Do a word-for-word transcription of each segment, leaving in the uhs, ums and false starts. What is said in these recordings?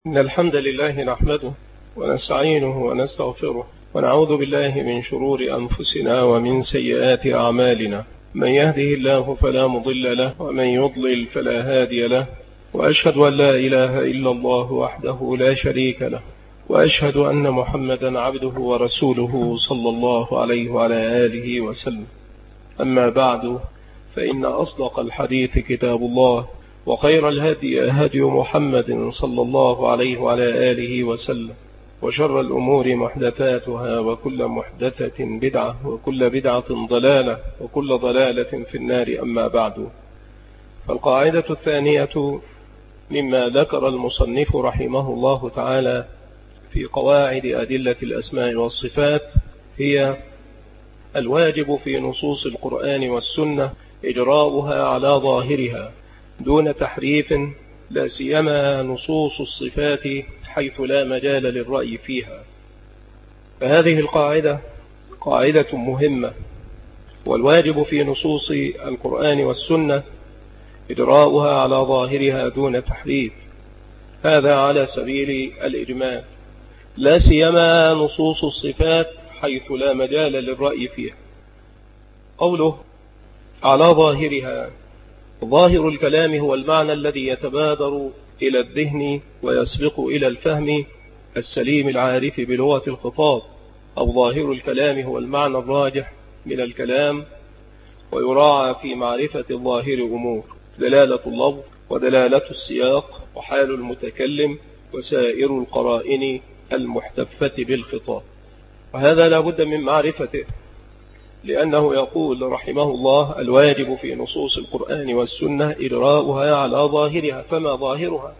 إن الحمد لله نحمده ونستعينه ونستغفره ونعوذ بالله من شرور أنفسنا ومن سيئات أعمالنا. من يهده الله فلا مضل له ومن يضلل فلا هادي له، وأشهد أن لا إله إلا الله وحده لا شريك له، وأشهد أن محمدا عبده ورسوله صلى الله عليه وعلى آله وسلم. أما بعد، فإن أصدق الحديث كتاب الله، وخير الهدي هدي محمد صلى الله عليه وعلى آله وسلم، وشر الأمور محدثاتها، وكل محدثة بدعة، وكل بدعة ضلالة، وكل ضلالة في النار. أما بعد، فالقاعدة الثانية مما ذكر المصنف رحمه الله تعالى في قواعد أدلة الأسماء والصفات هي الواجب في نصوص القرآن والسنة إجراؤها على ظاهرها دون تحريف، لا سيما نصوص الصفات حيث لا مجال للرأي فيها. فهذه القاعدة قاعدة مهمة، والواجب في نصوص القرآن والسنة إجراؤها على ظاهرها دون تحريف، هذا على سبيل الإجمال، لا سيما نصوص الصفات حيث لا مجال للرأي فيها. قوله على ظاهرها، ظاهر الكلام هو المعنى الذي يتبادر إلى الذهن ويسبق إلى الفهم السليم العارف بلغة الخطاب، أو ظاهر الكلام هو المعنى الراجح من الكلام، ويراعى في معرفة الظاهر أمور: دلالة اللفظ، ودلالة السياق، وحال المتكلم، وسائر القرائن المحتفة بالخطاب. وهذا لا بد من معرفته، لأنه يقول رحمه الله: الواجب في نصوص القرآن والسنة إجراؤها على ظاهرها. فما ظاهرها؟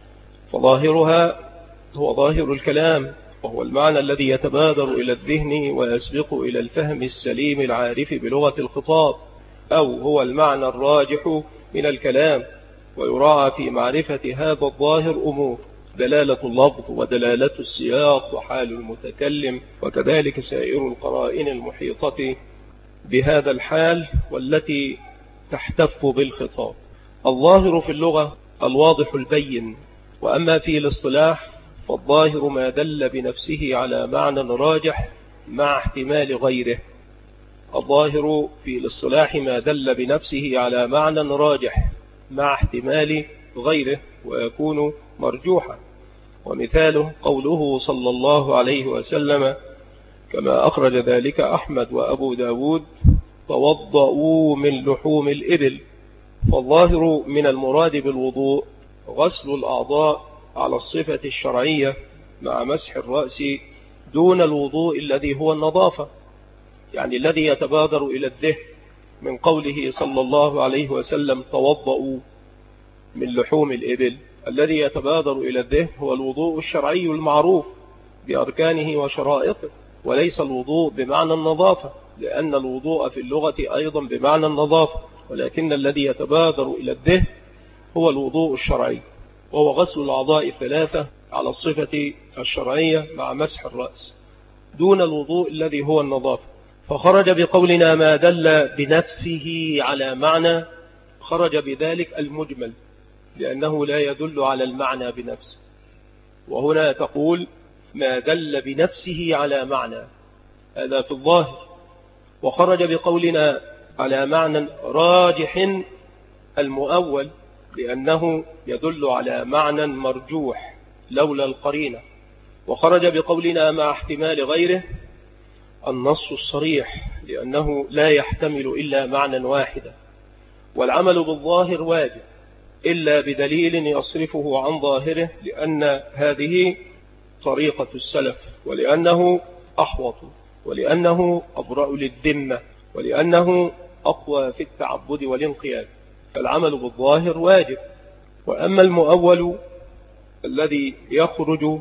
فظاهرها هو ظاهر الكلام، وهو المعنى الذي يتبادر إلى الذهن ويسبق إلى الفهم السليم العارف بلغة الخطاب، أو هو المعنى الراجح من الكلام، ويراعى في معرفة هذا الظاهر أمور: دلالة اللفظ، ودلالة السياق، وحال المتكلم، وكذلك سائر القرائن المحيطة بهذا الحال والتي تحتف بالخطاب. الظاهر في اللغة الواضح البين، وأما في الاصطلاح فالظاهر ما دل بنفسه على معنى راجح مع احتمال غيره. الظاهر في الاصطلاح ما دل بنفسه على معنى راجح مع احتمال غيره، ويكون مرجوحا. ومثاله قوله صلى الله عليه وسلم كما أخرج ذلك أحمد وأبو داود: توضؤوا من لحوم الإبل. فالظاهر من المراد بالوضوء غسل الأعضاء على الصفة الشرعية مع مسح الرأس دون الوضوء الذي هو النظافة، يعني الذي يتبادر إلى الذهن من قوله صلى الله عليه وسلم توضؤوا من لحوم الإبل. الذي يتبادر إلى الذهن هو الوضوء الشرعي المعروف بأركانه وشرائطه، وليس الوضوء بمعنى النظافة، لأن الوضوء في اللغة أيضا بمعنى النظافة، ولكن الذي يتبادر إلى الذهن هو الوضوء الشرعي، وهو غسل الأعضاء الثلاثة على الصفة الشرعية مع مسح الرأس دون الوضوء الذي هو النظافة. فخرج بقولنا ما دل بنفسه على معنى، خرج بذلك المجمل، لأنه لا يدل على المعنى بنفسه. وهنا تقول ما دل بنفسه على معنى، هذا في الظاهر. وخرج بقولنا على معنى راجح المؤول، لأنه يدل على معنى مرجوح لولا القرينة. وخرج بقولنا مع احتمال غيره النص الصريح، لأنه لا يحتمل إلا معنى واحدا. والعمل بالظاهر واجب إلا بدليل يصرفه عن ظاهره، لأن هذه طريقة السلف، ولأنه أحوط، ولأنه أبرأ للذمة، ولأنه أقوى في التعبد والانقياد. فالعمل بالظاهر واجب. وأما المؤول الذي يخرج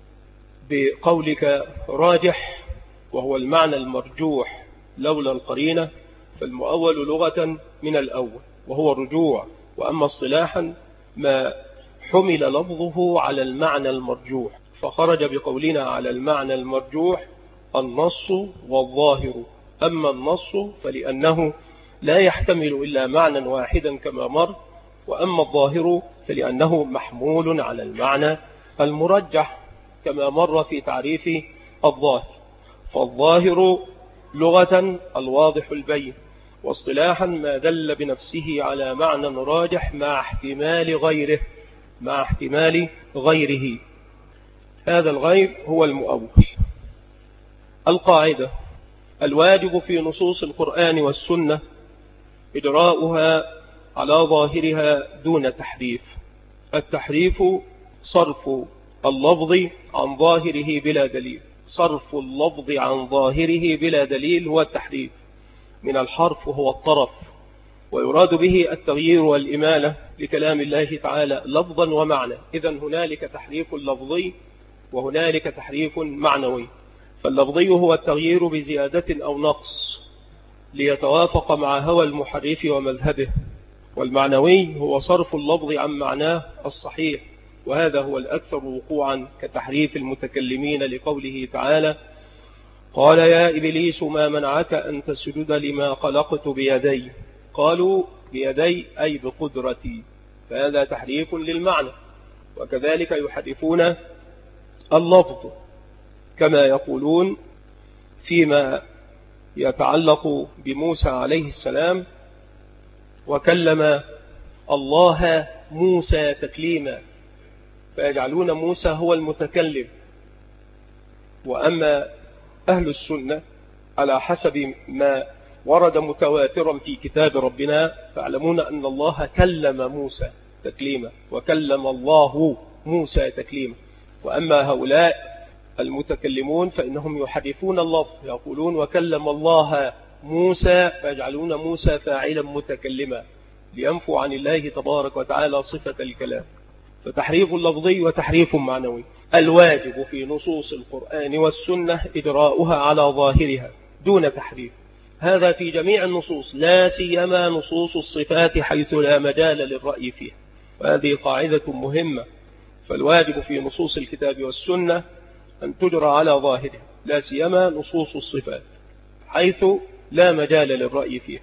بقولك راجح، وهو المعنى المرجوح لولا القرينة، فالمؤول لغة من الأول وهو الرجوع. وأما اصطلاحا ما حمل لفظه على المعنى المرجوح، فخرج بقولنا على المعنى المرجوح النص والظاهر. أما النص فلأنه لا يحتمل إلا معنى واحدا كما مر، وأما الظاهر فلأنه محمول على المعنى المرجح كما مر في تعريف الظاهر. فالظاهر لغة الواضح البين، واصطلاحا ما دل بنفسه على معنى راجح مع احتمال غيره مع احتمال غيره هذا الغير هو المؤول. القاعدة: الواجب في نصوص القرآن والسنة إجراؤها على ظاهرها دون تحريف. التحريف صرف اللفظ عن ظاهره بلا دليل. صرف اللفظ عن ظاهره بلا دليل هو التحريف. من الحرف هو الطرف، ويراد به التغيير والإمالة لكلام الله تعالى لفظا ومعنى. إذن هنالك تحريف لفظي وهنالك تحريف معنوي. فاللفظي هو التغيير بزيادة أو نقص ليتوافق مع هوى المحرف ومذهبه، والمعنوي هو صرف اللفظ عن معناه الصحيح، وهذا هو الأكثر وقوعا كتحريف المتكلمين لقوله تعالى: قال يا إبليس ما منعك أن تسجد لما خلقت بيدي. قالوا بيدي أي بقدرتي، فهذا تحريف للمعنى. وكذلك يحرفون اللفظ كما يقولون فيما يتعلق بموسى عليه السلام: وكلم الله موسى تكليما، فيجعلون موسى هو المتكلم. وأما أهل السنة على حسب ما ورد متواترا في كتاب ربنا فاعلمون أن الله كلم موسى تكليما، وكلم الله موسى تكليما. وأما هؤلاء المتكلمون فإنهم يحرفون اللفظ، يقولون وكلم الله موسى فيجعلون موسى فاعلا متكلما لينفوا عن الله تبارك وتعالى صفة الكلام. فتحريف لفظي وتحريف معنوي. الواجب في نصوص القرآن والسنة إجراؤها على ظاهرها دون تحريف. هذا في جميع النصوص، لا سيما نصوص الصفات حيث لا مجال للرأي فيها، وهذه قاعدة مهمة. فالواجب في نصوص الكتاب والسنة أن تجرى على ظاهرها، لا سيما نصوص الصفات حيث لا مجال للرأي فيها،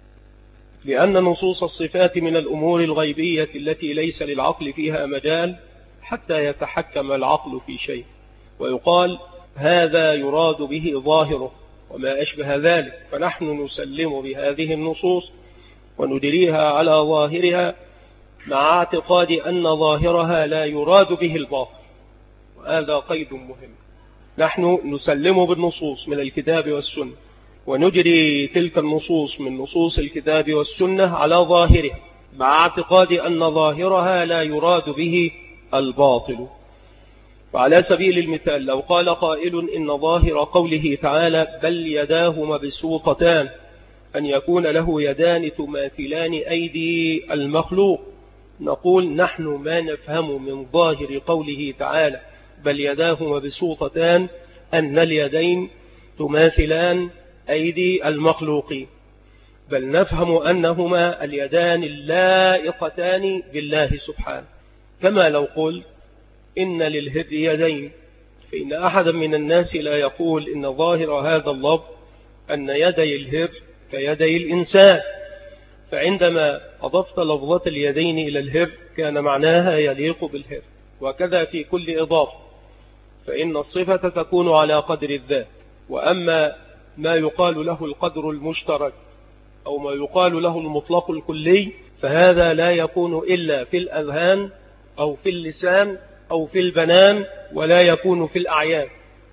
لأن نصوص الصفات من الأمور الغيبية التي ليس للعقل فيها مجال حتى يتحكم العقل في شيء ويقال هذا يراد به ظاهره وما أشبه ذلك. فنحن نسلم بهذه النصوص وندريها على ظاهرها مع اعتقاد أن ظاهرها لا يراد به الباطل، وهذا قيد مهم. نحن نسلم بالنصوص من الكتاب والسنة ونجري تلك النصوص من نصوص الكتاب والسنة على ظاهرها مع اعتقاد أن ظاهرها لا يراد به الباطل. وعلى سبيل المثال لو قال قائل إن ظاهر قوله تعالى بل يداه مبسوطتان أن يكون له يدان تماثلان أيدي المخلوق، نقول نحن ما نفهم من ظاهر قوله تعالى بل يداه مبسوطتان أن اليدين تماثلان أيدي المخلوقين، بل نفهم أنهما اليدان اللائقتان بالله سبحانه. كما لو قلت إن للهر يدين، فإن أحدا من الناس لا يقول إن ظاهر هذا اللفظ أن يدي الهر كيدي الإنسان، فعندما أضفت لفظة اليدين إلى الهر كان معناها يليق بالهر. وكذا في كل إضافة، فإن الصفة تكون على قدر الذات، وأما ما يقال له القدر المشترك أو ما يقال له المطلق الكلي فهذا لا يكون إلا في الأذهان أو في اللسان أو في البنان، ولا يكون في الأعيان.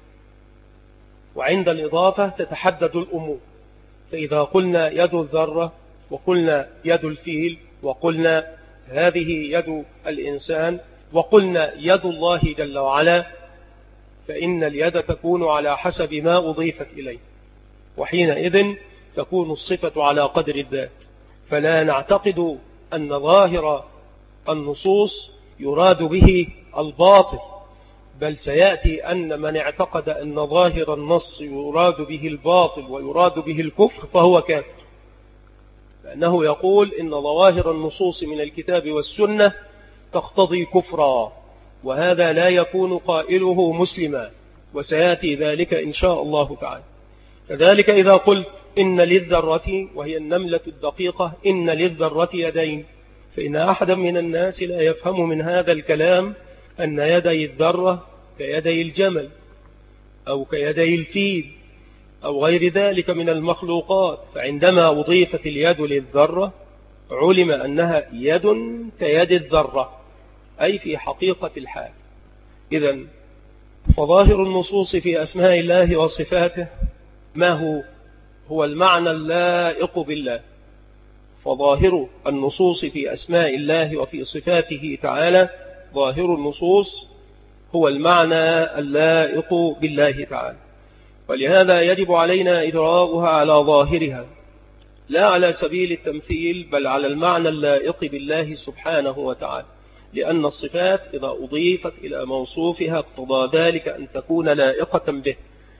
وعند الإضافة تتحدد الأمور، فإذا قلنا يد الذرة وقلنا يد الفيل وقلنا هذه يد الإنسان وقلنا يد الله جل وعلا، فإن اليد تكون على حسب ما أضيفت إليه، وحينئذ تكون الصفة على قدر الذات. فلا نعتقد أن ظاهر النصوص يراد به الباطل، بل سيأتي أن من اعتقد أن ظاهر النص يراد به الباطل ويراد به الكفر فهو كافر، لأنه يقول إن ظواهر النصوص من الكتاب والسنة تقتضي كفرا، وهذا لا يكون قائله مسلما، وسيأتي ذلك إن شاء الله تعالى. كذلك إذا قلت إن للذرة وهي النملة الدقيقة إن للذرة يدين، فإن أحدا من الناس لا يفهم من هذا الكلام أن يدي الذرة كيدي الجمل أو كيدي الفيل أو غير ذلك من المخلوقات، فعندما أضيفت اليد للذرة علم أنها يد كيد الذرة، أي في حقيقة الحال. إذن فظاهر النصوص في أسماء الله وصفاته ما هو؟ هو المعنى اللائق بالله. فظاهر النصوص في أسماء الله وفي صفاته تعالى، ظاهر النصوص هو المعنى اللائق بالله تعالى، ولهذا يجب علينا إدراؤها على ظاهرها لا على سبيل التمثيل، بل على المعنى اللائق بالله سبحانه وتعالى، لأن الصفات إذا أضيفت إلى موصوفها اقتضى ذلك أن تكون لائقة به،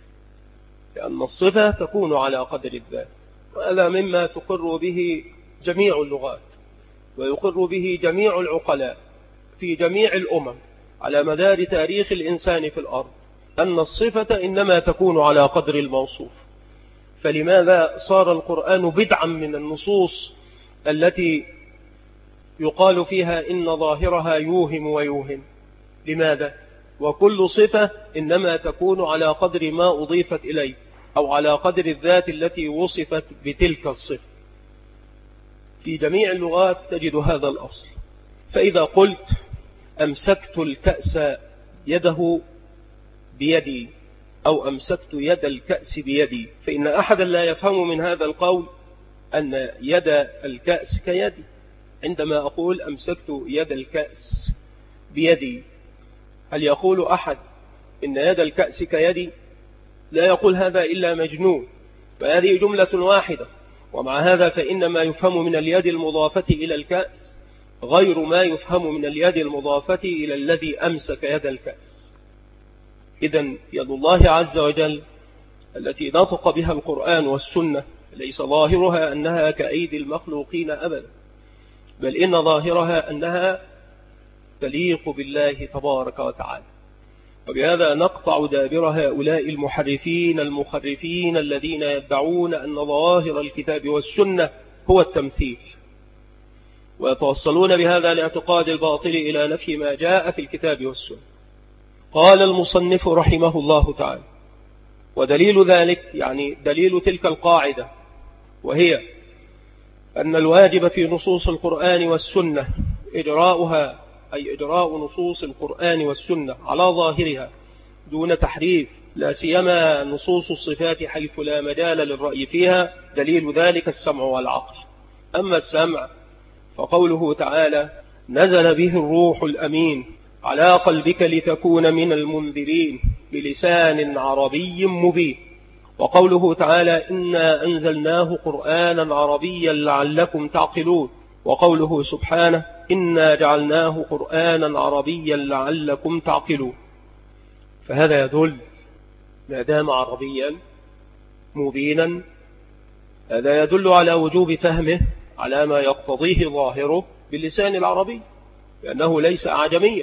لأن الصفة تكون على قدر الذات. وهذا مما تقر به جميع اللغات ويقر به جميع العقلاء في جميع الأمم على مدار تاريخ الإنسان في الأرض، أن الصفة إنما تكون على قدر الموصوف. فلماذا صار القرآن بدعا من النصوص التي يقال فيها إن ظاهرها يوهم ويوهم؟ لماذا؟ وكل صفة إنما تكون على قدر ما أضيفت إليه أو على قدر الذات التي وصفت بتلك الصفة. في جميع اللغات تجد هذا الأصل. فإذا قلت أمسكت الكأس يده بيدي أو أمسكت يد الكأس بيدي، فإن أحدا لا يفهم من هذا القول أن يد الكأس كيدي. عندما أقول أمسكت يد الكأس بيدي، هل يقول أحد إن يد الكأس كيدي؟ لا يقول هذا إلا مجنون. فهذه جملة واحدة، ومع هذا فإن ما يفهم من اليد المضافة إلى الكأس غير ما يفهم من اليد المضافة إلى الذي أمسك يد الكأس. إذن يد الله عز وجل التي نطق بها القرآن والسنة ليس ظاهرها أنها كأيدي المخلوقين أبدا، بل إن ظاهرها أنها تليق بالله تبارك وتعالى. وبهذا نقطع دابر هؤلاء المحرفين المخرفين الذين يدعون أن ظواهر الكتاب والسنة هو التمثيل، ويتوصلون بهذا الاعتقاد الباطل إلى نفي ما جاء في الكتاب والسنة. قال المصنف رحمه الله تعالى: ودليل ذلك، يعني دليل تلك القاعدة، وهي أن الواجب في نصوص القرآن والسنة إجراؤها، أي إجراء نصوص القرآن والسنة على ظاهرها دون تحريف، لا سيما نصوص الصفات حيث لا مجال للرأي فيها. دليل ذلك السمع والعقل. أما السمع فقوله تعالى: نزل به الروح الأمين على قلبك لتكون من المنذرين بلسان عربي مبين. وقوله تعالى: إنا أنزلناه قرآنا عربيا لعلكم تعقلون. وقوله سبحانه: إنا جعلناه قرآنا عربيا لعلكم تعقلون. فهذا يدل ما دام عربيا مبينا، هذا يدل على وجوب فهمه على ما يقتضيه ظاهره باللسان العربي، لأنه ليس أعجميا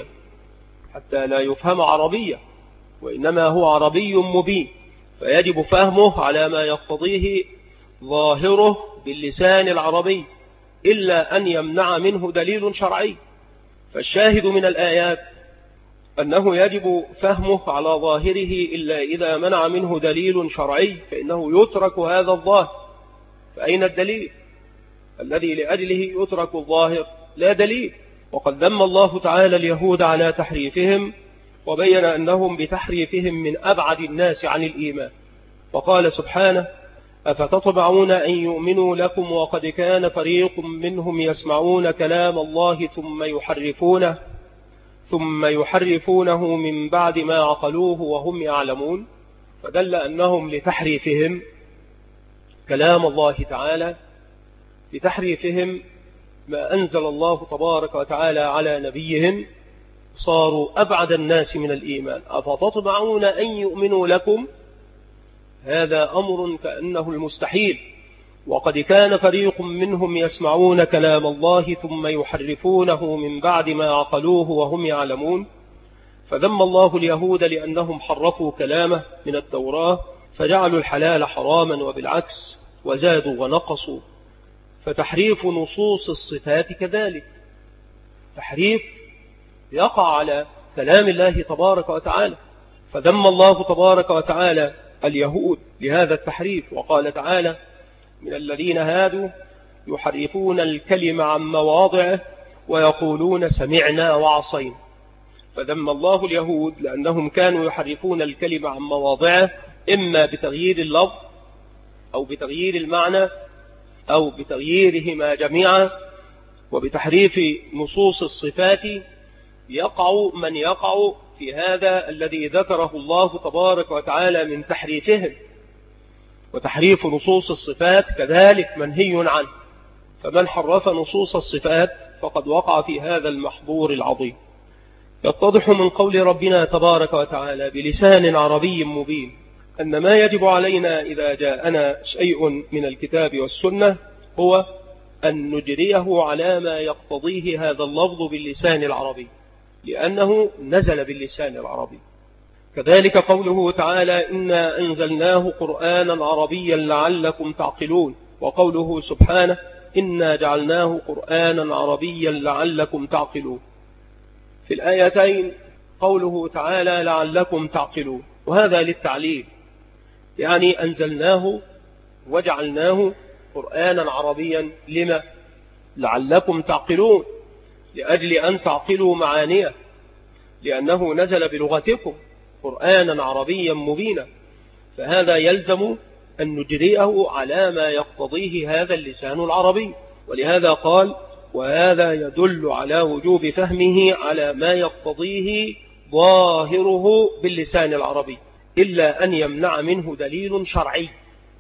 حتى لا يفهم عربيا، وإنما هو عربي مبين، فيجب فهمه على ما يقتضيه ظاهره باللسان العربي، إلا أن يمنع منه دليل شرعي. فالشاهد من الآيات أنه يجب فهمه على ظاهره إلا إذا منع منه دليل شرعي، فإنه يترك هذا الظاهر. فأين الدليل الذي لأجله يترك الظاهر؟ لا دليل. وقد ذم الله تعالى اليهود على تحريفهم، وبين أنهم بتحريفهم من أبعد الناس عن الإيمان. فقال سبحانه: أفتطمعون أن يؤمنوا لكم وقد كان فريق منهم يسمعون كلام الله ثم يحرفونه ثم يحرفونه من بعد ما عقلوه وهم يعلمون. فدل أنهم لتحريفهم كلام الله تعالى، لتحريفهم ما أنزل الله تبارك وتعالى على نبيهم، صاروا أبعد الناس من الإيمان. أفتطمعون أن يؤمنوا لكم، هذا أمر كأنه المستحيل. وقد كان فريق منهم يسمعون كلام الله ثم يحرفونه من بعد ما عقلوه وهم يعلمون. فذم الله اليهود لأنهم حرفوا كلامه من التوراة فجعلوا الحلال حراما وبالعكس، وزادوا ونقصوا. فتحريف نصوص الصفات كذلك، تحريف يقع على كلام الله تبارك وتعالى. فذم الله تبارك وتعالى اليهود لهذا التحريف، وقال تعالى: من الذين هادوا يحرفون الكلم عن مواضعه ويقولون سمعنا وعصينا. فذم الله اليهود لأنهم كانوا يحرفون الكلم عن مواضعه، إما بتغيير اللفظ أو بتغيير المعنى أو بتغييرهما جميعا، وبتحريف نصوص الصفات. يقع من يقع في هذا الذي ذكره الله تبارك وتعالى من تحريفهم، وتحريف نصوص الصفات كذلك منهي عنه. فمن حرف نصوص الصفات فقد وقع في هذا المحظور العظيم. يتضح من قول ربنا تبارك وتعالى بلسان عربي مبين أن ما يجب علينا إذا جاءنا شيء من الكتاب والسنة هو أن نجريه على ما يقتضيه هذا اللفظ باللسان العربي، لأنه نزل باللسان العربي. كذلك قوله تعالى: إنا أنزلناه قرآنا عربيا لعلكم تعقلون، وقوله سبحانه: إنا جعلناه قرآنا عربيا لعلكم تعقلون. في الآيتين قوله تعالى لعلكم تعقلون، وهذا للتعليل، يعني أنزلناه وجعلناه قرآنا عربيا. لما؟ لعلكم تعقلون، لأجل أن تعقلوا معانيه، لأنه نزل بلغتكم قرآنا عربيا مبينا. فهذا يلزم أن نجريه على ما يقتضيه هذا اللسان العربي. ولهذا قال: وهذا يدل على وجوب فهمه على ما يقتضيه ظاهره باللسان العربي، إلا أن يمنع منه دليل شرعي.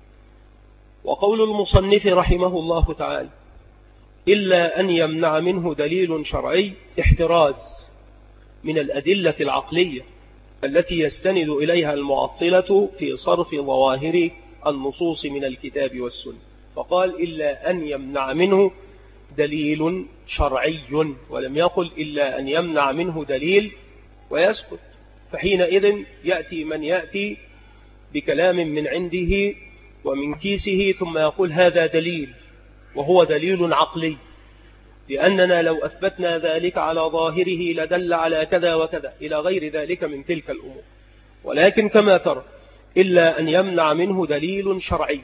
وقول المصنف رحمه الله تعالى: إلا أن يمنع منه دليل شرعي، احتراز من الأدلة العقلية التي يستند إليها المعطلة في صرف ظواهر النصوص من الكتاب والسنة. فقال: إلا أن يمنع منه دليل شرعي، ولم يقل إلا أن يمنع منه دليل ويسكت. فحينئذ يأتي من يأتي بكلام من عنده ومن كيسه ثم يقول هذا دليل، وهو دليل عقلي، لأننا لو أثبتنا ذلك على ظاهره لدل على كذا وكذا إلى غير ذلك من تلك الأمور. ولكن كما ترى إلا أن يمنع منه دليل شرعي،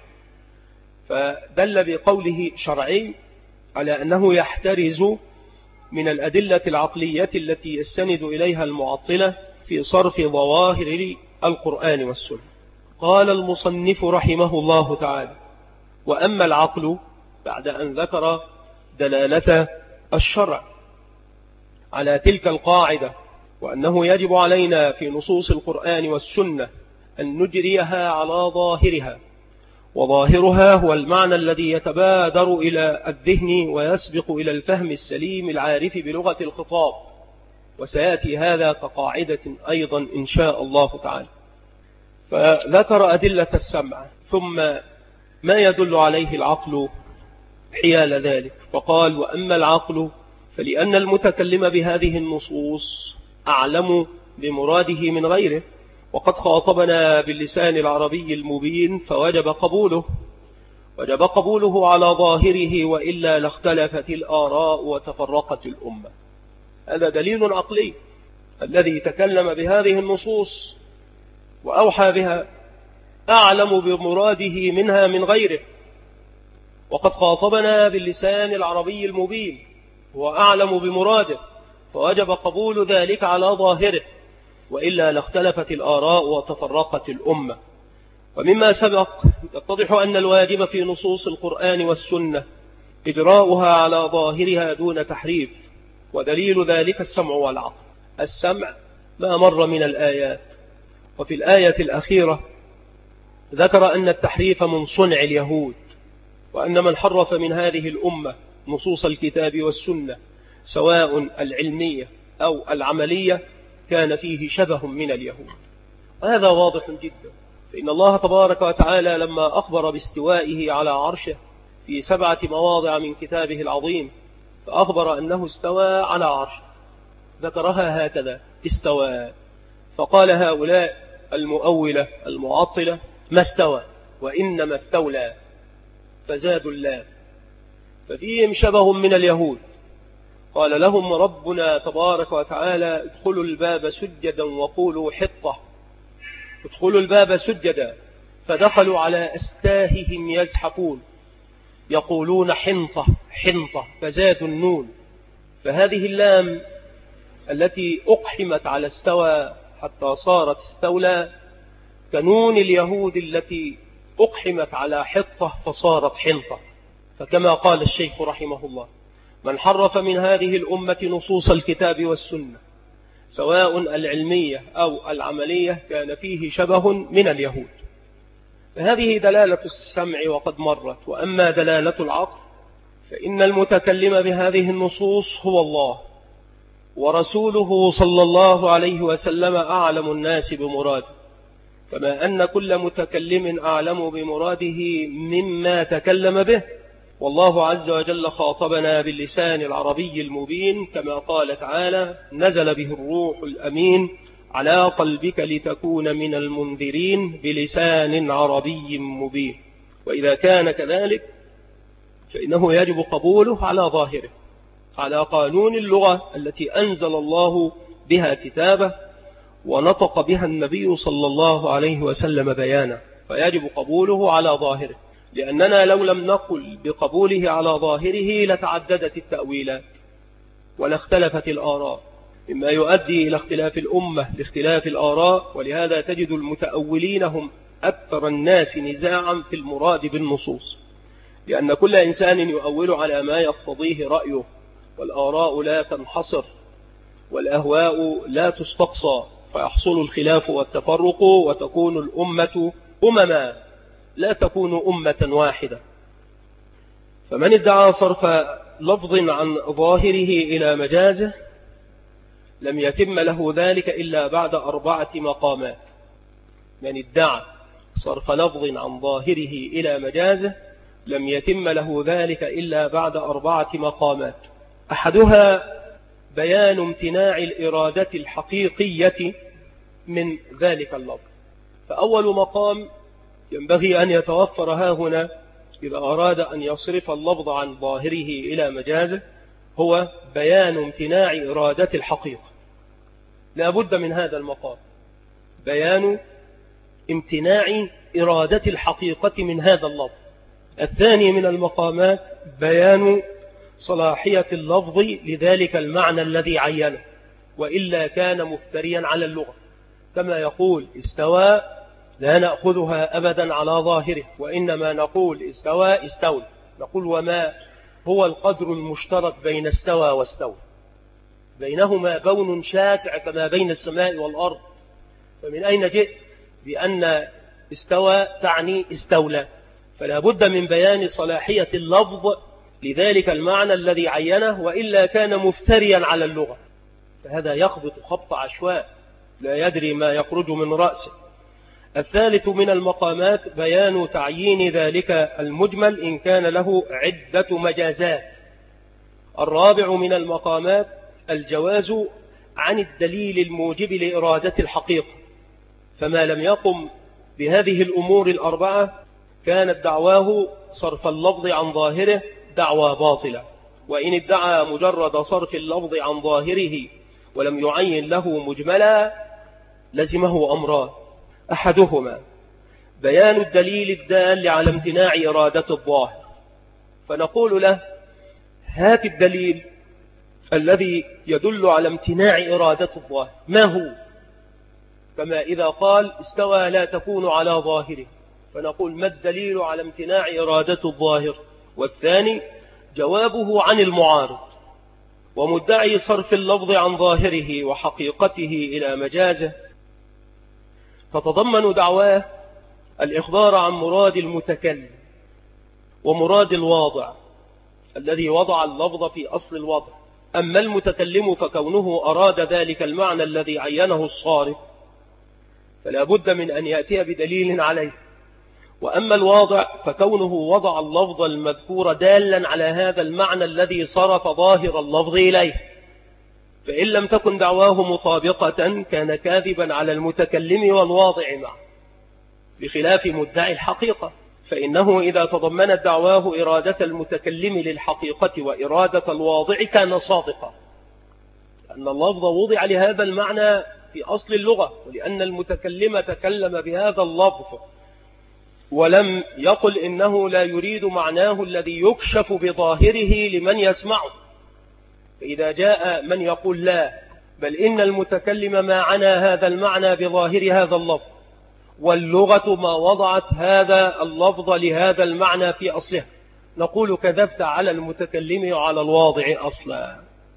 فدل بقوله شرعي على أنه يحترز من الأدلة العقلية التي يستند إليها المعطلة في صرف ظواهر القرآن والسنة. قال المصنف رحمه الله تعالى: وأما العقل، بعد أن ذكر دلالة الشرع على تلك القاعدة، وأنه يجب علينا في نصوص القرآن والسنة أن نجريها على ظاهرها، وظاهرها هو المعنى الذي يتبادر إلى الذهن ويسبق إلى الفهم السليم العارف بلغة الخطاب، وسيأتي هذا كقاعدة أيضا إن شاء الله تعالى. فذكر أدلة السمع، ثم ما يدل عليه العقل حيال ذلك، فقال: وأما العقل فلأن المتكلم بهذه النصوص أعلم بمراده من غيره، وقد خاطبنا باللسان العربي المبين، فوجب قبوله وجب قبوله على ظاهره، وإلا لاختلفت الآراء وتفرقت الأمة. هذا دليل عقلي، الذي تكلم بهذه النصوص وأوحى بها أعلم بمراده منها من غيره، وقد خاطبنا باللسان العربي المبين وأعلم بمراده، فوجب قبول ذلك على ظاهره، وإلا لاختلفت الآراء وتفرقت الأمة. ومما سبق يتضح أن الواجب في نصوص القرآن والسنة إجراؤها على ظاهرها دون تحريف، ودليل ذلك السمع والعقل. السمع ما مر من الآيات، وفي الآية الأخيرة ذكر أن التحريف من صنع اليهود، وأن من حرف من هذه الأمة نصوص الكتاب والسنة سواء العلمية أو العملية كان فيه شبه من اليهود. وهذا واضح جدا، فإن الله تبارك وتعالى لما أخبر باستوائه على عرشه في سبعة مواضع من كتابه العظيم، فأخبر أنه استوى على عرشه، ذكرها هكذا: استوى. فقال هؤلاء المؤولة المعطلة: ما استوى، وإنما استولى، فزادوا اللام. ففيهم شبه من اليهود، قال لهم ربنا تبارك وتعالى ادخلوا الباب سجدا وقولوا حطة، ادخلوا الباب سجدا، فدخلوا على أستاههم يزحفون يقولون حنطة حنطة، فزادوا النون. فهذه اللام التي أقحمت على استوى حتى صارت استولى كنون اليهود التي أقحمت على حطة فصارت حنطة. فكما قال الشيخ رحمه الله: من حرف من هذه الأمة نصوص الكتاب والسنة سواء العلمية أو العملية كان فيه شبه من اليهود. فهذه دلالة السمع وقد مرت. وأما دلالة العقل فإن المتكلم بهذه النصوص هو الله، ورسوله صلى الله عليه وسلم أعلم الناس بمراده، كما أن كل متكلم أعلم بمراده مما تكلم به. والله عز وجل خاطبنا باللسان العربي المبين، كما قال تعالى: نزل به الروح الأمين على قلبك لتكون من المنذرين بلسان عربي مبين. وإذا كان كذلك فإنه يجب قبوله على ظاهره، على قانون اللغة التي أنزل الله بها كتابه ونطق بها النبي صلى الله عليه وسلم بيانا، فيجب قبوله على ظاهره، لأننا لو لم نقل بقبوله على ظاهره لتعددت التأويلات ولاختلفت الآراء، مما يؤدي إلى اختلاف الأمة لاختلاف الآراء. ولهذا تجد المتأولين هم أكثر الناس نزاعا في المراد بالنصوص، لأن كل إنسان يؤول على ما يقتضيه رأيه، والآراء لا تنحصر والأهواء لا تستقصى، فيحصل الخلاف والتفرق وتكون الأمة أمما لا تكون أمة واحدة. فمن ادعى صرف لفظ عن ظاهره إلى مجازه لم يتم له ذلك إلا بعد أربعة مقامات. من ادعى صرف لفظ عن ظاهره إلى مجازه لم يتم له ذلك إلا بعد أربعة مقامات. أحدها بيان امتناع الإرادة الحقيقية من ذلك اللفظ. فأول مقام ينبغي أن يتوفر ها هنا إذا أراد أن يصرف اللفظ عن ظاهره إلى مجازه هو بيان امتناع إرادة الحقيقة. لا بد من هذا المقام، بيان امتناع إرادة الحقيقة من هذا اللفظ. الثاني من المقامات بيان صلاحية اللفظ لذلك المعنى الذي عينه، وإلا كان مفتريا على اللغة، كما يقول استوى لا نأخذها أبدا على ظاهره، وإنما نقول استوى استولى، نقول وما هو القدر المشترك بين استوى واستولى؟ بينهما بون شاسع كما بين السماء والأرض. فمن أين جئت بأن استوى تعني استولى؟ فلا بد من بيان صلاحية اللفظ لذلك المعنى الذي عينه، وإلا كان مفتريا على اللغة، فهذا يخبط خبط عشواء لا يدري ما يخرج من رأسه. الثالث من المقامات بيان تعيين ذلك المجمل إن كان له عدة مجازات. الرابع من المقامات الجواز عن الدليل الموجب لإرادة الحقيقة، فما لم يقم بهذه الأمور الأربعة كانت دعواه صرف اللفظ عن ظاهره دعوى باطلة. وإن ادعى مجرد صرف اللفظ عن ظاهره ولم يعين له مجملا لزمه أمران: أحدهما بيان الدليل الدال على امتناع إرادة الظاهر، فنقول له هات الدليل الذي يدل على امتناع إرادة الظاهر، ما هو؟ كما إذا قال استوى لا تكون على ظاهره، فنقول ما الدليل على امتناع إرادة الظاهر؟ والثاني جوابه عن المعارض ومدعي صرف اللفظ عن ظاهره وحقيقته إلى مجازه، فتضمن دعواه الإخبار عن مراد المتكلم ومراد الواضع الذي وضع اللفظ في أصل الوضع. أما المتكلم فكونه أراد ذلك المعنى الذي عينه الصارف فلا بد من أن يأتي بدليل عليه، وأما الواضع فكونه وضع اللفظ المذكور دالا على هذا المعنى الذي صرف ظاهر اللفظ إليه، فإن لم تكن دعواه مطابقة كان كاذبا على المتكلم والواضع معه، بخلاف مدعي الحقيقة فإنه إذا تضمنت دعواه إرادة المتكلم للحقيقة وإرادة الواضع كان صادقا، لأن اللفظ وضع لهذا المعنى في أصل اللغة، ولأن المتكلم تكلم بهذا اللفظ ولم يقل إنه لا يريد معناه الذي يكشف بظاهره لمن يسمعه. فإذا جاء من يقول لا، بل إن المتكلم ما عنى هذا المعنى بظاهر هذا اللفظ، واللغة ما وضعت هذا اللفظ لهذا المعنى في أصله، نقول كذبت على المتكلم وعلى الواضع أصلا.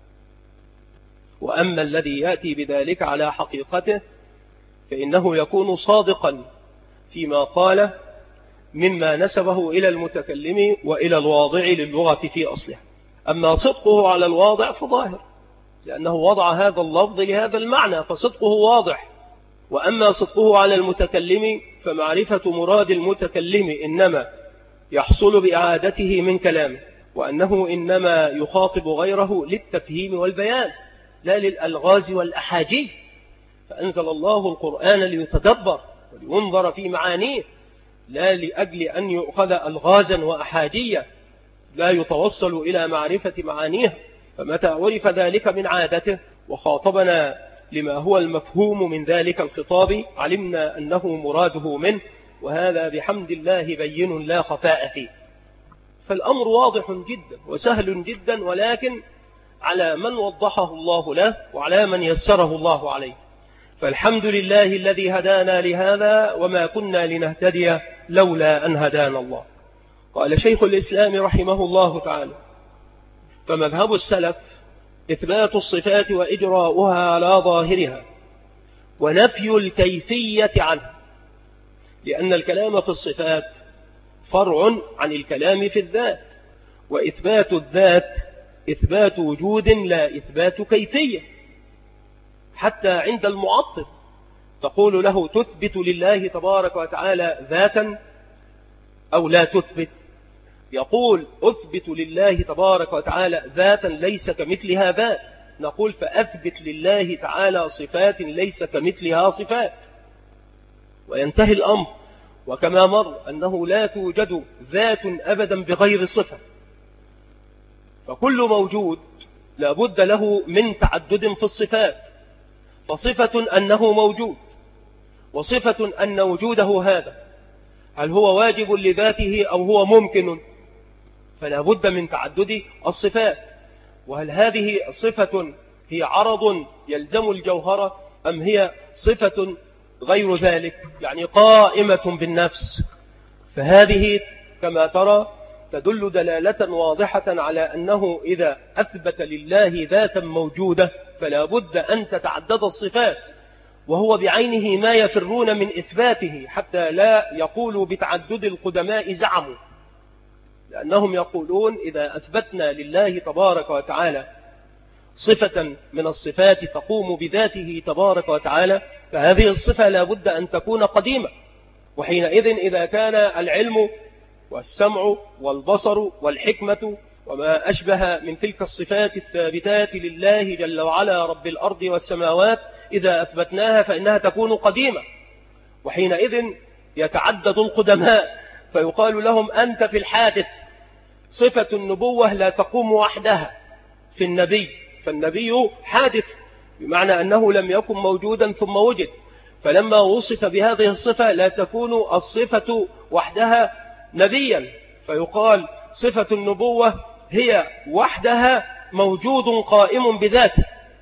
وأما الذي يأتي بذلك على حقيقته فإنه يكون صادقا فيما قال مما نسبه إلى المتكلم وإلى الواضع للغة في أصله. أما صدقه على الواضع فظاهر، لأنه وضع هذا اللفظ لهذا المعنى فصدقه واضح. وأما صدقه على المتكلم فمعرفة مراد المتكلم إنما يحصل بإعادته من كلامه، وأنه إنما يخاطب غيره للتفهيم والبيان لا للألغاز والأحاجي. فأنزل الله القرآن ليتدبر ولينظر في معانيه، لا لأجل أن يؤخذ ألغازا وأحاجية لا يتوصل إلى معرفة معانيه. فمتى عرف ذلك من عادته وخاطبنا لما هو المفهوم من ذلك الخطاب علمنا أنه مراده منه، وهذا بحمد الله بين لا خفاء فيه. فالأمر واضح جدا وسهل جدا، ولكن على من وضحه الله له وعلى من يسره الله عليه. فالحمد لله الذي هدانا لهذا وما كنا لنهتدي لولا أن هدانا الله. قال شيخ الإسلام رحمه الله تعالى: فمذهب السلف إثبات الصفات وإجراؤها على ظاهرها ونفي الكيفية عنها، لأن الكلام في الصفات فرع عن الكلام في الذات، وإثبات الذات إثبات وجود لا إثبات كيفية. حتى عند المعطل تقول له تثبت لله تبارك وتعالى ذاتا أو لا تثبت؟ يقول أثبت لله تبارك وتعالى ذاتا ليس كمثلها ذات، نقول فأثبت لله تعالى صفات ليس كمثلها صفات، وينتهي الأمر. وكما مر أنه لا توجد ذات أبدا بغير صفة، فكل موجود لابد له من تعدد في الصفات، فصفة أنه موجود، وصفة أن وجوده هذا هل هو واجب لذاته أو هو ممكن، فلا بد من تعدد الصفات. وهل هذه صفة هي عرض يلزم الجوهرة أم هي صفة غير ذلك، يعني قائمة بالنفس؟ فهذه كما ترى تدل دلالة واضحة على أنه إذا أثبت لله ذاتا موجودة فلا بد أن تتعدد الصفات، وهو بعينه ما يفرون من إثباته حتى لا يقولوا بتعدد القدماء زعموا، لأنهم يقولون إذا أثبتنا لله تبارك وتعالى صفة من الصفات تقوم بذاته تبارك وتعالى فهذه الصفة لا بد أن تكون قديمة. وحينئذ إذا كان العلم والسمع والبصر والحكمة وما أشبه من تلك الصفات الثابتات لله جل وعلا رب الأرض والسماوات إذا أثبتناها فإنها تكون قديمة، وحينئذ يتعدد القدماء فيقال لهم أنت في الحادث. صفة النبوة لا تقوم وحدها في النبي، فالنبي حادث بمعنى أنه لم يكن موجودا ثم وجد، فلما وصف بهذه الصفة لا تكون الصفة وحدها نبيا، فيقال صفة النبوة هي وحدها موجود قائم بذاته.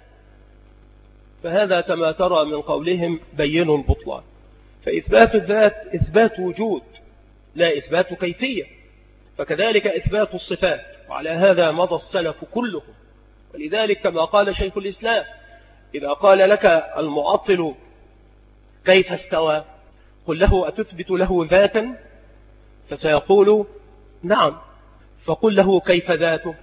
فهذا كما ترى من قولهم بين البطلان. فإثبات الذات إثبات وجود لا إثبات كيفية، فكذلك إثبات الصفات، وعلى هذا مضى السلف كلهم. ولذلك كما قال شيخ الإسلام إذا قال لك المعطل كيف استوى قل له أتثبت له ذاتا؟ فسيقول نعم. فقل له كيف ذاته؟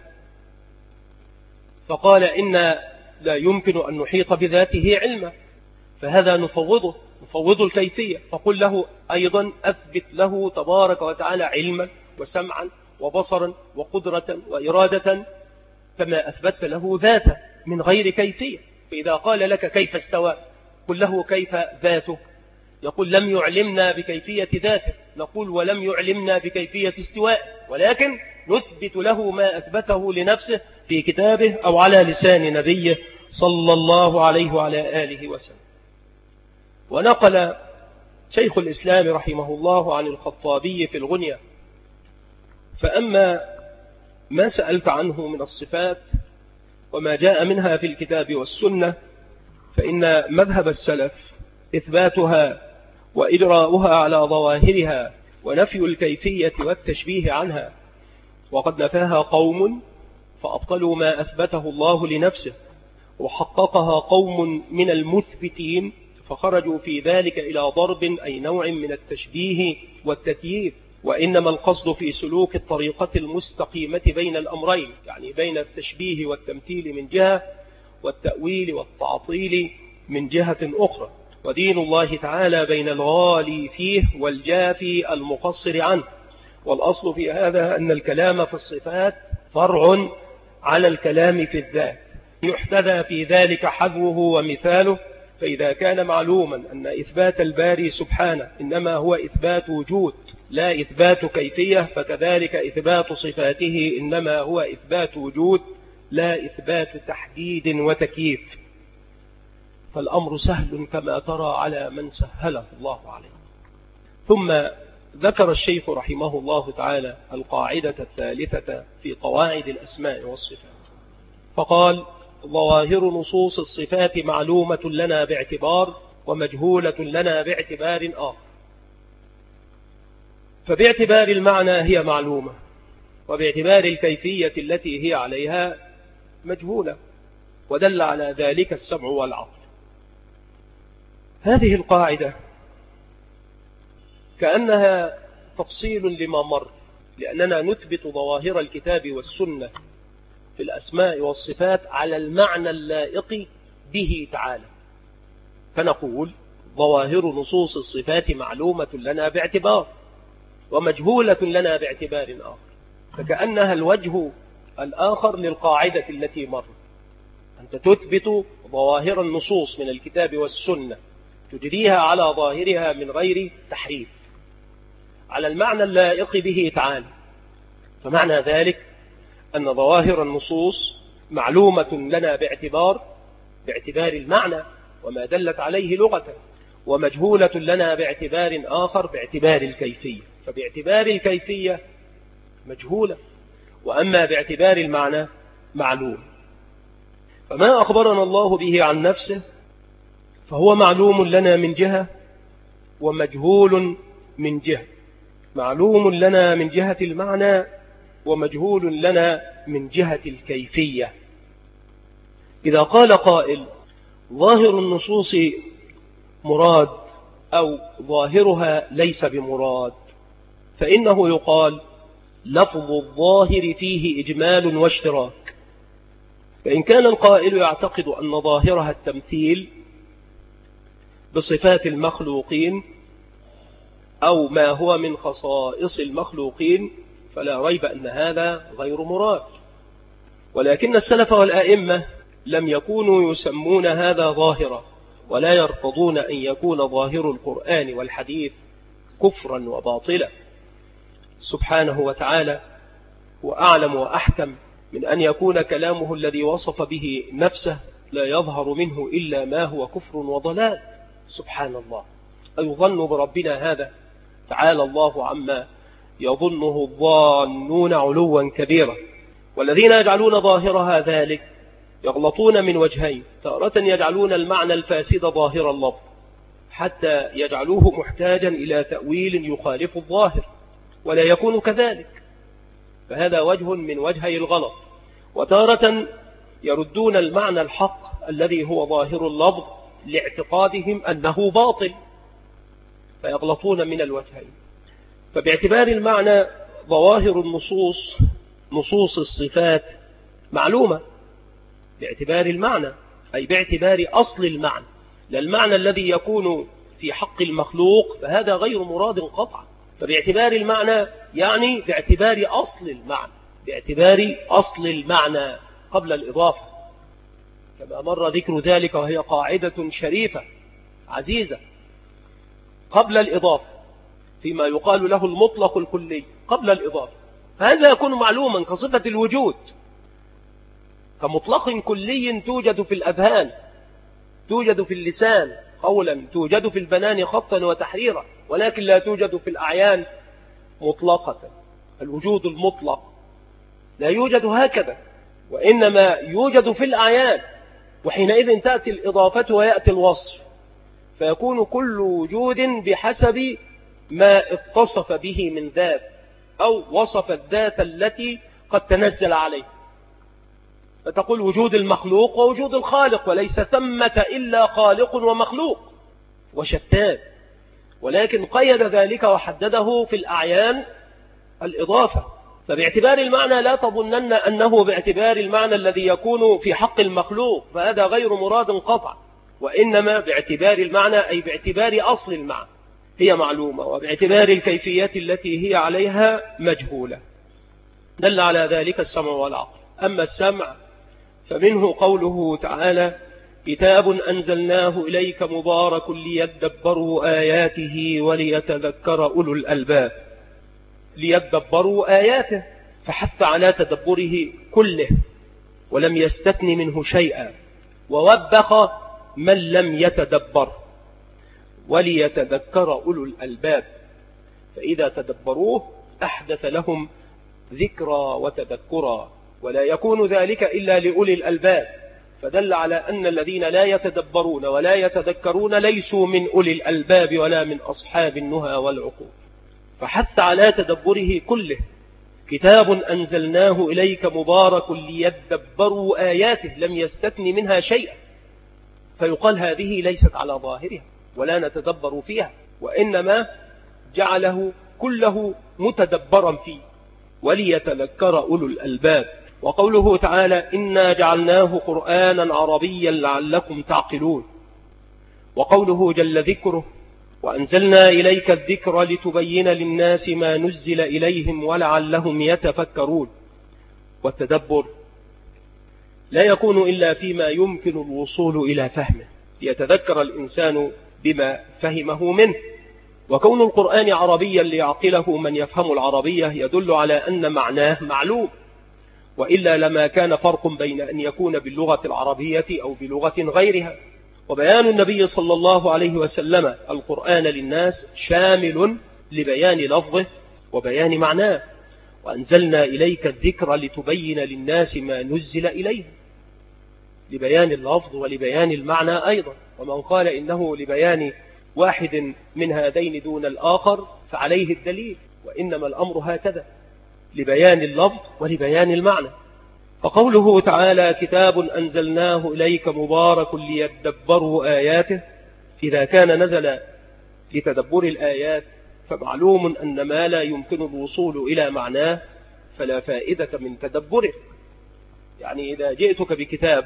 فقال إن لا يمكن أن نحيط بذاته علما، فهذا نفوضه نفوض الكيفية. فقل له أيضا أثبت له تبارك وتعالى علما وسمعا وبصرا وقدرة وإرادة كما أثبت له ذاته من غير كيفية. فإذا قال لك كيف استوى قل له كيف ذاته؟ يقول لم يعلمنا بكيفية ذاته، نقول ولم يعلمنا بكيفية استواء، ولكن نثبت له ما أثبته لنفسه في كتابه أو على لسان نبيه صلى الله عليه وعلى آله وسلم. ونقل شيخ الإسلام رحمه الله عن الخطابي في الغنية: فأما ما سألت عنه من الصفات وما جاء منها في الكتاب والسنة فإن مذهب السلف إثباتها وإجراؤها على ظواهرها ونفي الكيفية والتشبيه عنها، وقد نفاها قوم فأبطلوا ما أثبته الله لنفسه، وحققها قوم من المثبتين فخرجوا في ذلك إلى ضرب أي نوع من التشبيه والتكييف. وإنما القصد في سلوك الطريقة المستقيمة بين الأمرين، يعني بين التشبيه والتمثيل من جهة والتأويل والتعطيل من جهة أخرى. ودين الله تعالى بين الغالي فيه والجافي المقصر عنه. والأصل في هذا أن الكلام في الصفات فرع على الكلام في الذات، يحتذى في ذلك حذوه ومثاله. فإذا كان معلوما أن إثبات الباري سبحانه إنما هو إثبات وجود لا إثبات كيفية، فكذلك إثبات صفاته إنما هو إثبات وجود لا إثبات تحديد وتكييف. فالأمر سهل كما ترى على من سهله الله عليه. ثم ذكر الشيخ رحمه الله تعالى القاعدة الثالثة في قواعد الأسماء والصفات، فقال: ظواهر نصوص الصفات معلومة لنا باعتبار ومجهولة لنا باعتبار آخر. فباعتبار المعنى هي معلومة، وباعتبار الكيفية التي هي عليها مجهولة، ودل على ذلك السمع والعقل. هذه القاعدة كأنها تفصيل لما مر، لأننا نثبت ظواهر الكتاب والسنة في الأسماء والصفات على المعنى اللائق به تعالى. فنقول: ظواهر نصوص الصفات معلومة لنا باعتبار ومجهولة لنا باعتبار آخر، فكأنها الوجه الآخر للقاعدة التي مرت. أنت تثبت ظواهر النصوص من الكتاب والسنة تجريها على ظاهرها من غير تحريف على المعنى اللائق به تعالى. فمعنى ذلك أن ظواهر النصوص معلومة لنا باعتبار باعتبار المعنى وما دلت عليه لغة، ومجهولة لنا باعتبار آخر باعتبار الكيفية. فباعتبار الكيفية مجهولة، وأما باعتبار المعنى معلوم. فما أخبرنا الله به عن نفسه فهو معلوم لنا من جهة ومجهول من جهة. معلوم لنا من جهة المعنى ومجهول لنا من جهة الكيفية. إذا قال قائل: ظاهر النصوص مراد أو ظاهرها ليس بمراد، فإنه يقال: لفظ الظاهر فيه إجمال واشتراك. فإن كان القائل يعتقد أن ظاهرها التمثيل بصفات المخلوقين أو ما هو من خصائص المخلوقين فلا ريب أن هذا غير مراد. ولكن السلف والآئمة لم يكونوا يسمون هذا ظاهرا، ولا يرفضون أن يكون ظاهر القرآن والحديث كفرا وباطلا. سبحانه وتعالى هو أعلم وأحكم من أن يكون كلامه الذي وصف به نفسه لا يظهر منه إلا ما هو كفر وضلال. سبحان الله، أيظن بربنا هذا؟ تعالى الله عما يظنه الظانون علوا كبيرا. والذين يجعلون ظاهرها ذلك يغلطون من وجهين: تارة يجعلون المعنى الفاسد ظاهر اللفظ حتى يجعلوه محتاجا إلى تأويل يخالف الظاهر، ولا يكون كذلك، فهذا وجه من وجهي الغلط. وتارة يردون المعنى الحق الذي هو ظاهر اللفظ لاعتقادهم أنه باطل، فيغلطون من الوجهين. فباعتبار المعنى ظواهر النصوص نصوص الصفات معلومة باعتبار المعنى، أي باعتبار أصل المعنى، لا المعنى الذي يكون في حق المخلوق فهذا غير مراد قطعا. فباعتبار المعنى يعني باعتبار أصل المعنى، باعتبار أصل المعنى قبل الإضافة، كما مر ذكر ذلك، وهي قاعدة شريفة عزيزة. قبل الإضافة، فيما يقال له المطلق الكلي قبل الإضافة، فهذا يكون معلوما كصفة الوجود، كمطلق كلي توجد في الأذهان، توجد في اللسان قولا، توجد في البنان خطا وتحريرا، ولكن لا توجد في الأعيان مطلقة. الوجود المطلق لا يوجد هكذا، وإنما يوجد في الأعيان، وحينئذ تأتي الإضافة ويأتي الوصف، فيكون كل وجود بحسب ما اتصف به من ذات أو وصف الذات التي قد تنزل عليه. فتقول وجود المخلوق ووجود الخالق، وليس ثمة إلا خالق ومخلوق وشتان، ولكن قيد ذلك وحدده في الأعيان الإضافة. فباعتبار المعنى لا تظنن أنه باعتبار المعنى الذي يكون في حق المخلوق، فهذا غير مراد قطع، وإنما باعتبار المعنى أي باعتبار أصل المعنى هي معلومة، وباعتبار الكيفية التي هي عليها مجهولة. دل على ذلك السمع والعقل. أما السمع فمنه قوله تعالى: كتاب أنزلناه إليك مبارك ليدبروا آياته وليتذكر أولو الألباب. ليدبروا آياته، فحث على تدبره كله ولم يستثن منه شيئا، ووبخ من لم يتدبر. وليتذكر أولو الألباب، فإذا تدبروه أحدث لهم ذكرى وتذكرا، ولا يكون ذلك إلا لأولي الألباب، فدل على أن الذين لا يتدبرون ولا يتذكرون ليسوا من أولي الألباب ولا من أصحاب النهى والعقول. فحث على تدبره كله. كتاب أنزلناه إليك مبارك ليدبروا آياته، لم يستثن منها شيئا، فيقال هذه ليست على ظاهرها ولا نتدبر فيها، وإنما جعله كله متدبرا فيه. وليتذكر أولو الألباب. وقوله تعالى: إنا جعلناه قرآنا عربيا لعلكم تعقلون. وقوله جل ذكره: وأنزلنا إليك الذكر لتبين للناس ما نزل إليهم ولعلهم يتفكرون. والتدبر لا يكون إلا فيما يمكن الوصول إلى فهمه، ليتذكر الإنسان بما فهمه منه. وكون القرآن عربيا ليعقله من يفهم العربية يدل على أن معناه معلوم، وإلا لما كان فرق بين أن يكون باللغة العربية أو بلغة غيرها. وبيان النبي صلى الله عليه وسلم القرآن للناس شامل لبيان لفظه وبيان معناه. وأنزلنا إليك الذكر لتبين للناس ما نزل إليهم، لبيان اللفظ ولبيان المعنى أيضا. ومن قال إنه لبيان واحد من هذين دون الآخر فعليه الدليل، وإنما الأمر هكذا، لبيان اللفظ ولبيان المعنى. فقوله تعالى: كتاب أنزلناه إليك مبارك ليدبروا آياته، إذا كان نزل لتدبر الآيات فمعلوم أن ما لا يمكن الوصول إلى معناه فلا فائدة من تدبره. يعني إذا جئتك بكتاب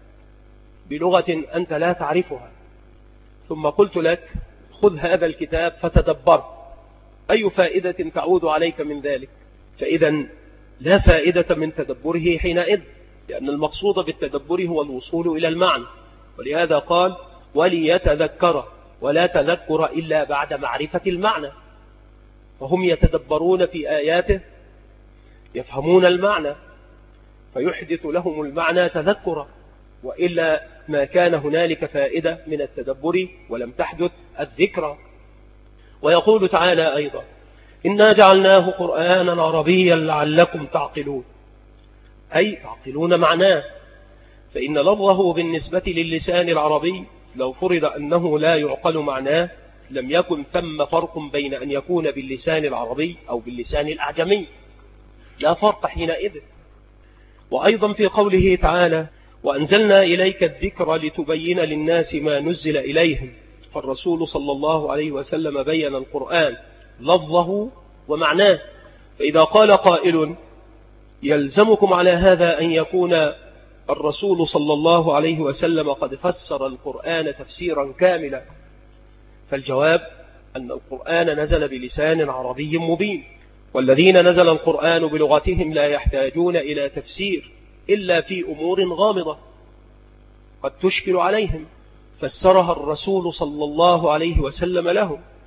بلغة أنت لا تعرفها ثم قلت لك خذ هذا الكتاب فتدبر، أي فائدة تعود عليك من ذلك؟ فإذا لا فائدة من تدبره حينئذ، لأن المقصود بالتدبر هو الوصول إلى المعنى. ولهذا قال: وليتذكر، ولا تذكر إلا بعد معرفة المعنى. فهم يتدبرون في آياته يفهمون المعنى فيحدث لهم المعنى تذكرا، وإلا ما كان هنالك فائدة من التدبر ولم تحدث الذكرى. ويقول تعالى أيضا: إنا جعلناه قرآنا عربيا لعلكم تعقلون، أي تعقلون معناه. فإن لفظه بالنسبة للسان العربي لو فرض أنه لا يعقل معناه لم يكن ثم فرق بين أن يكون باللسان العربي أو باللسان الأعجمي، لا فرق حينئذ. وأيضا في قوله تعالى: وأنزلنا إليك الذكر لتبين للناس ما نزل إليهم، فالرسول صلى الله عليه وسلم بين القرآن لفظه ومعناه. فإذا قال قائل: يلزمكم على هذا أن يكون الرسول صلى الله عليه وسلم قد فسر القرآن تفسيرا كاملا، فالجواب أن القرآن نزل بلسان عربي مبين، والذين نزل القرآن بلغتهم لا يحتاجون إلى تفسير إلا في أمور غامضة قد تشكل عليهم، فسرها الرسول صلى الله عليه وسلم لهم.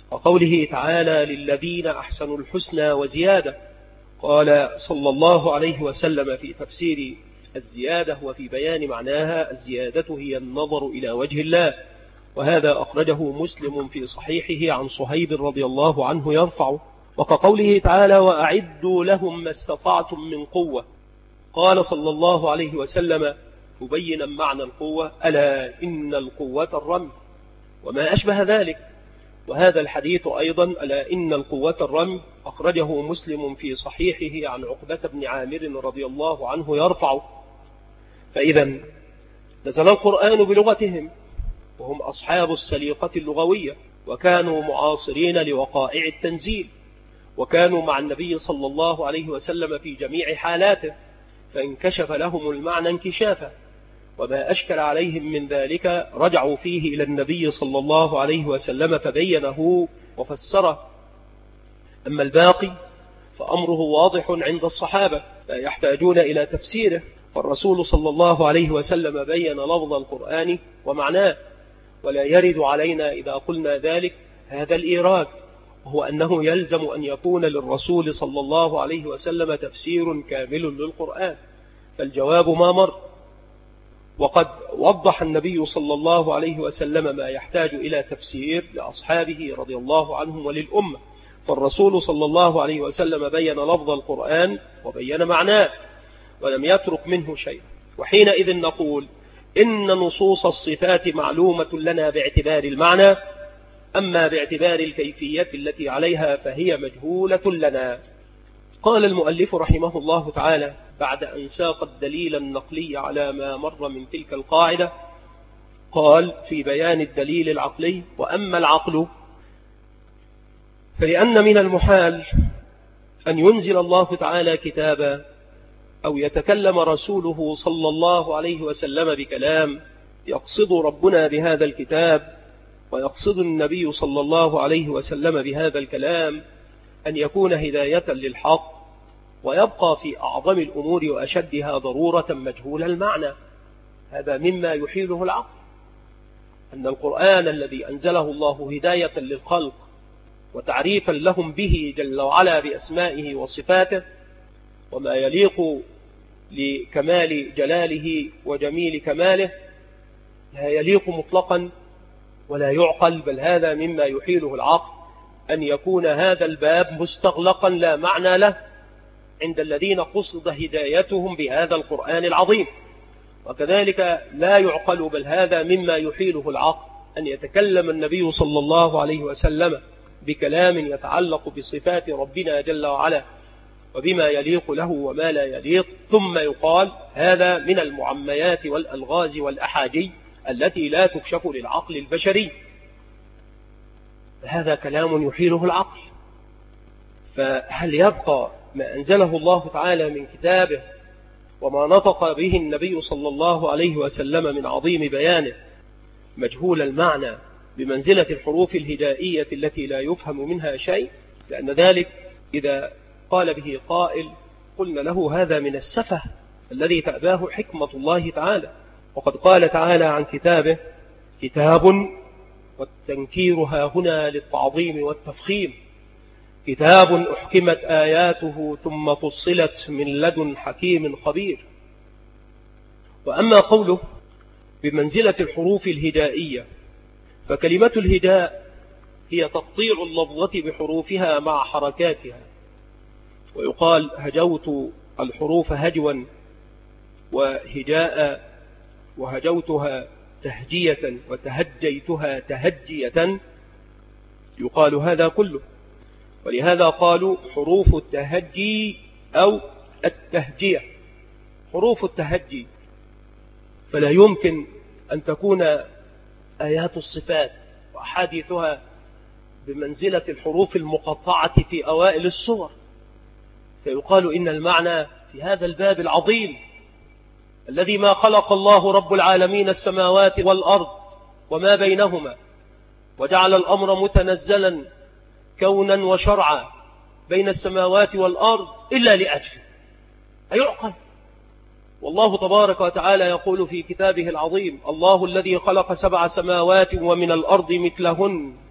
وقوله تعالى للذين أحسنوا الحسنى وزيادة. قال صلى الله عليه وسلم في تفسير الزيادة وفي بيان معناها: الزيادة هي النظر إلى وجه الله. وهذا أخرجه مسلم في صحيحه عن صهيب رضي الله عنه يرفع: وكقوله تعالى: وأعدوا لهم ما استطعتم من قوة. قال صلى الله عليه وسلم مبينا معنى القوة: ألا إن القوة الرمي، وما أشبه ذلك. وهذا الحديث أيضا ألا إن القوة الرمي أخرجه مسلم في صحيحه عن عقبة بن عامر رضي الله عنه يرفع. فإذا نزل القرآن بلغتهم، وهم أصحاب السليقة اللغوية، وكانوا معاصرين لوقائع التنزيل، وكانوا مع النبي صلى الله عليه وسلم في جميع حالاته، فانكشف لهم المعنى انكشافا، وما أشكل عليهم من ذلك رجعوا فيه إلى النبي صلى الله عليه وسلم فبينه وفسره. أما الباقي فأمره واضح عند الصحابة لا يحتاجون إلى تفسيره، فالرسول صلى الله عليه وسلم بين لفظ القرآن ومعناه، ولا يرد علينا إذا قلنا ذلك هذا الإيراد، وهو أنه يلزم أن يكون للرسول صلى الله عليه وسلم تفسير كامل للقرآن، فالجواب ما مر. وقد وضح النبي صلى الله عليه وسلم ما يحتاج إلى تفسير لأصحابه رضي الله عنهم وللأمة، فالرسول صلى الله عليه وسلم بين لفظ القرآن وبين معناه، ولم يترك منه شيء. وحينئذ نقول إن نصوص الصفات معلومة لنا باعتبار المعنى، أما باعتبار الكيفية التي عليها فهي مجهولة لنا. قال المؤلف رحمه الله تعالى بعد أن ساق الدليل النقلي على ما مر من تلك القاعدة، قال في بيان الدليل العقلي: وأما العقل فلأن من المحال أن ينزل الله تعالى كتابا أو يتكلم رسوله صلى الله عليه وسلم بكلام يقصد ربنا بهذا الكتاب ويقصد النبي صلى الله عليه وسلم بهذا الكلام أن يكون هداية للحق، ويبقى في أعظم الأمور وأشدها ضرورة مجهول المعنى. هذا مما يحيله العقل، أن القرآن الذي أنزله الله هداية للخلق وتعريفا لهم به جل وعلا بأسمائه وصفاته وما يليق لكمال جلاله وجميل كماله، لا يليق مطلقا ولا يعقل، بل هذا مما يحيله العقل أن يكون هذا الباب مستغلقا لا معنى له عند الذين قصد هدايتهم بهذا القرآن العظيم. وكذلك لا يعقل، بل هذا مما يحيله العقل أن يتكلم النبي صلى الله عليه وسلم بكلام يتعلق بصفات ربنا جل وعلا وبما يليق له وما لا يليق، ثم يقال هذا من المعميات والألغاز والأحاجي التي لا تكشف للعقل البشري. هذا كلام يحيله العقل. فهل يبقى ما أنزله الله تعالى من كتابه وما نطق به النبي صلى الله عليه وسلم من عظيم بيانه مجهول المعنى بمنزلة الحروف الهدائية التي لا يفهم منها شيء؟ لأن ذلك إذا قال به قائل قلنا له هذا من السفه الذي تأباه حكمة الله تعالى. وقد قال تعالى عن كتابه: كتاب، والتنكير ها هنا للتعظيم والتفخيم، كتاب أحكمت آياته ثم فصلت من لدن حكيم خبير. وأما قوله بمنزلة الحروف الهدائية، فكلمة الهداء هي تقطيع اللفظة بحروفها مع حركاتها، ويقال هجوت الحروف هجوا وهجاء، وهجوتها تهجية وتهجيتها تهجية، يقال هذا كله. ولهذا قالوا حروف التهجي أو التهجية، حروف التهجي، فلا يمكن أن تكون آيات الصفات وأحاديثها بمنزلة الحروف المقطعة في أوائل السور، فيقال إن المعنى في هذا الباب العظيم الذي ما خلق الله رب العالمين السماوات والأرض وما بينهما وجعل الأمر متنزلا كونا وشرعا بين السماوات والأرض إلا لأجله، أيعقل؟ والله تبارك وتعالى يقول في كتابه العظيم: الله الذي خلق سبع سماوات ومن الأرض مثلهن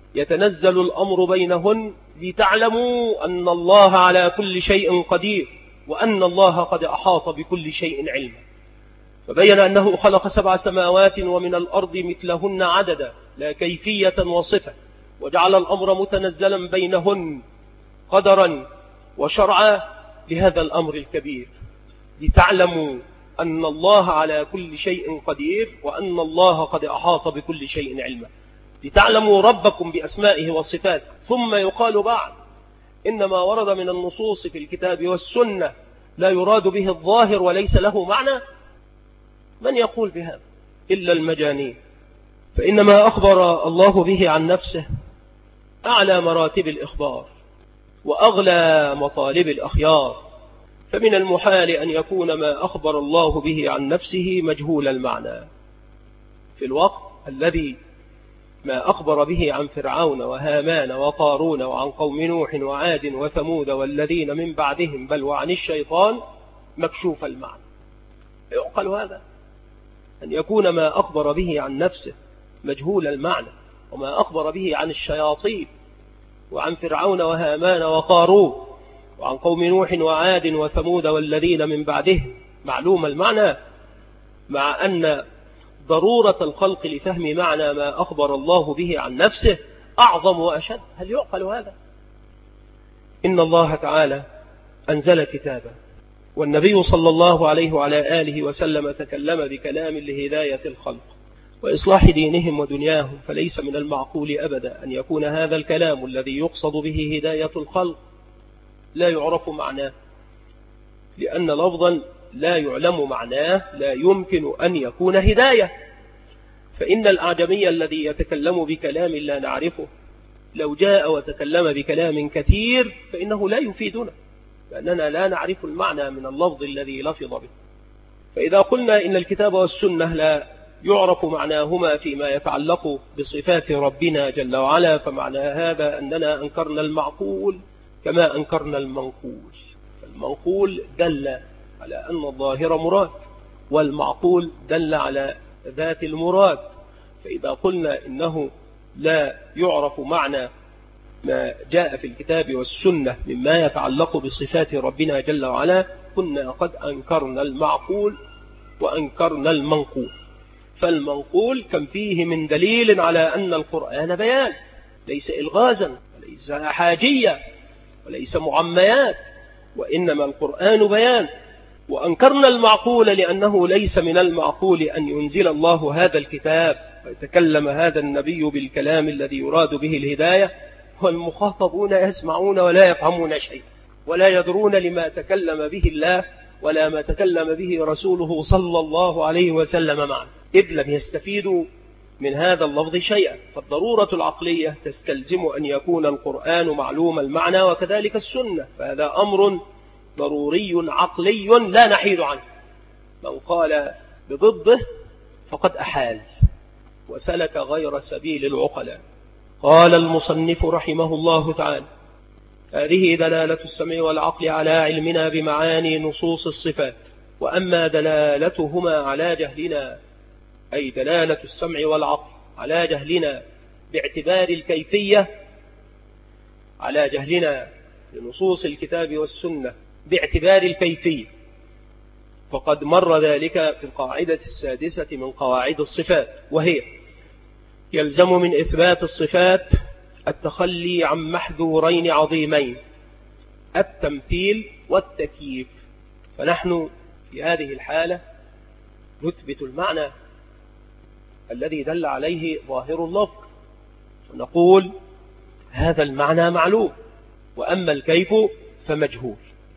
يتنزل الأمر بينهن لتعلموا أن الله على كل شيء قدير وأن الله قد أحاط بكل شيء علما. فبين أنه خلق سبع سماوات ومن الأرض مثلهن عددا لا كيفية وصفة، وجعل الأمر متنزلا بينهن قدرا وشرعا لهذا الأمر الكبير، لتعلموا أن الله على كل شيء قدير وأن الله قد أحاط بكل شيء علما، لتعلموا ربكم بأسمائه وصفاته. ثم يقال بعد إن ما ورد من النصوص في الكتاب والسنة لا يراد به الظاهر وليس له معنى. من يقول بهذا إلا المجانين؟ فإن ما أخبر الله به عن نفسه أعلى مراتب الإخبار وأغلى مطالب الأخيار، فمن المحال أن يكون ما أخبر الله به عن نفسه مجهول المعنى في الوقت الذي ما أخبر به عن فرعون وهامان وقارون وعن قوم نوح وعاد وثمود والذين من بعدهم بل وعن الشيطان مكشوف المعنى. يعقل هذا أن يكون ما أخبر به عن نفسه مجهول المعنى، وما أخبر به عن الشياطين وعن فرعون وهامان وقارون وعن قوم نوح وعاد وثمود والذين من بعدهم معلوم المعنى، مع أن ضرورة الخلق لفهم معنى ما أخبر الله به عن نفسه أعظم وأشد. هل يعقل هذا؟ إن الله تعالى أنزل كتابا، والنبي صلى الله عليه وعلى آله وسلم تكلم بكلام لهداية الخلق وإصلاح دينهم ودنياهم، فليس من المعقول أبدا أن يكون هذا الكلام الذي يقصد به هداية الخلق لا يعرف معناه، لأن لفظا لا يعلم معناه لا يمكن أن يكون هداية. فإن الأعجمي الذي يتكلم بكلام لا نعرفه لو جاء وتكلم بكلام كثير فإنه لا يفيدنا، لأننا لا نعرف المعنى من اللفظ الذي لفظ به. فإذا قلنا إن الكتاب والسنة لا يعرف معناهما فيما يتعلق بصفات ربنا جل وعلا، فمعنى هذا أننا أنكرنا المعقول كما أنكرنا المنقول. المنقول دل على أن الظاهر مراد، والمعقول دل على ذات المراد. فإذا قلنا إنه لا يعرف معنى ما جاء في الكتاب والسنة مما يتعلق بصفات ربنا جل وعلا كنا قد أنكرنا المعقول وأنكرنا المنقول. فالمنقول كم فيه من دليل على أن القرآن بيان، ليس إلغازا وليس حاجية وليس معميات، وإنما القرآن بيان. وأنكرنا المعقول لأنه ليس من المعقول أن ينزل الله هذا الكتاب ويتكلم هذا النبي بالكلام الذي يراد به الهداية والمخاطبون يسمعون ولا يفهمون شيء ولا يدرون لما تكلم به الله ولا ما تكلم به رسوله صلى الله عليه وسلم معه، إذ لم يستفيدوا من هذا اللفظ شيئا. فالضرورة العقلية تستلزم أن يكون القرآن معلوم المعنى وكذلك السنة، فهذا أمر ضروري عقلي لا نحيد عنه. من قال بضده فقد أحال وسلك غير سبيل العقلاء. قال المصنف رحمه الله تعالى: هذه دلالة السمع والعقل على علمنا بمعاني نصوص الصفات، وأما دلالتهما على جهلنا، أي دلالة السمع والعقل على جهلنا باعتبار الكيفية، على جهلنا لنصوص الكتاب والسنة باعتبار الكيفية، فقد مر ذلك في القاعدة السادسة من قواعد الصفات، وهي: يلزم من إثبات الصفات التخلي عن محذورين عظيمين، التمثيل والتكييف. فنحن في هذه الحالة نثبت المعنى الذي دل عليه ظاهر اللفظ، ونقول هذا المعنى معلوم، وأما الكيف فمجهول.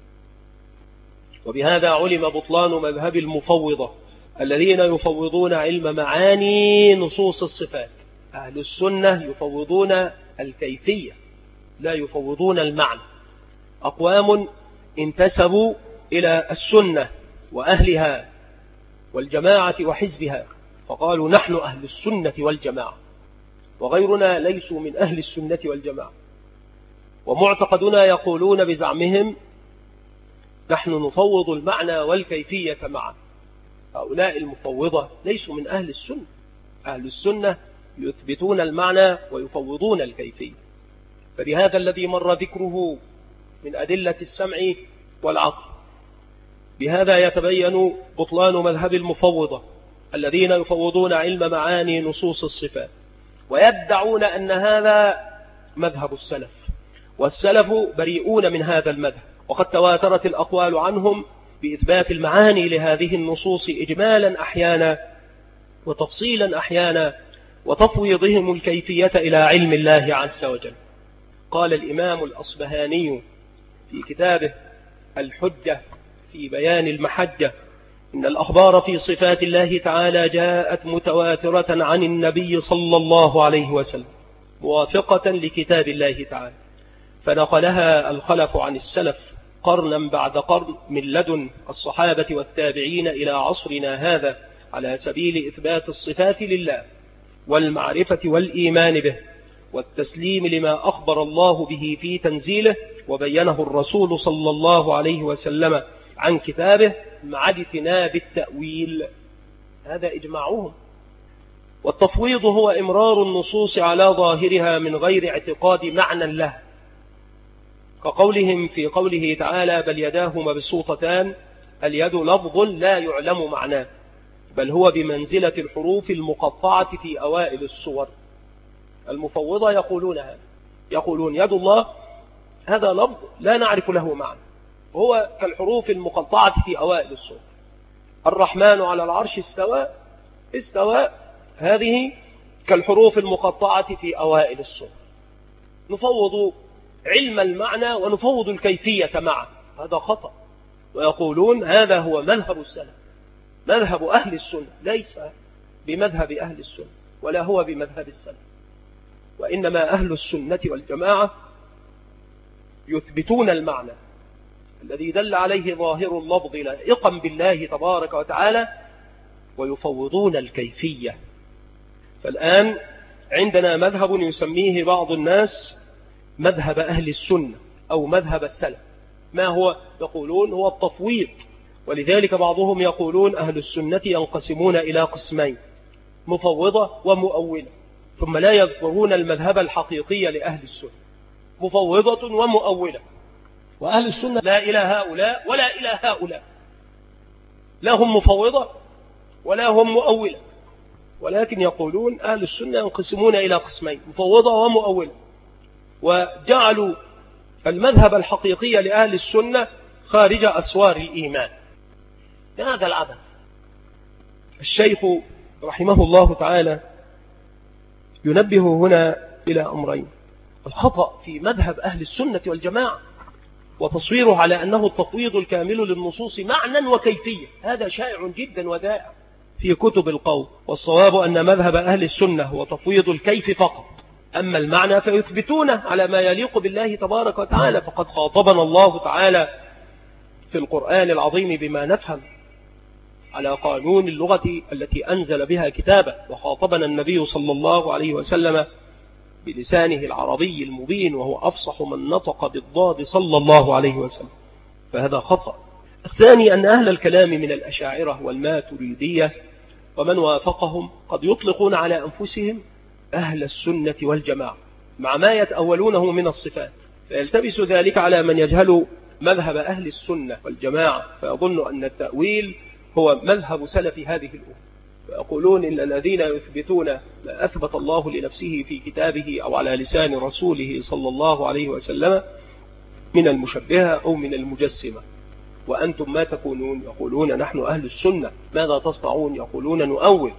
وبهذا علم بطلان مذهب المفوضة الذين يفوضون علم معاني نصوص الصفات. أهل السنة يفوضون الكيفية لا يفوضون المعنى. أقوام انتسبوا إلى السنة وأهلها والجماعة وحزبها فقالوا نحن أهل السنة والجماعة، وغيرنا ليسوا من أهل السنة والجماعة. ومعتقدنا يقولون بزعمهم نحن نفوض المعنى والكيفية معا. هؤلاء المفوضة ليسوا من أهل السنة. أهل السنة يثبتون المعنى ويفوضون الكيفية. فبهذا الذي مر ذكره من أدلة السمع والعقل، بهذا يتبين بطلان مذهب المفوضة الذين يفوضون علم معاني نصوص الصفات، ويدعون أن هذا مذهب السلف، والسلف بريئون من هذا المذهب، وقد تواترت الأقوال عنهم بإثبات المعاني لهذه النصوص إجمالا أحيانا وتفصيلا أحيانا، وتفويضهم الكيفية إلى علم الله عز وجل. قال الإمام الأصبهاني في كتابه الحجة في بيان المحجة: إن الأخبار في صفات الله تعالى جاءت متواترة عن النبي صلى الله عليه وسلم موافقة لكتاب الله تعالى، فنقلها الخلف عن السلف قرنا بعد قرن من لدن الصحابة والتابعين إلى عصرنا هذا، على سبيل إثبات الصفات لله والمعرفة والإيمان به والتسليم لما أخبر الله به في تنزيله وبينه الرسول صلى الله عليه وسلم عن كتابه، مع اجتناب التأويل. هذا إجماعهم. والتفويض هو إمرار النصوص على ظاهرها من غير اعتقاد معنى له، كقولهم في قوله تعالى: بل يداه مبسوطتان، اليد لفظ لا يعلم معناه، بل هو بمنزلة الحروف المقطعة في أوائل السور. المفوضة يقولون هذا، يقولون يد الله هذا لفظ لا نعرف له معنى، وهو كالحروف المقطعة في أوائل السور. الرحمن على العرش استوى، استوى هذه كالحروف المقطعة في أوائل السور. نفوض علم المعنى ونفوض الكيفية معا، هذا خطأ. ويقولون هذا هو مذهب السلف، مذهب أهل السنة، ليس بمذهب أهل السنة ولا هو بمذهب السلف، وإنما أهل السنة والجماعة يثبتون المعنى الذي دل عليه ظاهر اللفظ لائقا بالله تبارك وتعالى، ويفوضون الكيفية. فالآن عندنا مذهب يسميه بعض الناس مذهب أهل السنة أو مذهب السلف. ما هو؟ يقولون هو التفويض. ولذلك بعضهم يقولون أهل السنة ينقسمون إلى قسمين: مفوضة ومؤولة، ثم لا يذكرون المذهب الحقيقي لأهل السنة، مفوضة ومؤولة. وأهل السنة لا إلى هؤلاء ولا إلى هؤلاء، لا هم مفوضة ولا هم مؤولة، ولكن يقولون أهل السنة ينقسمون إلى قسمين: مفوضة ومؤولة، وجعلوا المذهب الحقيقي لأهل السنة خارج أسوار الإيمان. هذا العبث. الشيخ رحمه الله تعالى ينبه هنا إلى أمرين: الخطأ في مذهب أهل السنة والجماعة وتصويره على أنه التفويض الكامل للنصوص معنى وكيفية، هذا شائع جدا وذائع في كتب القوم. والصواب أن مذهب أهل السنة هو تفويض الكيف فقط، أما المعنى فيثبتونه على ما يليق بالله تبارك وتعالى. فقد خاطبنا الله تعالى في القرآن العظيم بما نفهم على قانون اللغة التي أنزل بها كتابه، وخاطبنا النبي صلى الله عليه وسلم بلسانه العربي المبين، وهو أفصح من نطق بالضاد صلى الله عليه وسلم، فهذا خطأ. الثاني أن أهل الكلام من الأشاعرة والماتريدية ومن وافقهم قد يطلقون على أنفسهم أهل السنة والجماعة مع ما يتأولونه من الصفات، فيلتبس ذلك على من يجهل مذهب أهل السنة والجماعة، فيظن أن التأويل هو مذهب سلف هذه الأمة، ويقولون إن الذين يثبتون ما أثبت الله لنفسه في كتابه أو على لسان رسوله صلى الله عليه وسلم من المشبهة أو من المجسمة. وأنتم ما تكونون؟ يقولون نحن أهل السنة. ماذا تصنعون؟ يقولون نؤول.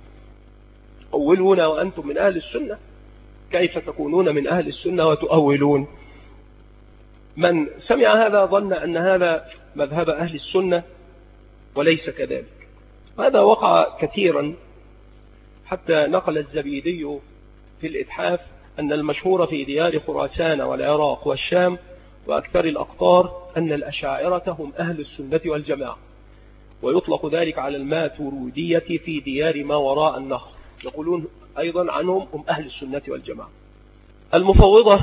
تؤولون وأنتم من أهل السنة؟ كيف تكونون من أهل السنة وتؤولون؟ من سمع هذا ظن أن هذا مذهب أهل السنة، وليس كذلك. هذا وقع كثيرا، حتى نقل الزبيدي في الإتحاف أن المشهور في ديار خراسان والعراق والشام وأكثر الأقطار أن الأشاعرة هم أهل السنة والجماعة، ويطلق ذلك على الماتريدية في ديار ما وراء النهر، يقولون أيضا عنهم هم أهل السنة والجماعة. المفوضة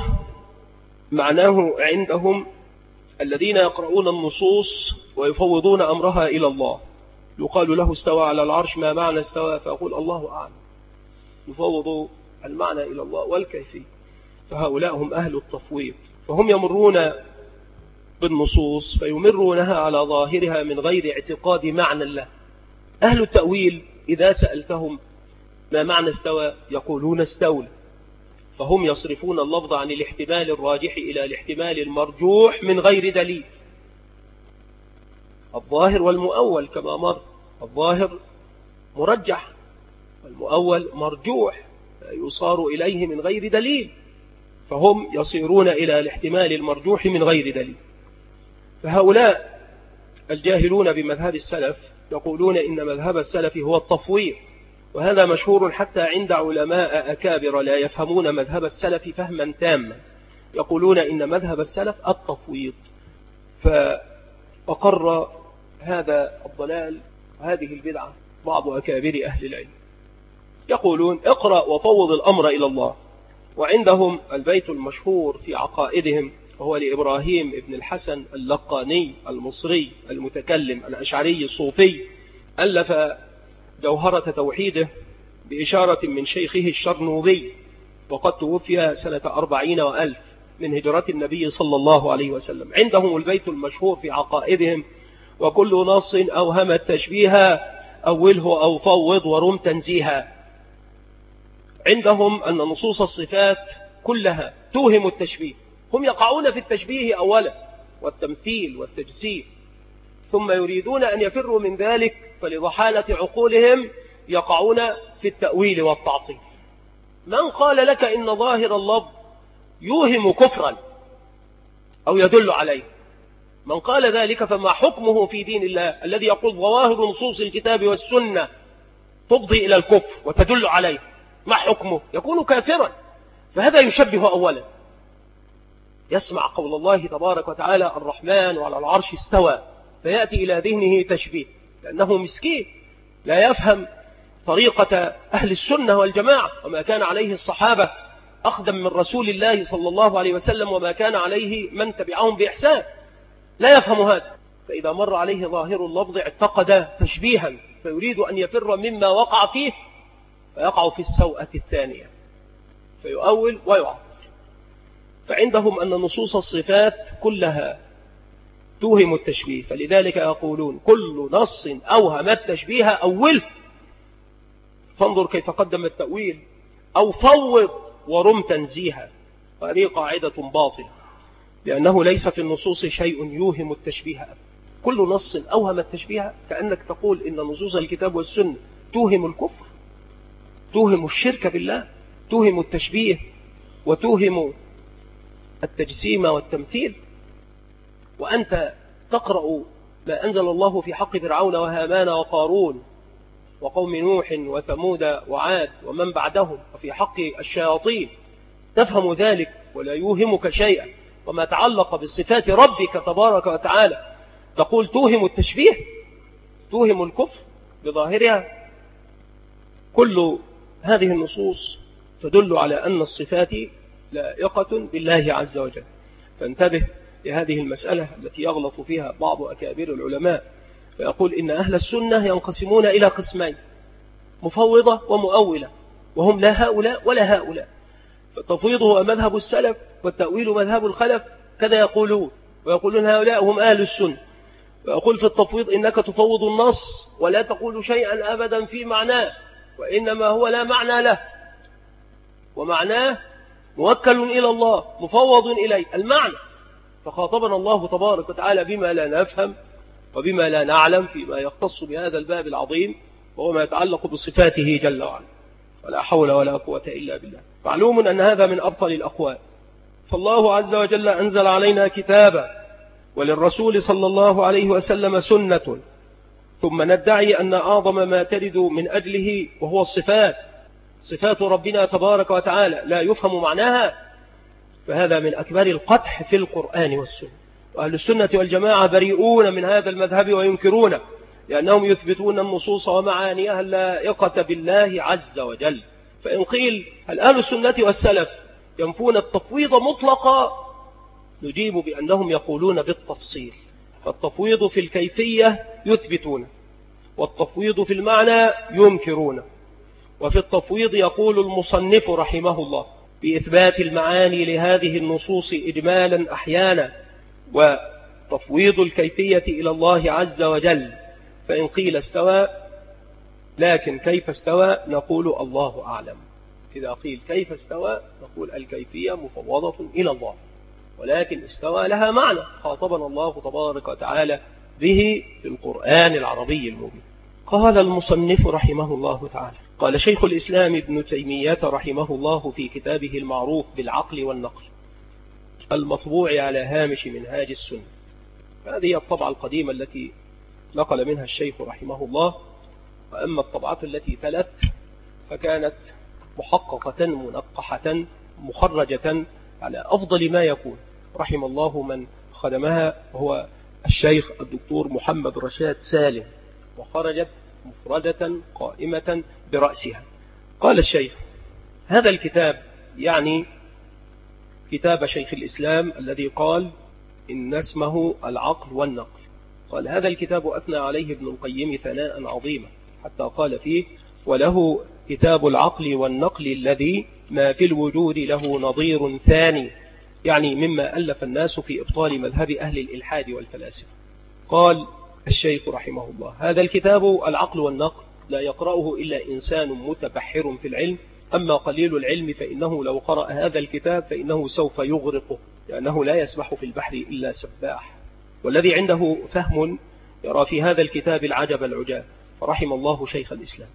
معناه عندهم الذين يقرؤون النصوص ويفوضون أمرها إلى الله. يقال له استوى على العرش، ما معنى استوى؟ فيقول الله أعلم. يفوض المعنى إلى الله والكيفية. فهؤلاء هم أهل التفويض، فهم يمرون بالنصوص فيمرونها على ظاهرها من غير اعتقاد معنى الله. أهل التأويل إذا سألتهم ما معنى استوى يقولون استولى، فهم يصرفون اللفظ عن الاحتمال الراجح إلى الاحتمال المرجوح من غير دليل. الظاهر والمؤول كما مر، الظاهر مرجح والمؤول مرجوح يصار إليه من غير دليل، فهم يصيرون إلى الاحتمال المرجوح من غير دليل. فهؤلاء الجاهلون بمذهب السلف يقولون إن مذهب السلف هو التفويض، وهذا مشهور حتى عند علماء أكابر لا يفهمون مذهب السلف فهما تاما، يقولون إن مذهب السلف التفويض. فأقر هذا الضلال وهذه البدعة بعض أكابر أهل العلم، يقولون اقرأ وفوض الأمر إلى الله. وعندهم البيت المشهور في عقائدهم وهو لإبراهيم ابن الحسن اللقاني المصري المتكلم الأشعري الصوفي، ألف جوهرة توحيده بإشارة من شيخه الشرنوبي، وقد توفي سنة أربعين وألف من هجرة النبي صلى الله عليه وسلم. عندهم البيت المشهور في عقائدهم وكل نص أوهم التشبيه أوله أو فوض ورم تنزيها. عندهم أن نصوص الصفات كلها توهم التشبيه، هم يقعون في التشبيه أولا والتمثيل والتجسيم، ثم يريدون أن يفروا من ذلك، فلضحالة عقولهم يقعون في التأويل والتعطيل. من قال لك إن ظاهر اللفظ يوهم كفرا أو يدل عليه؟ من قال ذلك فما حكمه في دين الله الذي يقول ظواهر نصوص الكتاب والسنة تفضي إلى الكفر وتدل عليه؟ ما حكمه؟ يكون كافرا. فهذا يشبه أولا، يسمع قول الله تبارك وتعالى الرحمن وعلى العرش استوى، فيأتي إلى ذهنه تشبيه، لأنه مسكين لا يفهم طريقة أهل السنة والجماعة وما كان عليه الصحابة أخذا من رسول الله صلى الله عليه وسلم وما كان عليه من تبعهم بإحسان، لا يفهم هذا. فإذا مر عليه ظاهر اللفظ اعتقد تشبيها فيريد أن يفر مما وقع فيه، فيقع في السوءة الثانية فيؤول ويعطل. فعندهم أن نصوص الصفات كلها توهم التشبيه، فلذلك يقولون كل نص أوهم التشبيه أوله، فانظر كيف قدم التأويل، أو فوض ورم تنزيها. هذه قاعدة باطلة، لأنه ليس في النصوص شيء يوهم التشبيه. كل نص أوهم التشبيه كأنك تقول إن نصوص الكتاب والسنة توهم الكفر، توهم الشرك بالله، توهم التشبيه وتوهم التجسيم والتمثيل. وأنت تقرأ ما أنزل الله في حق فرعون وهامان وقارون وقوم نوح وثمود وعاد ومن بعدهم وفي حق الشياطين، تفهم ذلك ولا يوهمك شيئا. وما تعلق بصفات ربك تبارك وتعالى تقول توهم التشبيه، توهم الكفر بظاهرها. كل هذه النصوص تدل على أن الصفات لائقة بالله عز وجل. فانتبه لهذه المسألة التي يغلط فيها بعض أكابر العلماء، فيقول إن أهل السنة ينقسمون إلى قسمين، مفوضة ومؤولة، وهم لا هؤلاء ولا هؤلاء. فالتفويض هو مذهب السلف والتأويل مذهب الخلف، كذا يقولون، ويقولون هؤلاء هم أهل السنة. ويقول في التفويض إنك تفوض النص ولا تقول شيئا أبدا في معناه، وإنما هو لا معنى له، ومعناه موكل إلى الله مفوض إليه المعنى. فخاطبنا الله تبارك وتعالى بما لا نفهم وبما لا نعلم فيما يختص بهذا الباب العظيم، وهو ما يتعلق بصفاته جل وعلا. ولا حول ولا قوة إلا بالله. معلوم أن هذا من أبطل الأقوال. فالله عز وجل أنزل علينا كتابا، وللرسول صلى الله عليه وسلم سنة، ثم ندعي أن أعظم ما ترد من أجله وهو الصفات، صفات ربنا تبارك وتعالى لا يفهم معناها، فهذا من أكبر القدح في القرآن والسنة. وأهل السنة والجماعة بريئون من هذا المذهب وينكرونه، لأنهم يثبتون النصوص ومعانيها اللائقة بالله عز وجل. فإن قيل هل أهل السنة والسلف ينفون التفويض مطلقا، نجيب بأنهم يقولون بالتفصيل. فالتفويض في الكيفية يثبتونه، والتفويض في المعنى ينكرونه. وفي التفويض يقول المصنف رحمه الله بإثبات المعاني لهذه النصوص إجمالا أحيانا، وتفويض الكيفية إلى الله عز وجل. فإن قيل استوى لكن كيف استوى نقول الله أعلم. إذا قيل كيف استوى نقول الكيفية مفوضة إلى الله، ولكن استوى لها معنى خاطبنا الله تبارك وتعالى به في القرآن العربي المبين. قال المصنف رحمه الله تعالى: قال شيخ الإسلام ابن تيمية رحمه الله في كتابه المعروف بالعقل والنقل المطبوع على هامش منهاج السنة، هذه الطبعة القديمة التي نقل منها الشيخ رحمه الله، وأما الطبعة التي تلت فكانت محققة منقحة مخرجة على أفضل ما يكون، رحم الله من خدمها هو الشيخ الدكتور محمد رشاد سالم، وخرجت مفردة قائمة برأسها. قال الشيخ: هذا الكتاب يعني كتاب شيخ الإسلام الذي قال إن اسمه العقل والنقل. قال: هذا الكتاب أثنى عليه ابن القيم ثناء عظيما، حتى قال فيه: وله كتاب العقل والنقل الذي ما في الوجود له نظير ثاني، يعني مما ألف الناس في إبطال مذهب أهل الإلحاد والفلاسفة. قال الشيخ رحمه الله: هذا الكتاب العقل والنقل لا يقرأه إلا إنسان متبحر في العلم، أما قليل العلم فإنه لو قرأ هذا الكتاب فإنه سوف يغرقه، لأنه لا يسبح في البحر إلا سباح. والذي عنده فهم يرى في هذا الكتاب العجب العجاب، فرحم الله شيخ الإسلام.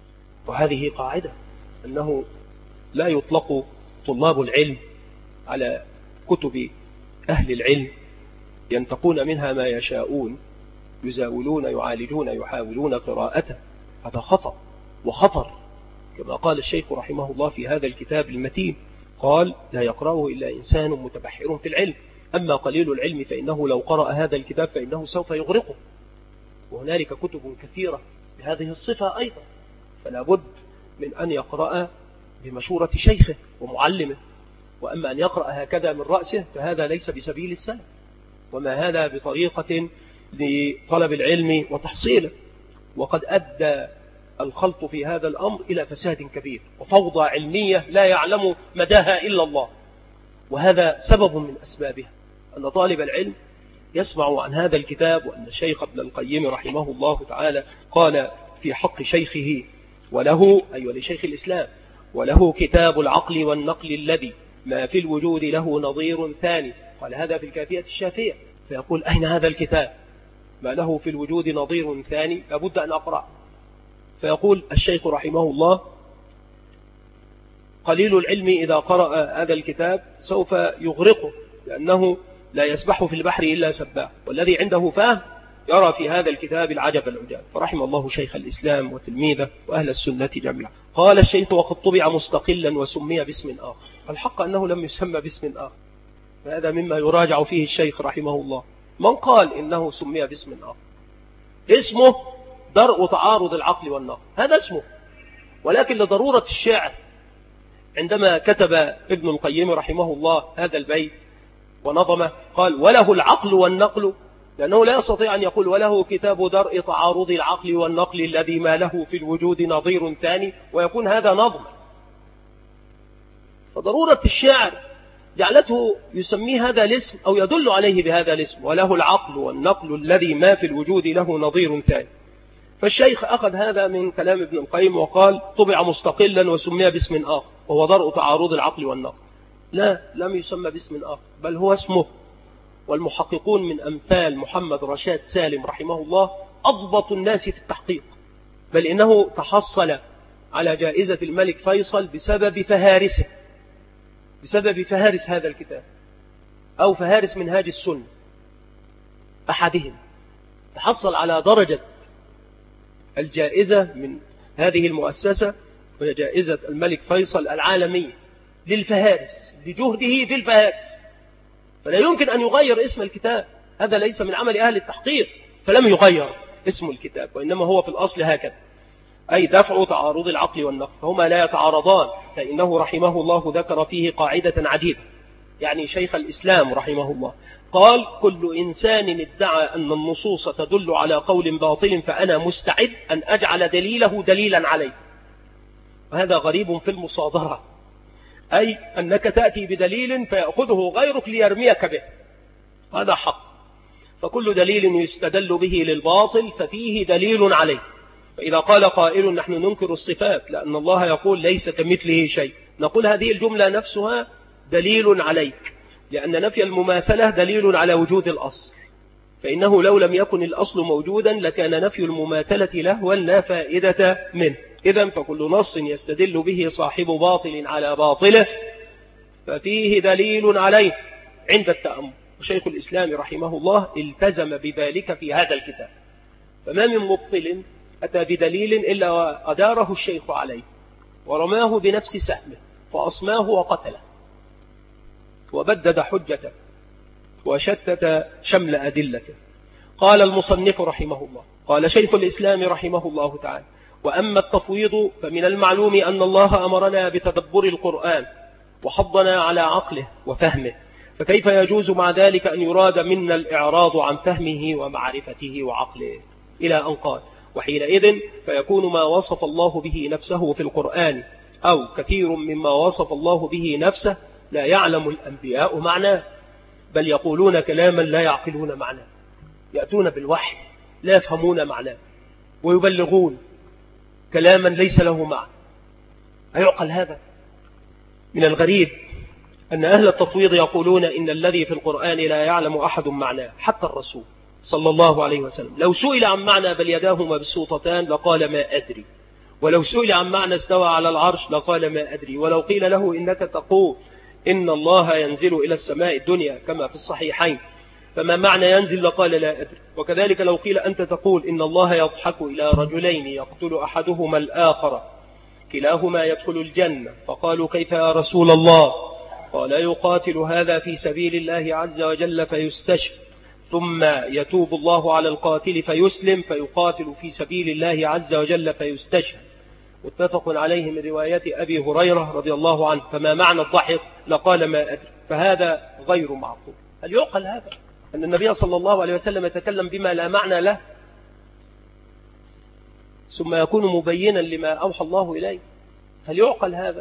وهذه قاعدة، أنه لا يطلق طلاب العلم على كتب أهل العلم ينتقون منها ما يشاءون، يزاولون يعالجون يحاولون قراءته، هذا خطأ وخطر، كما قال الشيخ رحمه الله في هذا الكتاب المتين، قال: لا يقرأه إلا إنسان متبحر في العلم، أما قليل العلم فإنه لو قرأ هذا الكتاب فإنه سوف يغرقه. وهنالك كتب كثيرة بهذه الصفة أيضا، فلا بد من أن يقرأ بمشورة شيخه ومعلمه، وأما أن يقرأ هكذا من رأسه فهذا ليس بسبيل السلف، وما هذا بطريقة لطلب العلم وتحصيله. وقد أدى الخلط في هذا الأمر إلى فساد كبير وفوضى علمية لا يعلم مداها إلا الله، وهذا سبب من أسبابها، أن طالب العلم يسمع عن هذا الكتاب وأن الشيخ ابن القيم رحمه الله تعالى قال في حق شيخه: وله أي أيوة لشيخ الإسلام وله كتاب العقل والنقل الذي ما في الوجود له نظير ثاني. قال هذا في الكافية الشافية، فيقول: أين هذا الكتاب ما له في الوجود نظير ثاني؟ لابد أن أقرأ. فيقول الشيخ رحمه الله: قليل العلم إذا قرأ هذا الكتاب سوف يغرقه، لأنه لا يسبح في البحر إلا سباح، والذي عنده فهم يرى في هذا الكتاب العجب العجاب. فرحم الله شيخ الإسلام وتلميذه وأهل السنة جميعا. قال الشيخ: وقد طبع مستقلا وسمي باسم آخر. الحق أنه لم يسمى باسم آخر، فهذا مما يراجع فيه الشيخ رحمه الله. من قال إنه سمي باسم آخر؟ اسمه درء تعارض العقل والنقل، هذا اسمه. ولكن لضرورة الشعر عندما كتب ابن القيم رحمه الله هذا البيت ونظمه قال: وله العقل والنقل، لأنه لا يستطيع أن يقول وله كتاب درء تعارض العقل والنقل الذي ما له في الوجود نظير ثاني، ويكون هذا نظم. فضرورة الشعر جعلته يسمي هذا الاسم أو يدل عليه بهذا الاسم: وله العقل والنقل الذي ما في الوجود له نظير ثاني. فالشيخ أخذ هذا من كلام ابن القيم وقال: طبع مستقلا وسمي باسم آخر وهو درء تعارض العقل والنقل. لا، لم يسمى باسم آخر، بل هو اسمه. والمحققون من أمثال محمد رشاد سالم رحمه الله أضبط الناس في التحقيق، بل إنه تحصل على جائزة الملك فيصل بسبب فهارسه، بسبب فهارس هذا الكتاب أو فهارس منهاج السنة أحدهم، تحصل على درجة الجائزة من هذه المؤسسة، وهي جائزة الملك فيصل العالمية للفهارس، لجهده في الفهارس. فلا يمكن أن يغير اسم الكتاب، هذا ليس من عمل أهل التحقيق، فلم يغير اسم الكتاب، وإنما هو في الأصل هكذا، أي دفع تعارض العقل والنقل، فهما لا يتعارضان. فإنه رحمه الله ذكر فيه قاعدة عجيبة، يعني شيخ الإسلام رحمه الله قال: كل إنسان ادعى أن النصوص تدل على قول باطل فأنا مستعد أن أجعل دليله دليلا عليه. وهذا غريب في المصادرة، أي أنك تأتي بدليل فيأخذه غيرك ليرميك به، هذا حق. فكل دليل يستدل به للباطل ففيه دليل عليه. فإذا قال قائل نحن ننكر الصفات لأن الله يقول ليس كمثله شيء، نقول هذه الجملة نفسها دليل عليك، لأن نفي المماثلة دليل على وجود الأصل، فإنه لو لم يكن الأصل موجودا لكان نفي المماثلة لهوا لا فائدة منه. إذن فكل نص يستدل به صاحب باطل على باطله ففيه دليل عليه عند التأمل. وشيخ الإسلام رحمه الله التزم بذلك في هذا الكتاب، فما من مبطل أتى بدليل إلا وأداره الشيخ عليه ورماه بنفس سهمه فأصماه وقتله وبدد حجته وشتت شمل أدلته. قال المصنف رحمه الله، قال شيخ الإسلام رحمه الله تعالى: وأما التفويض فمن المعلوم أن الله أمرنا بتدبر القرآن وحضنا على عقله وفهمه، فكيف يجوز مع ذلك أن يراد منا الإعراض عن فهمه ومعرفته وعقله، إلى أن قال: وحينئذ فيكون ما وصف الله به نفسه في القرآن أو كثير مما وصف الله به نفسه لا يعلم الأنبياء معناه، بل يقولون كلاما لا يعقلون معناه، يأتون بالوحي لا يفهمون معناه ويبلغون كلاما ليس له معنى. أيعقل هذا؟ من الغريب أن أهل التفويض يقولون إن الذي في القرآن لا يعلم أحد معناه، حتى الرسول صلى الله عليه وسلم لو سئل عن معنى بل يداه مبسوطتان لقال ما أدري، ولو سئل عن معنى استوى على العرش لقال ما أدري، ولو قيل له إنك تقول إن الله ينزل إلى السماء الدنيا كما في الصحيحين فما معنى ينزل لقال لا أدري. وكذلك لو قيل أنت تقول إن الله يضحك إلى رجلين يقتل أحدهما الآخر كلاهما يدخل الجنة فقالوا كيف يا رسول الله؟ قال يقاتل هذا في سبيل الله عز وجل فيستشهد ثم يتوب الله على القاتل فيسلم فيقاتل في سبيل الله عز وجل فيستشهد، متفق عليه من رواية أبي هريرة رضي الله عنه، فما معنى الضحك؟ لقال ما أدري. فهذا غير معقول. هل يعقل هذا أن النبي صلى الله عليه وسلم يتكلم بما لا معنى له ثم يكون مبينا لما أوحى الله إليه؟ هل يعقل هذا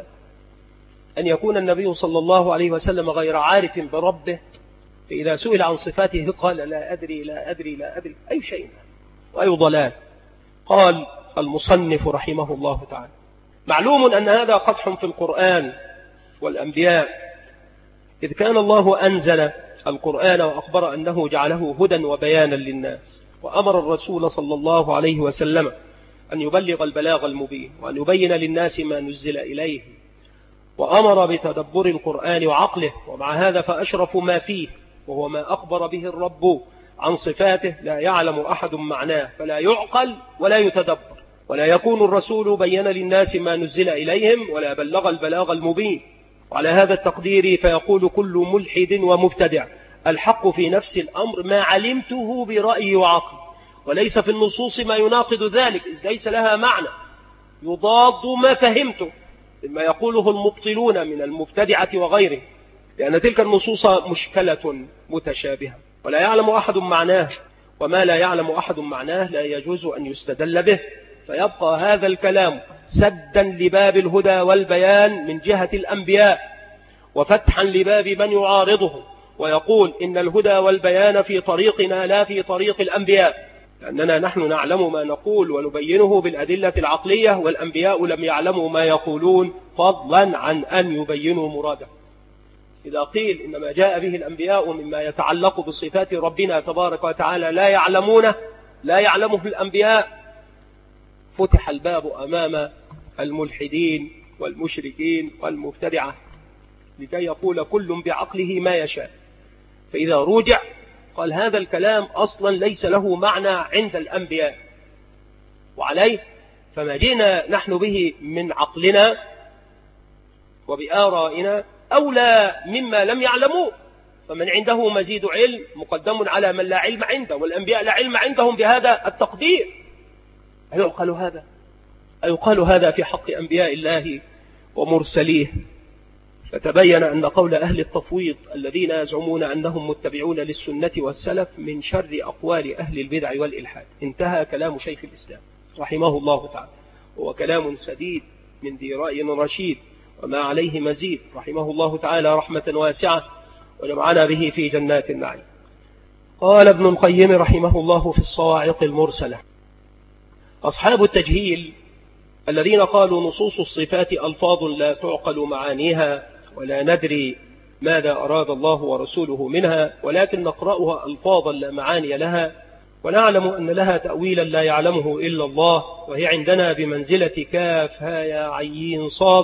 أن يكون النبي صلى الله عليه وسلم غير عارف بربه فإذا سئل عن صفاته قال لا أدري لا أدري لا أدري؟ أي شيء وأي ضلال. قال المصنف رحمه الله تعالى: معلوم أن هذا قدح في القرآن والأنبياء، إذ كان الله أنزل القرآن وأخبر أنه جعله هدى وبيانا للناس، وأمر الرسول صلى الله عليه وسلم أن يبلغ البلاغ المبين وأن يبين للناس ما نزل إليه، وأمر بتدبر القرآن وعقله، ومع هذا فأشرف ما فيه وهو ما أخبر به الرب عن صفاته لا يعلم أحد معناه فلا يعقل ولا يتدبر، ولا يكون الرسول بين للناس ما نزل إليهم ولا بلغ البلاغ المبين. وعلى هذا التقدير فيقول كل ملحد ومبتدع: الحق في نفس الأمر ما علمته برأيي وعقل، وليس في النصوص ما يناقض ذلك، إذ ليس لها معنى يضاد ما فهمته مما يقوله المبطلون من المبتدعة وغيره، لأن تلك النصوص مشكلة متشابهة ولا يعلم أحد معناه، وما لا يعلم أحد معناه لا يجوز أن يستدل به، فيبقى هذا الكلام سدا لباب الهدى والبيان من جهة الأنبياء وفتحا لباب من يعارضه ويقول إن الهدى والبيان في طريقنا لا في طريق الأنبياء، لأننا نحن نعلم ما نقول ونبينه بالأدلة العقلية، والأنبياء لم يعلموا ما يقولون فضلا عن أن يبينوا مراده. إذا قيل إنما جاء به الأنبياء مما يتعلق بصفات ربنا تبارك وتعالى لا يعلمونه لا يعلمه الأنبياء، فتح الباب أمام الملحدين والمشركين والمبتدعة لكي يقول كل بعقله ما يشاء. فإذا رجع قال هذا الكلام أصلا ليس له معنى عند الأنبياء، وعليه فما جئنا نحن به من عقلنا وبآرائنا أولى مما لم يعلموه، فمن عنده مزيد علم مقدم على من لا علم عنده، والأنبياء لا علم عندهم بهذا التقدير. أيقال هذا؟ أيقال هذا في حق أنبياء الله ومرسليه؟ فتبين أن قول أهل التفويض الذين يزعمون أنهم متبعون للسنة والسلف من شر أقوال أهل البدع والإلحاد. انتهى كلام شيخ الإسلام رحمه الله تعالى، هو كلام سديد من ذي رأي رشيد وما عليه مزيد، رحمه الله تعالى رحمة واسعة ونفعنا به في جنات النعيم. قال ابن القيم رحمه الله في الصواعق المرسلة: أصحاب التجهيل الذين قالوا نصوص الصفات ألفاظ لا تعقل معانيها ولا ندري ماذا أراد الله ورسوله منها، ولكن نقرأها ألفاظا لا معاني لها، ونعلم أن لها تأويلا لا يعلمه إلا الله، وهي عندنا بمنزلة كاف هاء عين صاد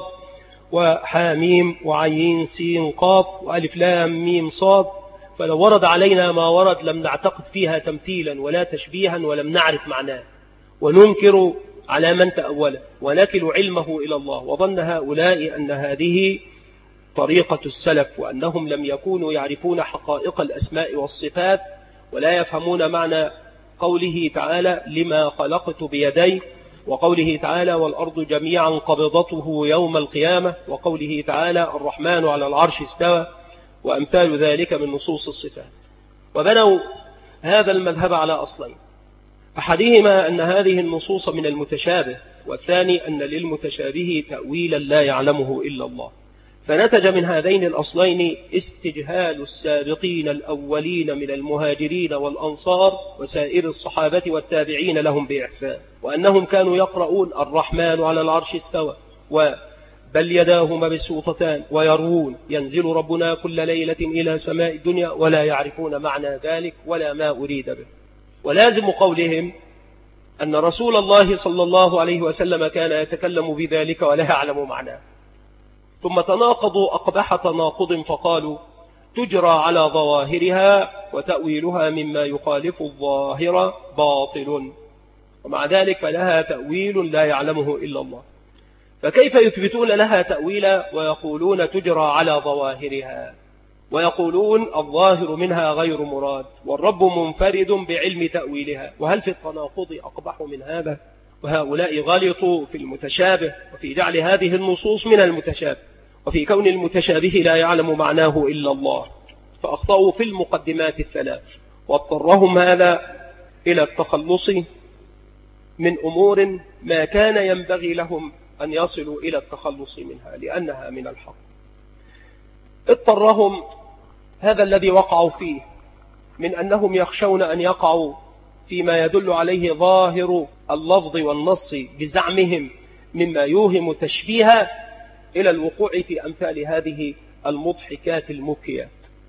وحاميم وعين سين قاف وألف لام ميم صاد، فلو ورد علينا ما ورد لم نعتقد فيها تمثيلا ولا تشبيها ولم نعرف معناه، وننكر على من تأوله ونكل علمه إلى الله. وظن هؤلاء أن هذه طريقة السلف، وأنهم لم يكونوا يعرفون حقائق الأسماء والصفات ولا يفهمون معنى قوله تعالى لما خلقت بيدي، وقوله تعالى والأرض جميعا قبضته يوم القيامة، وقوله تعالى الرحمن على العرش استوى، وأمثال ذلك من نصوص الصفات. وبنوا هذا المذهب على أصلين: أحدهما أن هذه النصوص من المتشابه، والثاني أن للمتشابه تأويلا لا يعلمه إلا الله. فنتج من هذين الأصلين استجهال السابقين الأولين من المهاجرين والأنصار وسائر الصحابة والتابعين لهم بإحسان، وأنهم كانوا يقرؤون الرحمن على العرش استوى وبل يداه مبسوطتان ويروون ينزل ربنا كل ليلة إلى سماء الدنيا ولا يعرفون معنى ذلك ولا ما أريد به. ولازم قولهم أن رسول الله صلى الله عليه وسلم كان يتكلم بذلك ولا يعلم معناه. ثم تناقضوا أقبح تناقض فقالوا تجرى على ظواهرها وتأويلها مما يخالف الظاهر باطل، ومع ذلك فلها تأويل لا يعلمه إلا الله. فكيف يثبتون لها تأويلا ويقولون تجرى على ظواهرها، ويقولون الظاهر منها غير مراد والرب منفرد بعلم تأويلها؟ وهل في التناقض أقبح من هذا؟ وهؤلاء غلطوا في المتشابه وفي جعل هذه النصوص من المتشابه، وفي كون المتشابه لا يعلم معناه إلا الله، فأخطأوا في المقدمات الثلاث، واضطرهم هذا إلى التخلص من أمور ما كان ينبغي لهم أن يصلوا إلى التخلص منها لأنها من الحق. اضطرهم هذا الذي وقعوا فيه من أنهم يخشون أن يقعوا فيما يدل عليه ظاهر اللفظ والنص بزعمهم مما يوهم تشبيها إلى الوقوع في أمثال هذه المضحكات المبكيات،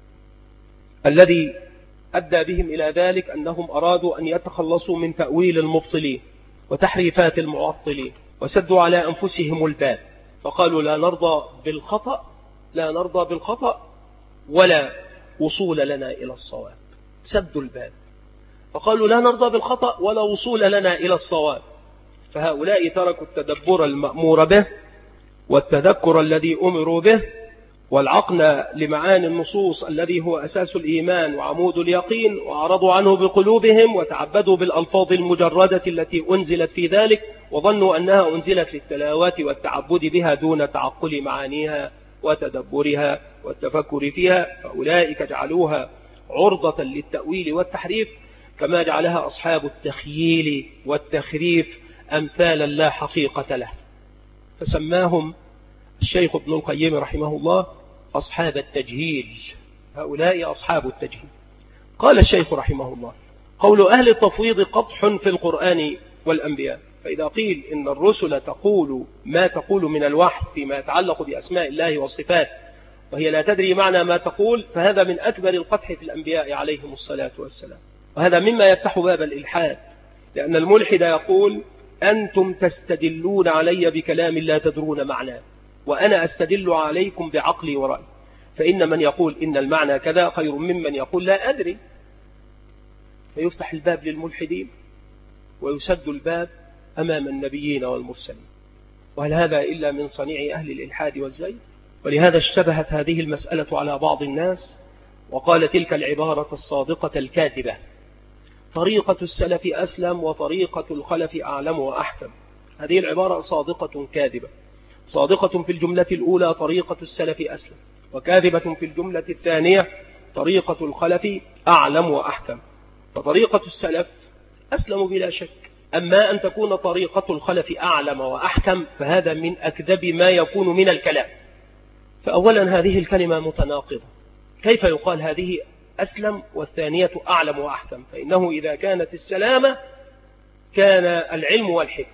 الذي أدى بهم إلى ذلك أنهم أرادوا أن يتخلصوا من تأويل المبطلين وتحريفات المعطلين، وسدوا على أنفسهم الباب، فقالوا لا نرضى بالخطأ لا نرضى بالخطأ ولا وصول لنا إلى الصواب. سدوا الباب فقالوا لا نرضى بالخطأ ولا وصول لنا إلى الصواب. فهؤلاء تركوا التدبر المأمور به والتذكر الذي أمروا به والعقل لمعاني النصوص الذي هو أساس الإيمان وعمود اليقين، وأعرضوا عنه بقلوبهم وتعبدوا بالألفاظ المجردة التي أنزلت في ذلك، وظنوا أنها أنزلت للتلاوات والتعبد بها دون تعقل معانيها وتدبرها والتفكر فيها. فأولئك جعلوها عرضة للتأويل والتحريف، كما جعلها أصحاب التخييل والتخريف أمثالا لا حقيقة له. فسماهم الشيخ ابن القيم رحمه الله أصحاب التجهيل. هؤلاء أصحاب التجهيل. قال الشيخ رحمه الله قول أهل التفويض قدح في القرآن والأنبياء. فإذا قيل إن الرسل تقول ما تقول من الوحي فيما يتعلق بأسماء الله وصفاته وهي لا تدري معنى ما تقول، فهذا من أكبر القدح في الأنبياء عليهم الصلاة والسلام، وهذا مما يفتح باب الإلحاد، لأن الملحد يقول أنتم تستدلون علي بكلام لا تدرون معناه وأنا أستدل عليكم بعقلي ورأيي، فإن من يقول إن المعنى كذا خير ممن يقول لا أدري. فيفتح الباب للملحدين ويسد الباب أمام النبيين والمرسلين. وهل هذا إلا من صنيع أهل الإلحاد والزيغ؟ ولهذا اشتبهت هذه المسألة على بعض الناس وقال تلك العبارة الصادقة الكاذبة: طريقة السلف أسلم وطريقة الخلف أعلم وأحكم. هذه العبارة صادقة كاذبة. صادقة في الجملة الأولى طريقة السلف أسلم، وكاذبة في الجملة الثانية طريقة الخلف أعلم وأحكم. فطريقة السلف أسلم بلا شك، أما أن تكون طريقة الخلف أعلم وأحكم فهذا من أكذب ما يكون من الكلام. فأولا هذه الكلمة متناقضة، كيف يقال هذه أسلم والثانية أعلم وأحكم؟ فإنه إذا كانت السلامة كان العلم والحكمة،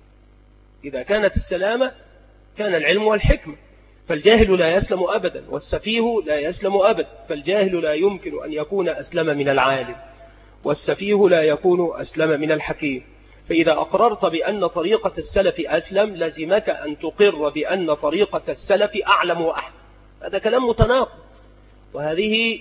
إذا كانت السلامة كان العلم والحكمة، فالجاهل لا يسلم أبدا والسفيه لا يسلم أبدا، فالجاهل لا يمكن أن يكون أسلم من العالم والسفيه لا يكون أسلم من الحكيم. فإذا أقررت بأن طريقة السلف أسلم لزمك أن تقر بأن طريقة السلف أعلم وأحكم. هذا كلام متناقض، وهذه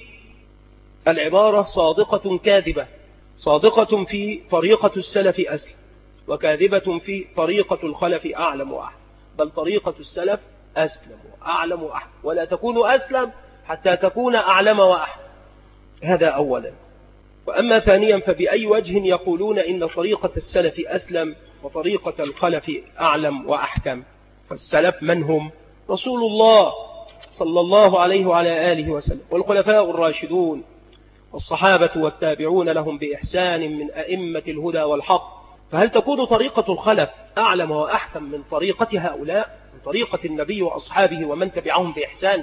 العبارة صادقة كاذبة، صادقة في طريقة السلف أسلم وكاذبة في طريقة الخلف أعلم وأحكم، بل طريقة السلف أسلم وأعلم وأحكم، ولا تكون أسلم حتى تكون أعلم وأحكم. هذا أولا. وأما ثانيا فبأي وجه يقولون إن طريقة السلف أسلم وطريقة الخلف أعلم وأحكم؟ فالسلف من هم؟ رسول الله صلى الله عليه وعلى آله وسلم والخلفاء الراشدون والصحابة والتابعون لهم بإحسان من أئمة الهدى والحق. فهل تكون طريقة الخلف أعلم وأحكم من طريقة هؤلاء، من طريقة النبي وأصحابه ومن تبعهم بإحسان؟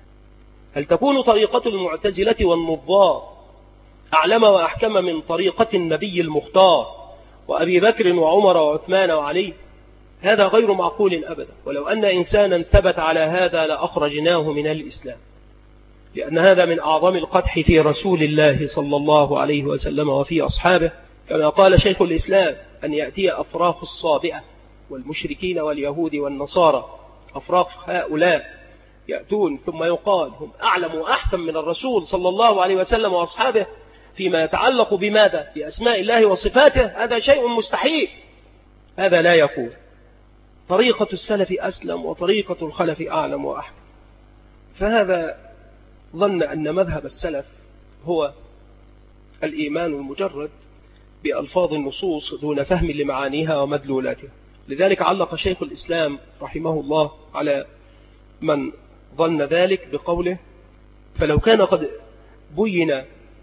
هل تكون طريقة المعتزلة والنظار أعلم وأحكم من طريقة النبي المختار وأبي بكر وعمر وعثمان وعلي؟ هذا غير معقول أبدا، ولو أن إنسانا ثبت على هذا لأخرجناه من الإسلام، لأن هذا من أعظم القدح في رسول الله صلى الله عليه وسلم وفي أصحابه، كما قال شيخ الإسلام أن يأتي أفراخ الصابئة والمشركين واليهود والنصارى، أفراخ هؤلاء يأتون ثم يقال هم أعلم وأحكم من الرسول صلى الله عليه وسلم وأصحابه فيما يتعلق بماذا؟ بأسماء الله وصفاته. هذا شيء مستحيل، هذا لا يكون. طريقة السلف أسلم وطريقة الخلف أعلم وأحكم. فهذا ظن أن مذهب السلف هو الإيمان المجرد بألفاظ النصوص دون فهم لمعانيها ومدلولاتها. لذلك علق شيخ الإسلام رحمه الله على من ظن ذلك بقوله: فلو كان قد بين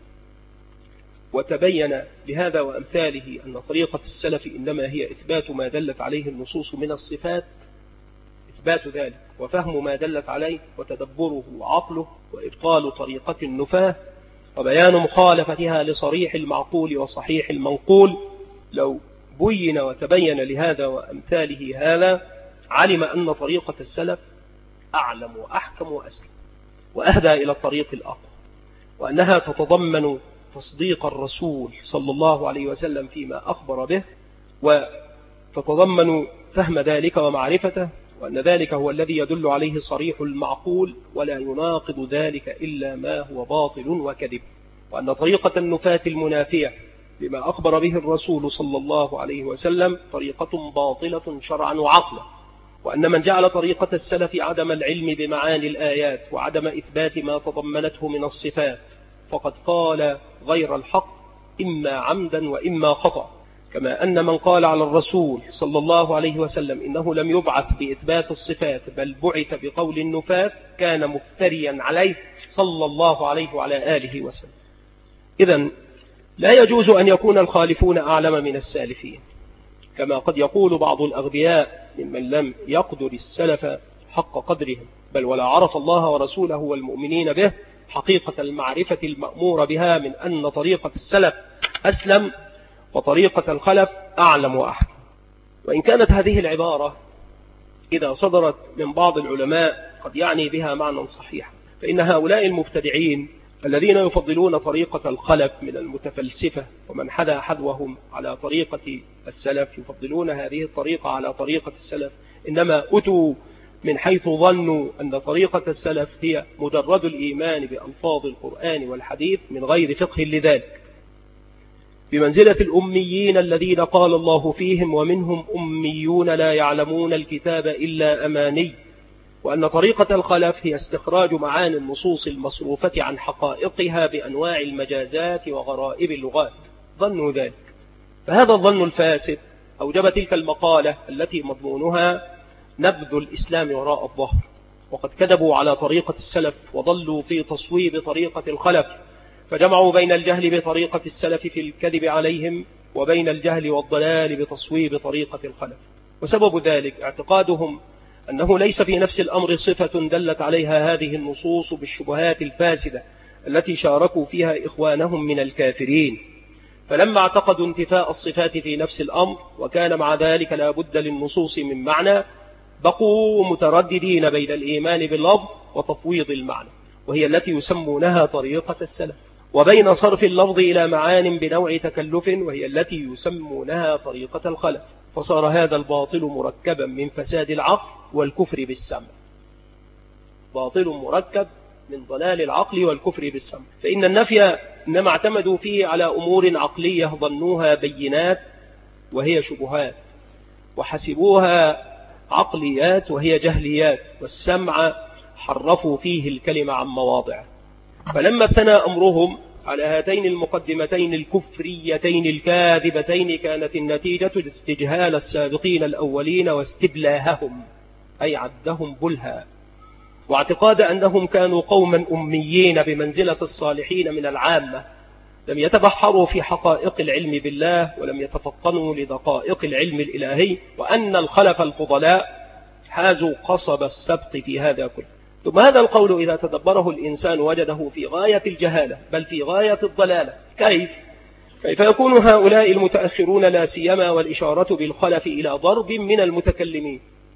وتبين بهذا وأمثاله أن طريقة السلف إنما هي إثبات ما دلت عليه النصوص من الصفات، إثبات ذلك وفهم ما دلت عليه وتدبره وعقله وإبطال طريقة النفاة وبيان مخالفتها لصريح المعقول وصحيح المنقول، لو بين وتبين لهذا وأمثاله هذا علم أن طريقة السلف أعلم وأحكم وأسلم وأهدى إلى الطريق الأقوى، وأنها تتضمن تصديق الرسول صلى الله عليه وسلم فيما أخبر به، وتتضمن فهم ذلك ومعرفته، وأن ذلك هو الذي يدل عليه صريح المعقول ولا يناقض ذلك إلا ما هو باطل وكذب، وأن طريقة النفاة المنافية لما أخبر به الرسول صلى الله عليه وسلم طريقة باطلة شرعا وعقلا، وأن من جعل طريقة السلف عدم العلم بمعاني الآيات وعدم إثبات ما تضمنته من الصفات فقد قال غير الحق إما عمدا وإما خطأ، كما أن من قال على الرسول صلى الله عليه وسلم إنه لم يبعث بإثبات الصفات بل بعث بقول النفاة كان مفتريا عليه صلى الله عليه وعلى آله وسلم. إذن لا يجوز أن يكون الخالفون أعلم من السالفين، كما قد يقول بعض الأغبياء ممن لم يقدر السلف حق قدرهم، بل ولا عرف الله ورسوله والمؤمنين به حقيقة المعرفة المأمور بها من أن طريقة السلف أسلم وطريقة الخلف أعلم وأحكم. وإن كانت هذه العبارة إذا صدرت من بعض العلماء قد يعني بها معنى صحيح، فإن هؤلاء المبتدعين الذين يفضلون طريقة الخلف من المتفلسفة ومن حدا حذوهم على طريقة السلف يفضلون هذه الطريقة على طريقة السلف، إنما أتوا من حيث ظنوا أن طريقة السلف هي مجرد الإيمان بألفاظ القرآن والحديث من غير فقه لذلك، بمنزلة الأميين الذين قال الله فيهم ومنهم أميون لا يعلمون الكتاب إلا أماني، وأن طريقة الخلف هي استخراج معاني النصوص المصروفة عن حقائقها بأنواع المجازات وغرائب اللغات. ظنوا ذلك، فهذا الظن الفاسد أوجب تلك المقالة التي مضمونها نبذ الإسلام وراء الظهر، وقد كذبوا على طريقة السلف وضلوا في تصويب طريقة الخلف، فجمعوا بين الجهل بطريقة السلف في الكذب عليهم وبين الجهل والضلال بتصويب طريقة الخلف. وسبب ذلك اعتقادهم أنه ليس في نفس الأمر صفة دلت عليها هذه النصوص بالشبهات الفاسدة التي شاركوا فيها إخوانهم من الكافرين. فلما اعتقدوا انتفاء الصفات في نفس الأمر وكان مع ذلك لا بد للنصوص من معنى، بقوا مترددين بين الإيمان باللفظ وتفويض المعنى، وهي التي يسمونها طريقة السلف، وبين صرف اللفظ إلى معان بنوع تكلف، وهي التي يسمونها طريقة الخلف. فصار هذا الباطل مركبا من فساد العقل والكفر بالسمع. باطل مركب من ضلال العقل والكفر بالسمع. فإن النفي إنما اعتمدوا فيه على أمور عقلية ظنوها بينات وهي شبهات، وحسبوها عقليات وهي جهليات، والسمع حرفوا فيه الكلمة عن مواضعه. فلما ابتنى أمرهم على هاتين المقدمتين الكفريتين الكاذبتين كانت النتيجة استجهال السابقين الأولين واستبلاههم، أي عدهم بلها، واعتقاد أنهم كانوا قوما أميين بمنزلة الصالحين من العامة، لم يتبحروا في حقائق العلم بالله ولم يتفطنوا لدقائق العلم الإلهي، وأن الخلف الفضلاء حازوا قصب السبق في هذا كله. ثم هذا القول إذا تدبره الإنسان وجده في غاية الجهالة بل في غاية الضلالة. كيف؟ كيف يكون هؤلاء المتأخرون لا سيما والإشارة بالخلف إلى ضرب من المتكلمين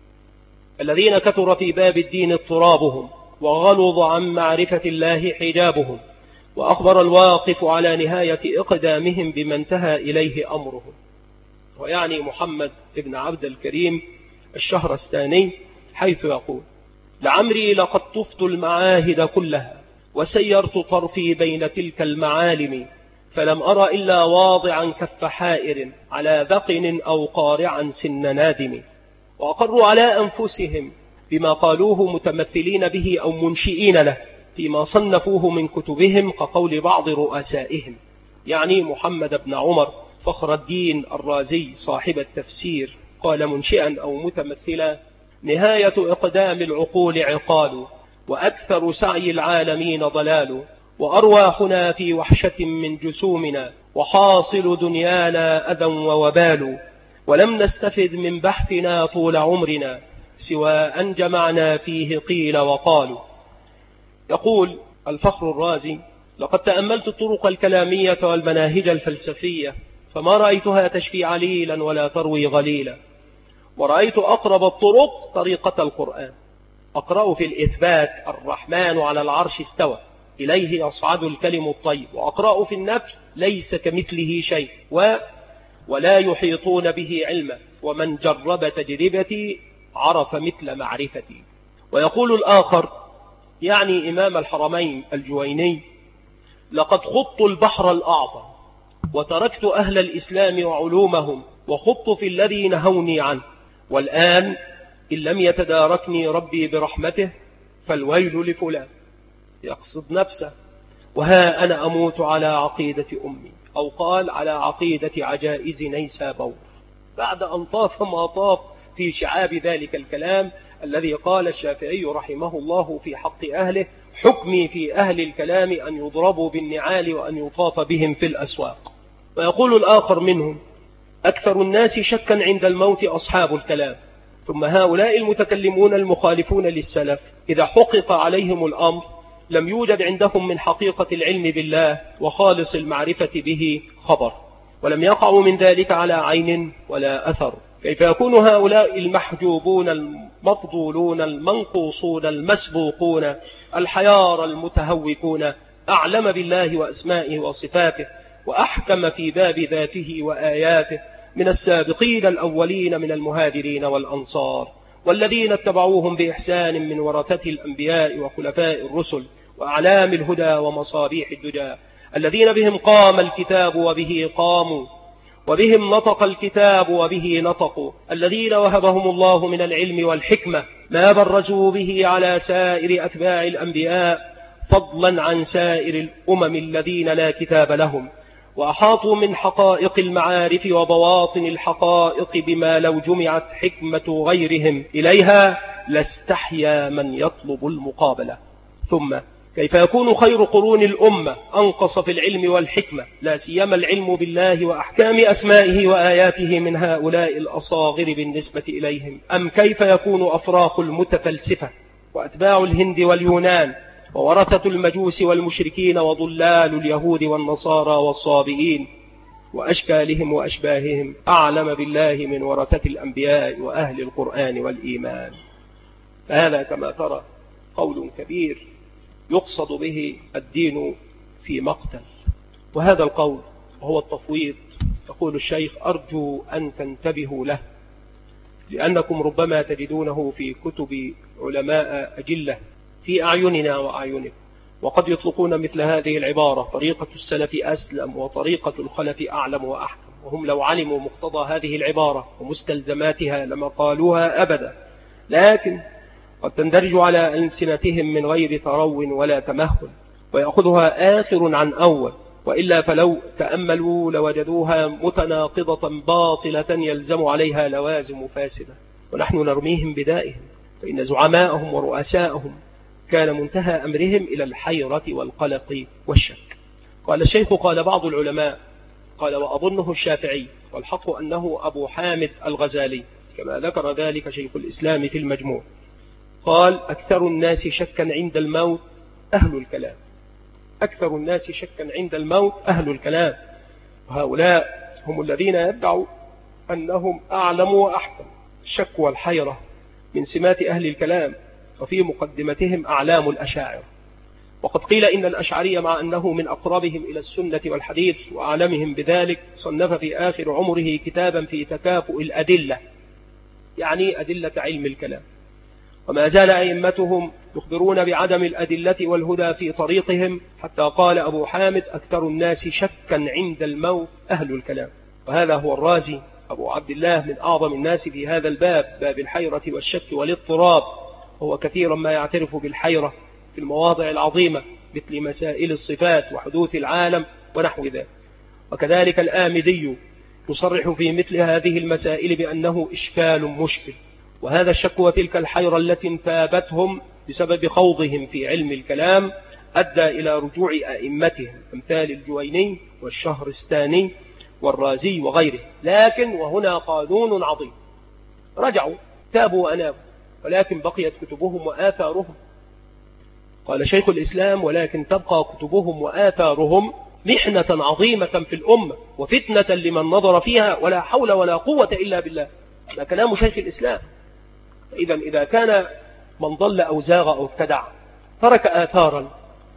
الذين كثر في باب الدين اضطرابهم وغلظ عن معرفة الله حجابهم، وأخبر الواقف على نهاية إقدامهم بما انتهى إليه أمرهم، ويعني محمد بن عبد الكريم الشهرستاني، حيث يقول: لعمري لقد طفت المعاهد كلها وسيرت طرفي بين تلك المعالم، فلم أرى إلا واضعا كف حائر على ذقن أو قارعا سن نادم، وأقروا على أنفسهم بما قالوه متمثلين به أو منشئين له فيما صنفوه من كتبهم كقول بعض رؤسائهم، يعني محمد بن عمر فخر الدين الرازي صاحب التفسير، قال منشئا أو متمثلا: نهاية إقدام العقول عقال، وأكثر سعي العالمين ضلال، وأرواحنا في وحشة من جسومنا، وحاصل دنيانا أذى ووبال، ولم نستفد من بحثنا طول عمرنا سوى أن جمعنا فيه قيل وقالوا. يقول الفخر الرازي: لقد تأملت الطرق الكلامية والمناهج الفلسفية فما رأيتها تشفي عليلا ولا تروي غليلا، ورأيت أقرب الطرق طريقة القرآن. أقرأ في الإثبات: الرحمن على العرش استوى، إليه يصعد الكلم الطيب، وأقرأ في النفي: ليس كمثله شيء، و ولا يحيطون به علما، ومن جرب تجربتي عرف مثل معرفتي. ويقول الآخر يعني إمام الحرمين الجويني: لقد خضت البحر الأعظم وتركت أهل الإسلام وعلومهم وخضت في الذي نهوني عنه، والآن إن لم يتداركني ربي برحمته فالويل لفلان. يقصد نفسه. وها أنا أموت على عقيدة أمي، أو قال على عقيدة عجائز نيسابور، بعد أن طاف ما طاف في شعاب ذلك الكلام الذي قال الشافعي رحمه الله في حق أهله: حكمي في أهل الكلام أن يضربوا بالنعال وأن يطاف بهم في الأسواق. ويقول الآخر منهم: أكثر الناس شكا عند الموت أصحاب الكلام، ثم هؤلاء المتكلمون المخالفون للسلف إذا حقق عليهم الأمر لم يوجد عندهم من حقيقة العلم بالله وخالص المعرفة به خبر، ولم يقعوا من ذلك على عين ولا أثر. كيف يكون هؤلاء المحجوبون المفضولون المنقوصون المسبوقون الحيار المتهوكون أعلم بالله وأسمائه وصفاته وأحكم في باب ذاته وآياته من السابقين الأولين من المهاجرين والأنصار والذين اتبعوهم بإحسان من ورثة الأنبياء وخلفاء الرسل وأعلام الهدى ومصابيح الدجى، الذين بهم قام الكتاب وبه قاموا، وبهم نطق الكتاب وبه نطقوا، الذين وهبهم الله من العلم والحكمة ما برزوا به على سائر أتباع الأنبياء، فضلا عن سائر الأمم الذين لا كتاب لهم، وأحاطوا من حقائق المعارف وبواطن الحقائق بما لو جمعت حكمة غيرهم إليها لاستحيا من يطلب المقابلة. ثم كيف يكون خير قرون الأمة أنقص في العلم والحكمة، لا سيما العلم بالله وأحكام أسمائه وآياته من هؤلاء الأصاغر بالنسبة إليهم؟ أم كيف يكون أفراق المتفلسفة وأتباع الهند واليونان وورثة المجوس والمشركين وضلال اليهود والنصارى والصابئين وأشكالهم وأشباههم أعلم بالله من ورثة الأنبياء وأهل القرآن والإيمان؟ فهذا كما ترى قول كبير يقصد به الدين في مقتل، وهذا القول هو التفويض. يقول الشيخ: أرجو أن تنتبهوا له، لأنكم ربما تجدونه في كتب علماء أجلة في أعيننا وأعينكم، وقد يطلقون مثل هذه العبارة: طريقة السلف أسلم وطريقة الخلف أعلم وأحكم، وهم لو علموا مقتضى هذه العبارة ومستلزماتها لما قالوها أبدا، لكن قد تندرج على ألسنتهم من غير ترو ولا تمهل، ويأخذها آخر عن أول، وإلا فلو تأملوا لوجدوها متناقضة باطلة يلزم عليها لوازم فاسدة، ونحن نرميهم بدائهم، فإن زعماءهم ورؤساءهم كان منتهى أمرهم إلى الحيرة والقلق والشك. قال الشيخ: قال بعض العلماء، قال وأظنه الشافعي، والحق أنه أبو حامد الغزالي كما ذكر ذلك شيخ الإسلام في المجموع، قال: أكثر الناس شكا عند الموت أهل الكلام. أكثر الناس شكا عند الموت أهل الكلام، وهؤلاء هم الذين يدعوا أنهم أعلم وأحكم. الشك والحيرة من سمات أهل الكلام، وفي مقدمتهم أعلام الأشاعرة. وقد قيل إن الأشعري مع أنه من أقربهم إلى السنة والحديث وأعلمهم بذلك صنف في آخر عمره كتابا في تكافؤ الأدلة، يعني أدلة علم الكلام، وما زال أئمتهم يخبرون بعدم الأدلة والهدى في طريقهم، حتى قال أبو حامد: أكثر الناس شكا عند الموت أهل الكلام. وهذا هو الرازي أبو عبد الله، من أعظم الناس في هذا الباب، باب الحيرة والشك والاضطراب. هو كثيرا ما يعترف بالحيرة في المواضع العظيمة مثل مسائل الصفات وحدوث العالم ونحو ذلك. وكذلك الآمدي يصرح في مثل هذه المسائل بأنه إشكال مشكل. وهذا الشك وتلك الحيرة التي انتابتهم بسبب خوضهم في علم الكلام أدى إلى رجوع أئمتهم أمثال الجويني والشهرستاني والرازي وغيره. لكن وهنا قانون عظيم: رجعوا تابوا وأنابوا، ولكن بقيت كتبهم وآثارهم. قال شيخ الإسلام: ولكن تبقى كتبهم وآثارهم محنة عظيمة في الأمة وفتنة لمن نظر فيها، ولا حول ولا قوة إلا بالله. هذا كلام شيخ الإسلام. إذا إذا كان من ضل أو زاغ أو ابتدع ترك آثارا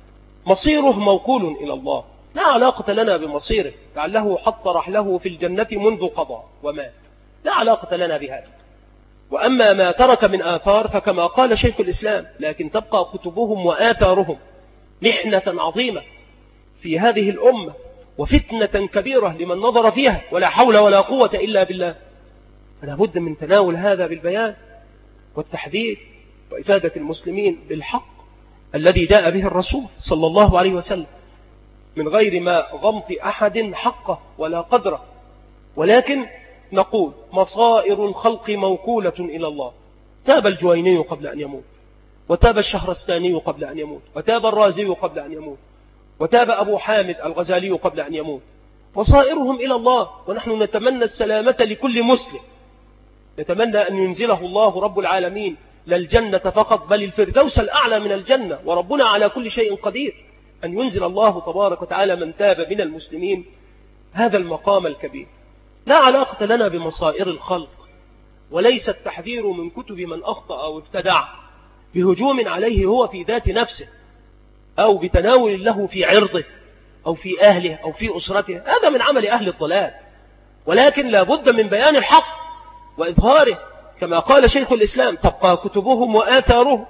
مصيره موكول إلى الله، لا علاقة لنا بمصيره، لعله حط رحله في الجنة منذ قضى ومات، لا علاقة لنا بهذا. وأما ما ترك من آثار فكما قال شيخ الإسلام: لكن تبقى كتبهم وآثارهم محنة عظيمة في هذه الأمة وفتنة كبيرة لمن نظر فيها، ولا حول ولا قوة إلا بالله. فلا بد من تناول هذا بالبيان والتحذير وإفادة المسلمين بالحق الذي جاء به الرسول صلى الله عليه وسلم، من غير ما غمط أحد حقه ولا قدره. ولكن نقول: مصائر الخلق موكولة إلى الله. تاب الجويني قبل أن يموت، وتاب الشهرستاني قبل أن يموت، وتاب الرازي قبل أن يموت، وتاب أبو حامد الغزالي قبل أن يموت. مصائرهم إلى الله، ونحن نتمنى السلامة لكل مسلم، نتمنى أن ينزله الله رب العالمين لا الجنة فقط بل الفردوس الأعلى من الجنة، وربنا على كل شيء قدير، أن ينزل الله تبارك وتعالى من تاب من المسلمين هذا المقام الكبير. لا علاقة لنا بمصائر الخلق، وليس التحذير من كتب من أخطأ أو ابتدع بهجوم عليه هو في ذات نفسه، أو بتناول له في عرضه أو في أهله أو في أسرته. هذا من عمل أهل الضلال، ولكن لا بد من بيان الحق وإظهاره، كما قال شيخ الإسلام: تبقى كتبهم وآثارهم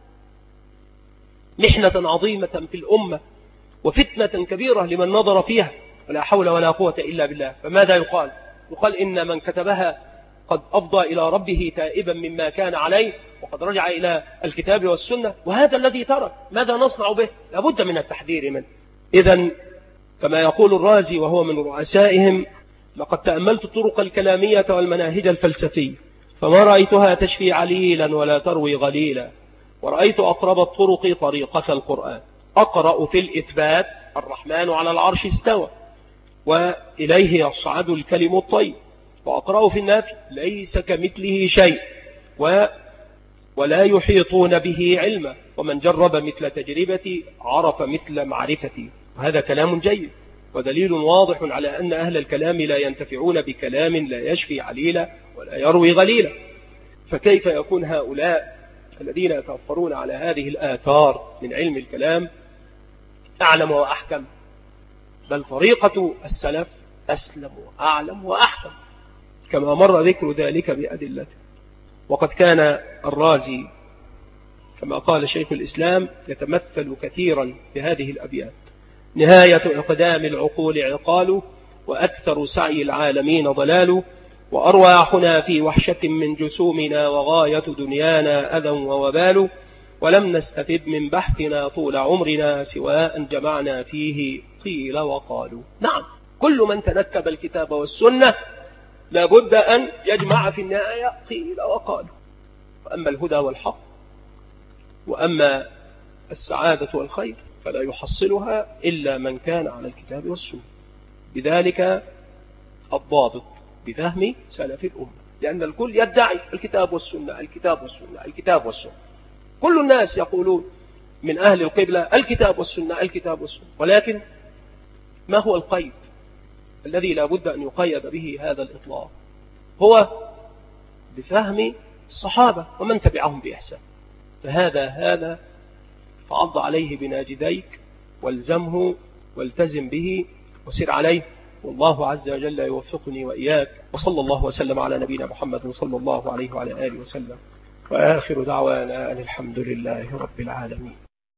محنة عظيمة في الأمة وفتنة كبيرة لمن نظر فيها، ولا حول ولا قوة إلا بالله. فماذا يقال؟ يقال إن من كتبها قد أفضى إلى ربه تائبا مما كان عليه، وقد رجع إلى الكتاب والسنة، وهذا الذي ترك ماذا نصنع به؟ لابد من التحذير منه. إذن كما يقول الرازي وهو من رؤسائهم: لقد تأملت الطرق الكلامية والمناهج الفلسفية، فما رأيتها تشفي عليلا ولا تروي غليلا، ورأيت أقرب الطرق طريقة القرآن. أقرأ في الإثبات الرحمن على العرش استوى وإليه يصعد الكلم الطيب، وأقرأ في النافي ليس كمثله شيء و ولا يحيطون به علما، ومن جرب مثل تجربتي عرف مثل معرفتي. وهذا كلام جيد ودليل واضح على أن أهل الكلام لا ينتفعون بكلام لا يشفي عليلا ولا يروي غليلا. فكيف يكون هؤلاء الذين يتوفرون على هذه الآثار من علم الكلام أعلم وأحكم؟ بل طريقة السلف أسلم وأعلم وأحكم، كما مر ذكر ذلك بأدلته. وقد كان الرازي كما قال شيخ الإسلام يتمثل كثيرا بهذه الأبيات: نهاية إقدام العقول عقال، وأكثر سعي العالمين ضلال، وأرواحنا في وحشة من جسومنا، وغاية دنيانا أذى ووبال، ولم نستفد من بحثنا طول عمرنا سواء جمعنا فيه قيل وقالوا. نعم، كل من تنكب الكتاب والسنة لابد أن يجمع في النهاية قيل وقالوا. وأما الهدى والحق وأما السعادة والخير فلا يحصلها إلا من كان على الكتاب والسنة. بذلك الضابط بفهم سلف الأمة، لأن الكل يدعي الكتاب والسنة الكتاب والسنة الكتاب والسنة. كل الناس يقولون من أهل القبلة الكتاب والسنة الكتاب والسنة، ولكن ما هو القيد الذي لا بد أن يقيد به هذا الإطلاق؟ هو بفهم الصحابة ومن تبعهم بإحسان. فهذا هذا فعض عليه بناجديك والزمه والتزم به وسر عليه، والله عز وجل يوفقني وإياك. وصلى الله وسلم على نبينا محمد صلى الله عليه وعلى آله وسلم، وآخر دعوانا أن الحمد لله رب العالمين.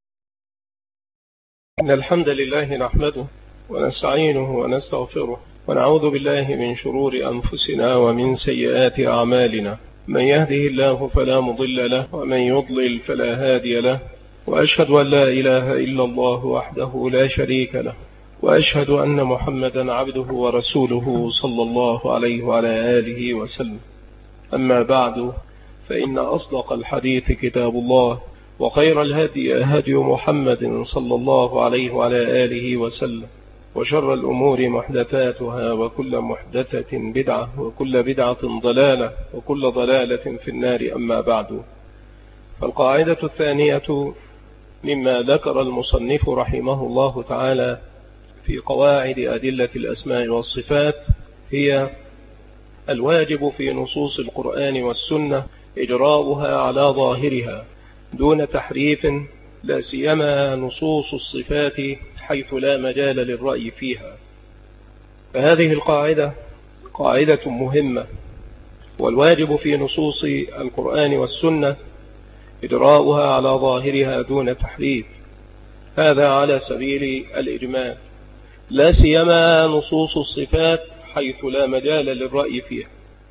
إن الحمد لله نحمده ونستعينه ونستغفره، ونعوذ بالله من شرور أنفسنا ومن سيئات أعمالنا. من يهده الله فلا مضل له، ومن يضلل فلا هادي له، وأشهد أن لا إله إلا الله وحده لا شريك له، وأشهد أن محمدا عبده ورسوله صلى الله عليه وعلى آله وسلم. أما بعد، فإن أصدق الحديث كتاب الله، وخير الهدي هدي محمد صلى الله عليه وعلى آله وسلم، وشر الأمور محدثاتها، وكل محدثة بدعة، وكل بدعة ضلالة، وكل ضلالة في النار. أما بعد، فالقاعدة الثانية مما ذكر المصنف رحمه الله تعالى في قواعد أدلة الأسماء والصفات هي الواجب في نصوص القرآن والسنة إجراؤها على ظاهرها دون تحريف، لا سيما نصوص الصفات حيث لا مجال للرأي فيها. فهذه القاعدة قاعدة مهمة، والواجب في نصوص القرآن والسنة إجراؤها على ظاهرها دون تحريف، هذا على سبيل الإجمال، لا سيما نصوص الصفات حيث لا مجال للرأي فيها.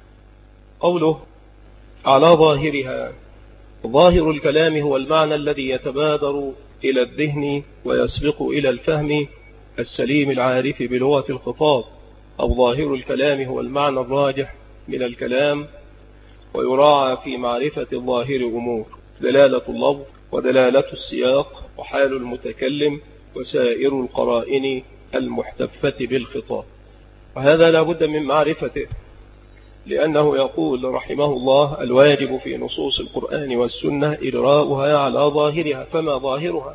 قوله على ظاهرها، ظاهر الكلام هو المعنى الذي يتبادر إلى الذهن ويسبق إلى الفهم السليم العارف بلغة الخطاب، أو ظاهر الكلام هو المعنى الراجح من الكلام، ويراعى في معرفة الظاهر أمور: دلالة اللفظ، ودلالة السياق، وحال المتكلم، وسائر القرائن المحتفة بالخطاب. وهذا لا بد من معرفته، لأنه يقول رحمه الله: الواجب في نصوص القرآن والسنة إجراؤها على ظاهرها. فما ظاهرها؟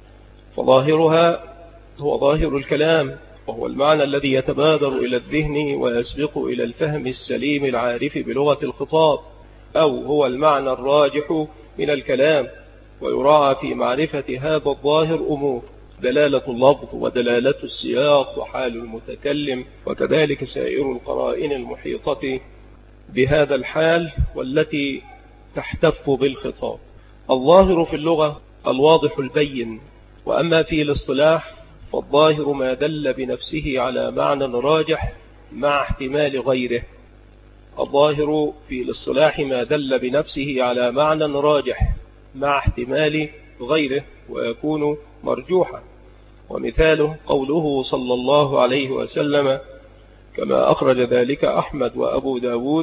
فظاهرها هو ظاهر الكلام، وهو المعنى الذي يتبادر إلى الذهن ويسبق إلى الفهم السليم العارف بلغة الخطاب، أو هو المعنى الراجح من الكلام، ويراعى في معرفة هذا الظاهر أمور: دلالة اللفظ، ودلالة السياق، وحال المتكلم، وكذلك سائر القرائن المحيطة بهذا الحال والتي تحتف بالخطاب. الظاهر في اللغة الواضح البين، وأما في الاصطلاح فالظاهر ما دل بنفسه على معنى راجح مع احتمال غيره. الظاهر في الاصطلاح ما دل بنفسه على معنى راجح مع احتمال غيره، ويكون مرجوحا. ومثاله قوله صلى الله عليه وسلم كما أخرج ذلك أحمد وأبو داود: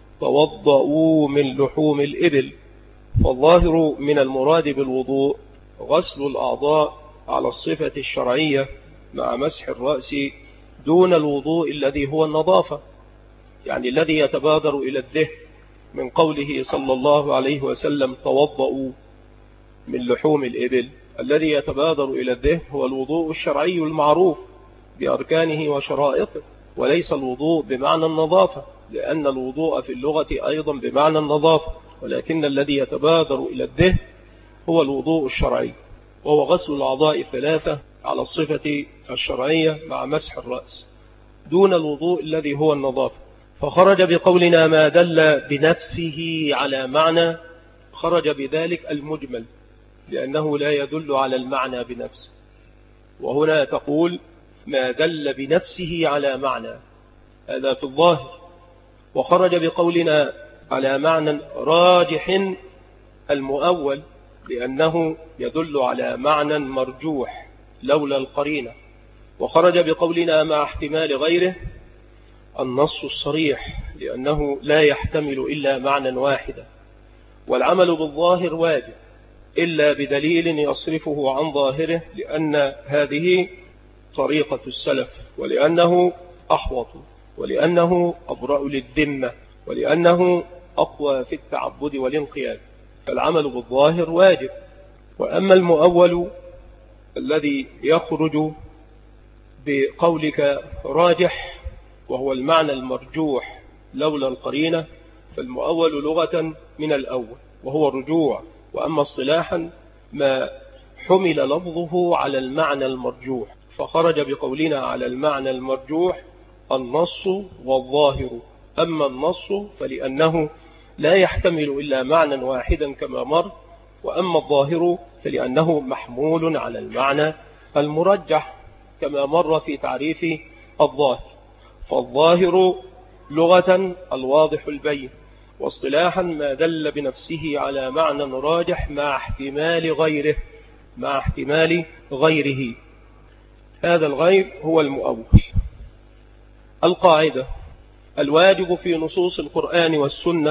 توضؤوا من لحوم الإبل. فالظاهر من المراد بالوضوء غسل الأعضاء على الصفة الشرعية مع مسح الرأس دون الوضوء الذي هو النظافة، يعني الذي يتبادر إلى الذهن من قوله صلى الله عليه وسلم توضؤوا من لحوم الإبل. الذي يتبادر إلى الذهن هو الوضوء الشرعي المعروف بأركانه وشرائطه، وليس الوضوء بمعنى النظافة، لأن الوضوء في اللغة أيضا بمعنى النظافة، ولكن الذي يتبادر إلى الذهن هو الوضوء الشرعي، وهو غسل الأعضاء الثلاثة على الصفة الشرعية مع مسح الرأس دون الوضوء الذي هو النظافة. فخرج بقولنا ما دل بنفسه على معنى، خرج بذلك المجمل، لأنه لا يدل على المعنى بنفسه. وهنا تقول ما دل بنفسه على معنى، هذا في الظاهر. وخرج بقولنا على معنى راجح المؤول، لأنه يدل على معنى مرجوح لولا القرينة. وخرج بقولنا مع احتمال غيره النص الصريح، لأنه لا يحتمل إلا معنى واحدا. والعمل بالظاهر واجب إلا بدليل يصرفه عن ظاهره، لأن هذه طريقة السلف، ولأنه أحوط، ولأنه أبرأ للذمة، ولأنه أقوى في التعبد والانقياد. فالعمل بالظاهر واجب. وأما المؤول الذي يخرج بقولك راجح وهو المعنى المرجوح لولا القرينة، فالمؤول لغة من الأول وهو الرجوع. وأما اصطلاحا ما حمل لفظه على المعنى المرجوح، فخرج بقولنا على المعنى المرجوح النص والظاهر. أما النص فلأنه لا يحتمل إلا معنى واحدا كما مر، وأما الظاهر فلأنه محمول على المعنى المرجح كما مر في تعريف الظاهر. فالظاهر لغة الواضح البين، واصطلاحا ما دل بنفسه على معنى راجح مع احتمال غيره مع احتمال غيره هذا الغير هو المؤول. القاعدة: الواجب في نصوص القرآن والسنة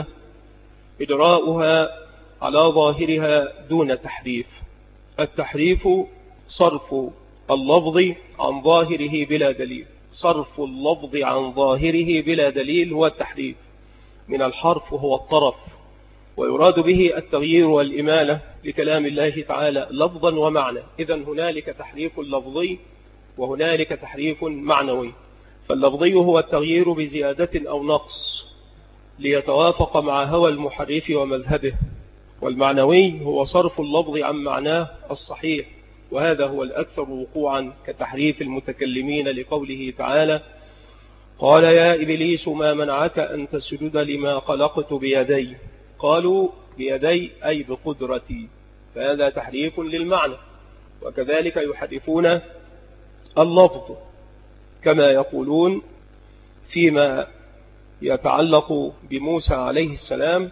إجراؤها على ظاهرها دون تحريف. التحريف صرف اللفظ عن ظاهره بلا دليل. صرف اللفظ عن ظاهره بلا دليل هو التحريف. من الحرف هو الطرف، ويراد به التغيير والإمالة لكلام الله تعالى لفظا ومعنى. إذن هنالك تحريف لفظي وهنالك تحريف معنوي. فاللفظي هو التغيير بزيادة أو نقص ليتوافق مع هوى المحرف ومذهبه، والمعنوي هو صرف اللفظ عن معناه الصحيح، وهذا هو الأكثر وقوعا كتحريف المتكلمين لقوله تعالى: قال يا إبليس ما منعك أن تسجد لما خلقت بيدي. قالوا بيدي أي بقدرتي، فهذا تحريف للمعنى. وكذلك يحرفون اللفظ كما يقولون فيما يتعلق بموسى عليه السلام: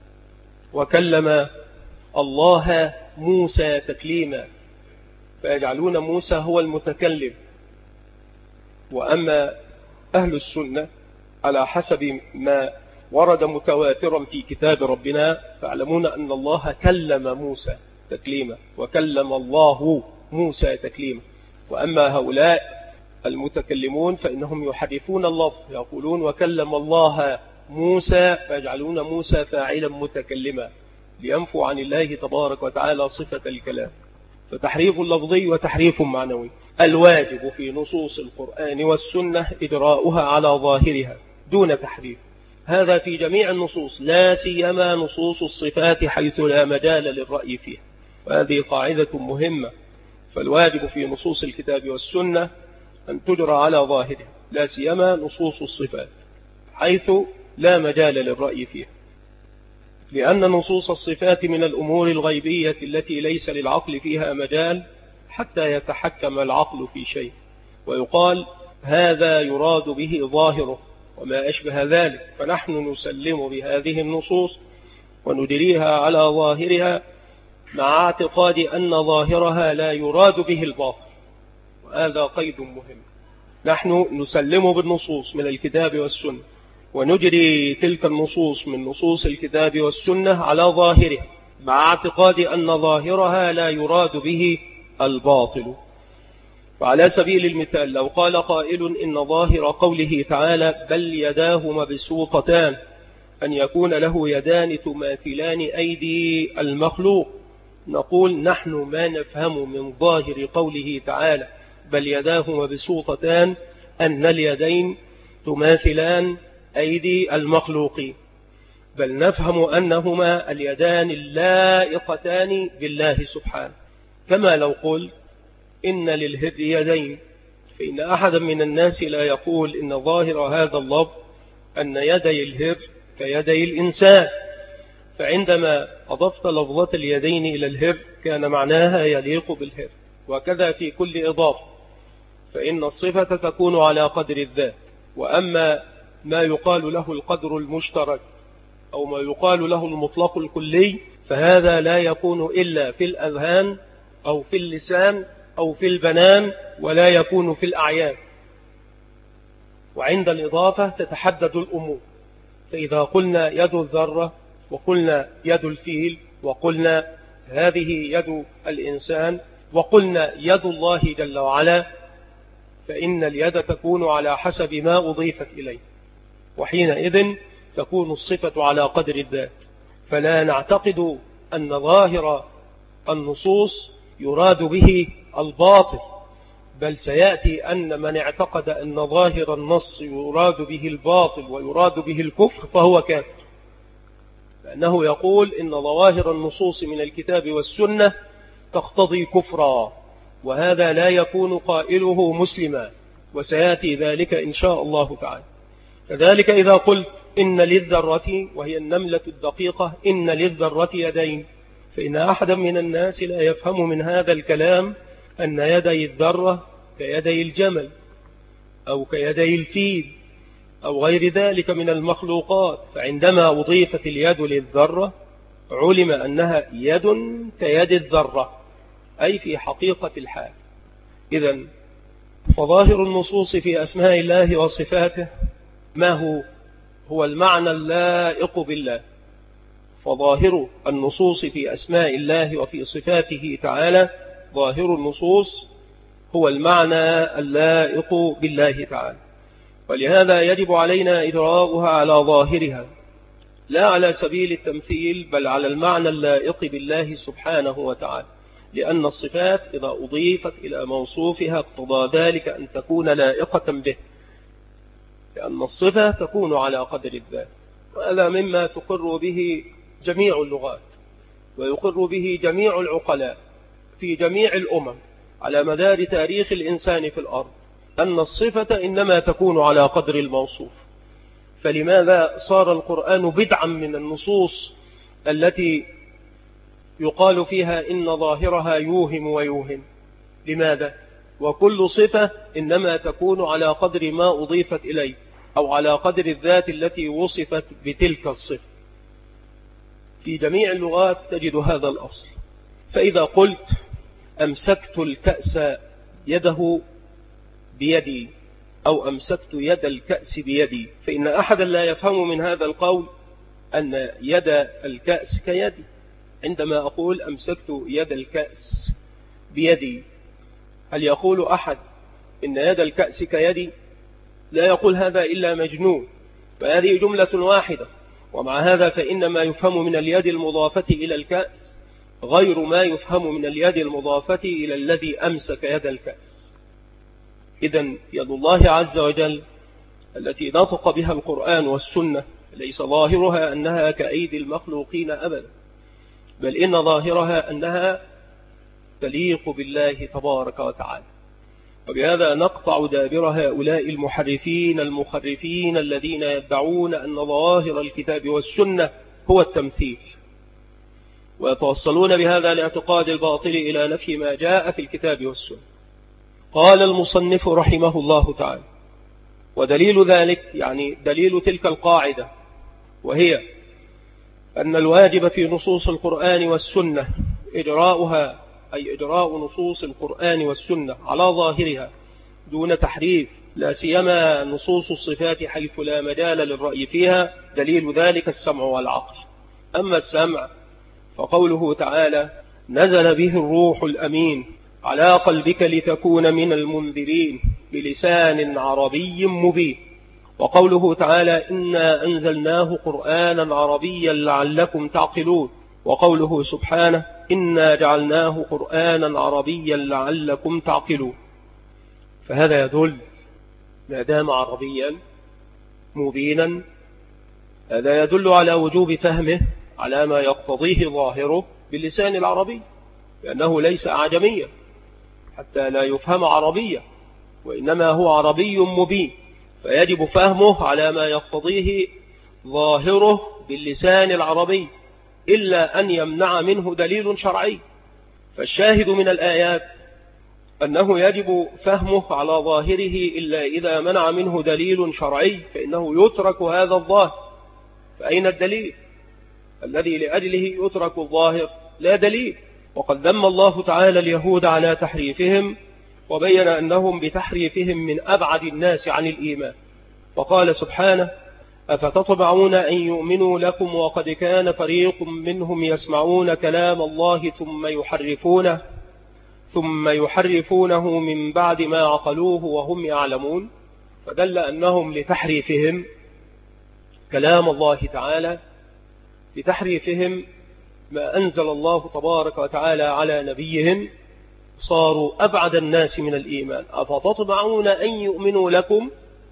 وكلم الله موسى تكليما، فيجعلون موسى هو المتكلم. وأما أهل السنة على حسب ما ورد متواترا في كتاب ربنا فاعلمون أن الله كلم موسى تكليما، وكلم الله موسى تكليما. وأما هؤلاء المتكلمون فإنهم يحرفون اللفظ، يقولون وكلم الله موسى فيجعلون موسى فاعلا متكلما لينفوا عن الله تبارك وتعالى صفة الكلام. فتحريف لفظي وتحريف معنوي. الواجب في نصوص القرآن والسنة إجراؤها على ظاهرها دون تحريف، هذا في جميع النصوص، لا سيما نصوص الصفات حيث لا مجال للرأي فيها، وهذه قاعدة مهمة. فالواجب في نصوص الكتاب والسنة أن تجرى على ظاهرها، لا سيما نصوص الصفات حيث لا مجال للرأي فيها، لأن نصوص الصفات من الأمور الغيبية التي ليس للعقل فيها مجال حتى يتحكم العقل في شيء، ويقال هذا يراد به ظاهره وما أشبه ذلك. فنحن نسلم بهذه النصوص ونجريها على ظاهرها مع اعتقاد أن ظاهرها لا يراد به الباطل، وهذا قيد مهم. نحن نسلم بالنصوص من الكتاب والسنة ونجري تلك النصوص من نصوص الكتاب والسنة على ظاهرها مع اعتقاد أن ظاهرها لا يراد به الباطل. وعلى سبيل المثال لو قال قائل إن ظاهر قوله تعالى بل يداه مبسوطتان أن يكون له يدان تماثلان أيدي المخلوق، نقول نحن ما نفهم من ظاهر قوله تعالى بل يداه مبسوطتان أن اليدين تماثلان أيدي المخلوقين، بل نفهم أنهما اليدان اللائقتان بالله سبحانه. كما لو قلت إن للهر يدين، فإن أحدا من الناس لا يقول إن ظاهر هذا اللفظ أن يدي الهر كيدي الإنسان، فعندما أضفت لفظة اليدين إلى الهر كان معناها يليق بالهر. وكذا في كل إضافة، فإن الصفة تكون على قدر الذات، وأما ما يقال له القدر المشترك أو ما يقال له المطلق الكلي فهذا لا يكون إلا في الأذهان أو في اللسان أو في البنان، ولا يكون في الأعيان. وعند الإضافة تتحدد الأمور، فإذا قلنا يد الذرة وقلنا يد الفيل وقلنا هذه يد الإنسان وقلنا يد الله جل وعلا، فإن اليد تكون على حسب ما أضيفت إليه، وحينئذ تكون الصفة على قدر الذات. فلا نعتقد أن ظاهر النصوص يراد به الباطل، بل سيأتي أن من اعتقد أن ظاهر النص يراد به الباطل ويراد به الكفر فهو كافر، لأنه يقول إن ظواهر النصوص من الكتاب والسنة تقتضي كفرا، وهذا لا يكون قائله مسلما، وسيأتي ذلك إن شاء الله تعالى. كذلك إذا قلت إن للذرة، وهي النملة الدقيقة، إن للذرة يدين، فإن أحدا من الناس لا يفهم من هذا الكلام أن يدي الذرة كيدي الجمل أو كيدي الفيل أو غير ذلك من المخلوقات، فعندما أضيفت اليد للذرة علم أنها يد كيد الذرة، أي في حقيقة الحال. إذن فظاهر النصوص في أسماء الله وصفاته ما هو؟ هو المعنى اللائق بالله. فظاهر النصوص في أسماء الله وفي صفاته تعالى، ظاهر النصوص هو المعنى اللائق بالله تعالى، ولهذا يجب علينا إدراؤها على ظاهرها، لا على سبيل التمثيل بل على المعنى اللائق بالله سبحانه وتعالى، لأن الصفات إذا أضيفت إلى موصوفها اقتضى ذلك أن تكون لائقة به، لأن الصفة تكون على قدر الذات. وهذا مما تقر به جميع اللغات ويقر به جميع العقلاء في جميع الأمم على مدار تاريخ الإنسان في الأرض، أن الصفة إنما تكون على قدر الموصوف. فلماذا صار القرآن بدعا من النصوص التي يقال فيها إن ظاهرها يوهم ويوهم؟ لماذا؟ وكل صفة إنما تكون على قدر ما أضيفت إليه أو على قدر الذات التي وصفت بتلك الصفة. في جميع اللغات تجد هذا الأصل. فإذا قلت أمسكت الكأس يده بيدي أو أمسكت يد الكأس بيدي، فإن أحدا لا يفهم من هذا القول أن يد الكأس كيدي. عندما أقول أمسكت يد الكأس بيدي، هل يقول أحد إن يد الكأس كيدي؟ لا يقول هذا إلا مجنون، فهذه جملة واحدة. ومع هذا فإن ما يفهم من اليد المضافة إلى الكأس غير ما يفهم من اليد المضافة إلى الذي أمسك يد الكأس. إذن يد الله عز وجل التي نطق بها القرآن والسنة ليس ظاهرها أنها كأيدي المخلوقين أبدا، بل إن ظاهرها أنها تليق بالله تبارك وتعالى. وبهذا نقطع دابر هؤلاء المحرفين المخرفين الذين يدعون أن ظواهر الكتاب والسنة هو التمثيل، ويتوصلون بهذا الاعتقاد الباطل إلى نفي ما جاء في الكتاب والسنة. قال المصنف رحمه الله تعالى: ودليل ذلك، يعني دليل تلك القاعدة، وهي أن الواجب في نصوص القرآن والسنة إجراؤها، أي إجراء نصوص القرآن والسنة على ظاهرها دون تحريف، لا سيما نصوص الصفات حيث لا مجال للرأي فيها. دليل ذلك السمع والعقل. أما السمع فقوله تعالى: نزل به الروح الأمين على قلبك لتكون من المنذرين بلسان عربي مبين. وقوله تعالى إنا أنزلناه قرآنا عربيا لعلكم تعقلون. وقوله سبحانه إنا جعلناه قرآنا عربيا لعلكم تعقلون. فهذا يدل ما دام عربيا مبينا هذا يدل على وجوب فهمه على ما يقتضيه ظاهره باللسان العربي، لأنه ليس أعجميا حتى لا يفهم عربيا، وإنما هو عربي مبين، فيجب فهمه على ما يقتضيه ظاهره باللسان العربي إلا أن يمنع منه دليل شرعي. فالشاهد من الآيات أنه يجب فهمه على ظاهره إلا إذا منع منه دليل شرعي، فإنه يترك هذا الظاهر. فأين الدليل الذي لأجله يترك الظاهر؟ لا دليل. وقد ذم الله تعالى اليهود على تحريفهم، وبين أنهم بتحريفهم من أبعد الناس عن الإيمان. وقال سبحانه أفتطمعون أن يؤمنوا لكم وقد كان فريق منهم يسمعون كلام الله ثم يحرفونه ثم يحرفونه من بعد ما عقلوه وهم يعلمون. فدل أنهم لتحريفهم كلام الله تعالى، لتحريفهم ما أنزل الله تبارك وتعالى على نبيهم، صاروا أبعد الناس من الإيمان. أفتطمعون أن يؤمنوا لكم،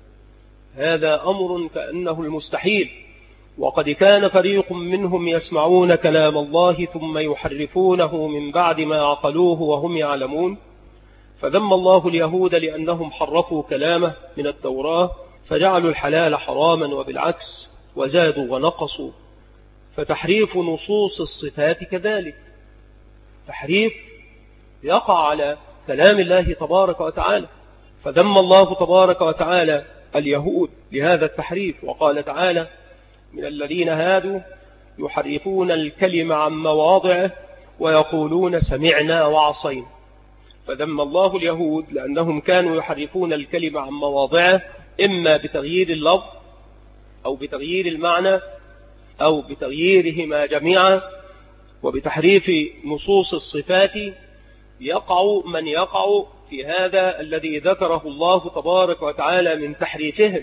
هذا أمر كأنه المستحيل. وقد كان فريق منهم يسمعون كلام الله ثم يحرفونه من بعد ما عقلوه وهم يعلمون. فذم الله اليهود لأنهم حرفوا كلامه من التوراة فجعلوا الحلال حراما وبالعكس وزادوا ونقصوا. فتحريف نصوص الصفات كذلك تحريف يقع على كلام الله تبارك وتعالى. فذم الله تبارك وتعالى اليهود لهذا التحريف، وقال تعالى من الذين هادوا يحرفون الكلم عن مواضعه ويقولون سمعنا وعصينا. فذم الله اليهود لأنهم كانوا يحرفون الكلم عن مواضعه إما بتغيير اللفظ أو بتغيير المعنى أو بتغييرهما جميعا. وبتحريف نصوص الصفات يقع من يقع في هذا الذي ذكره الله تبارك وتعالى من تحريفهم.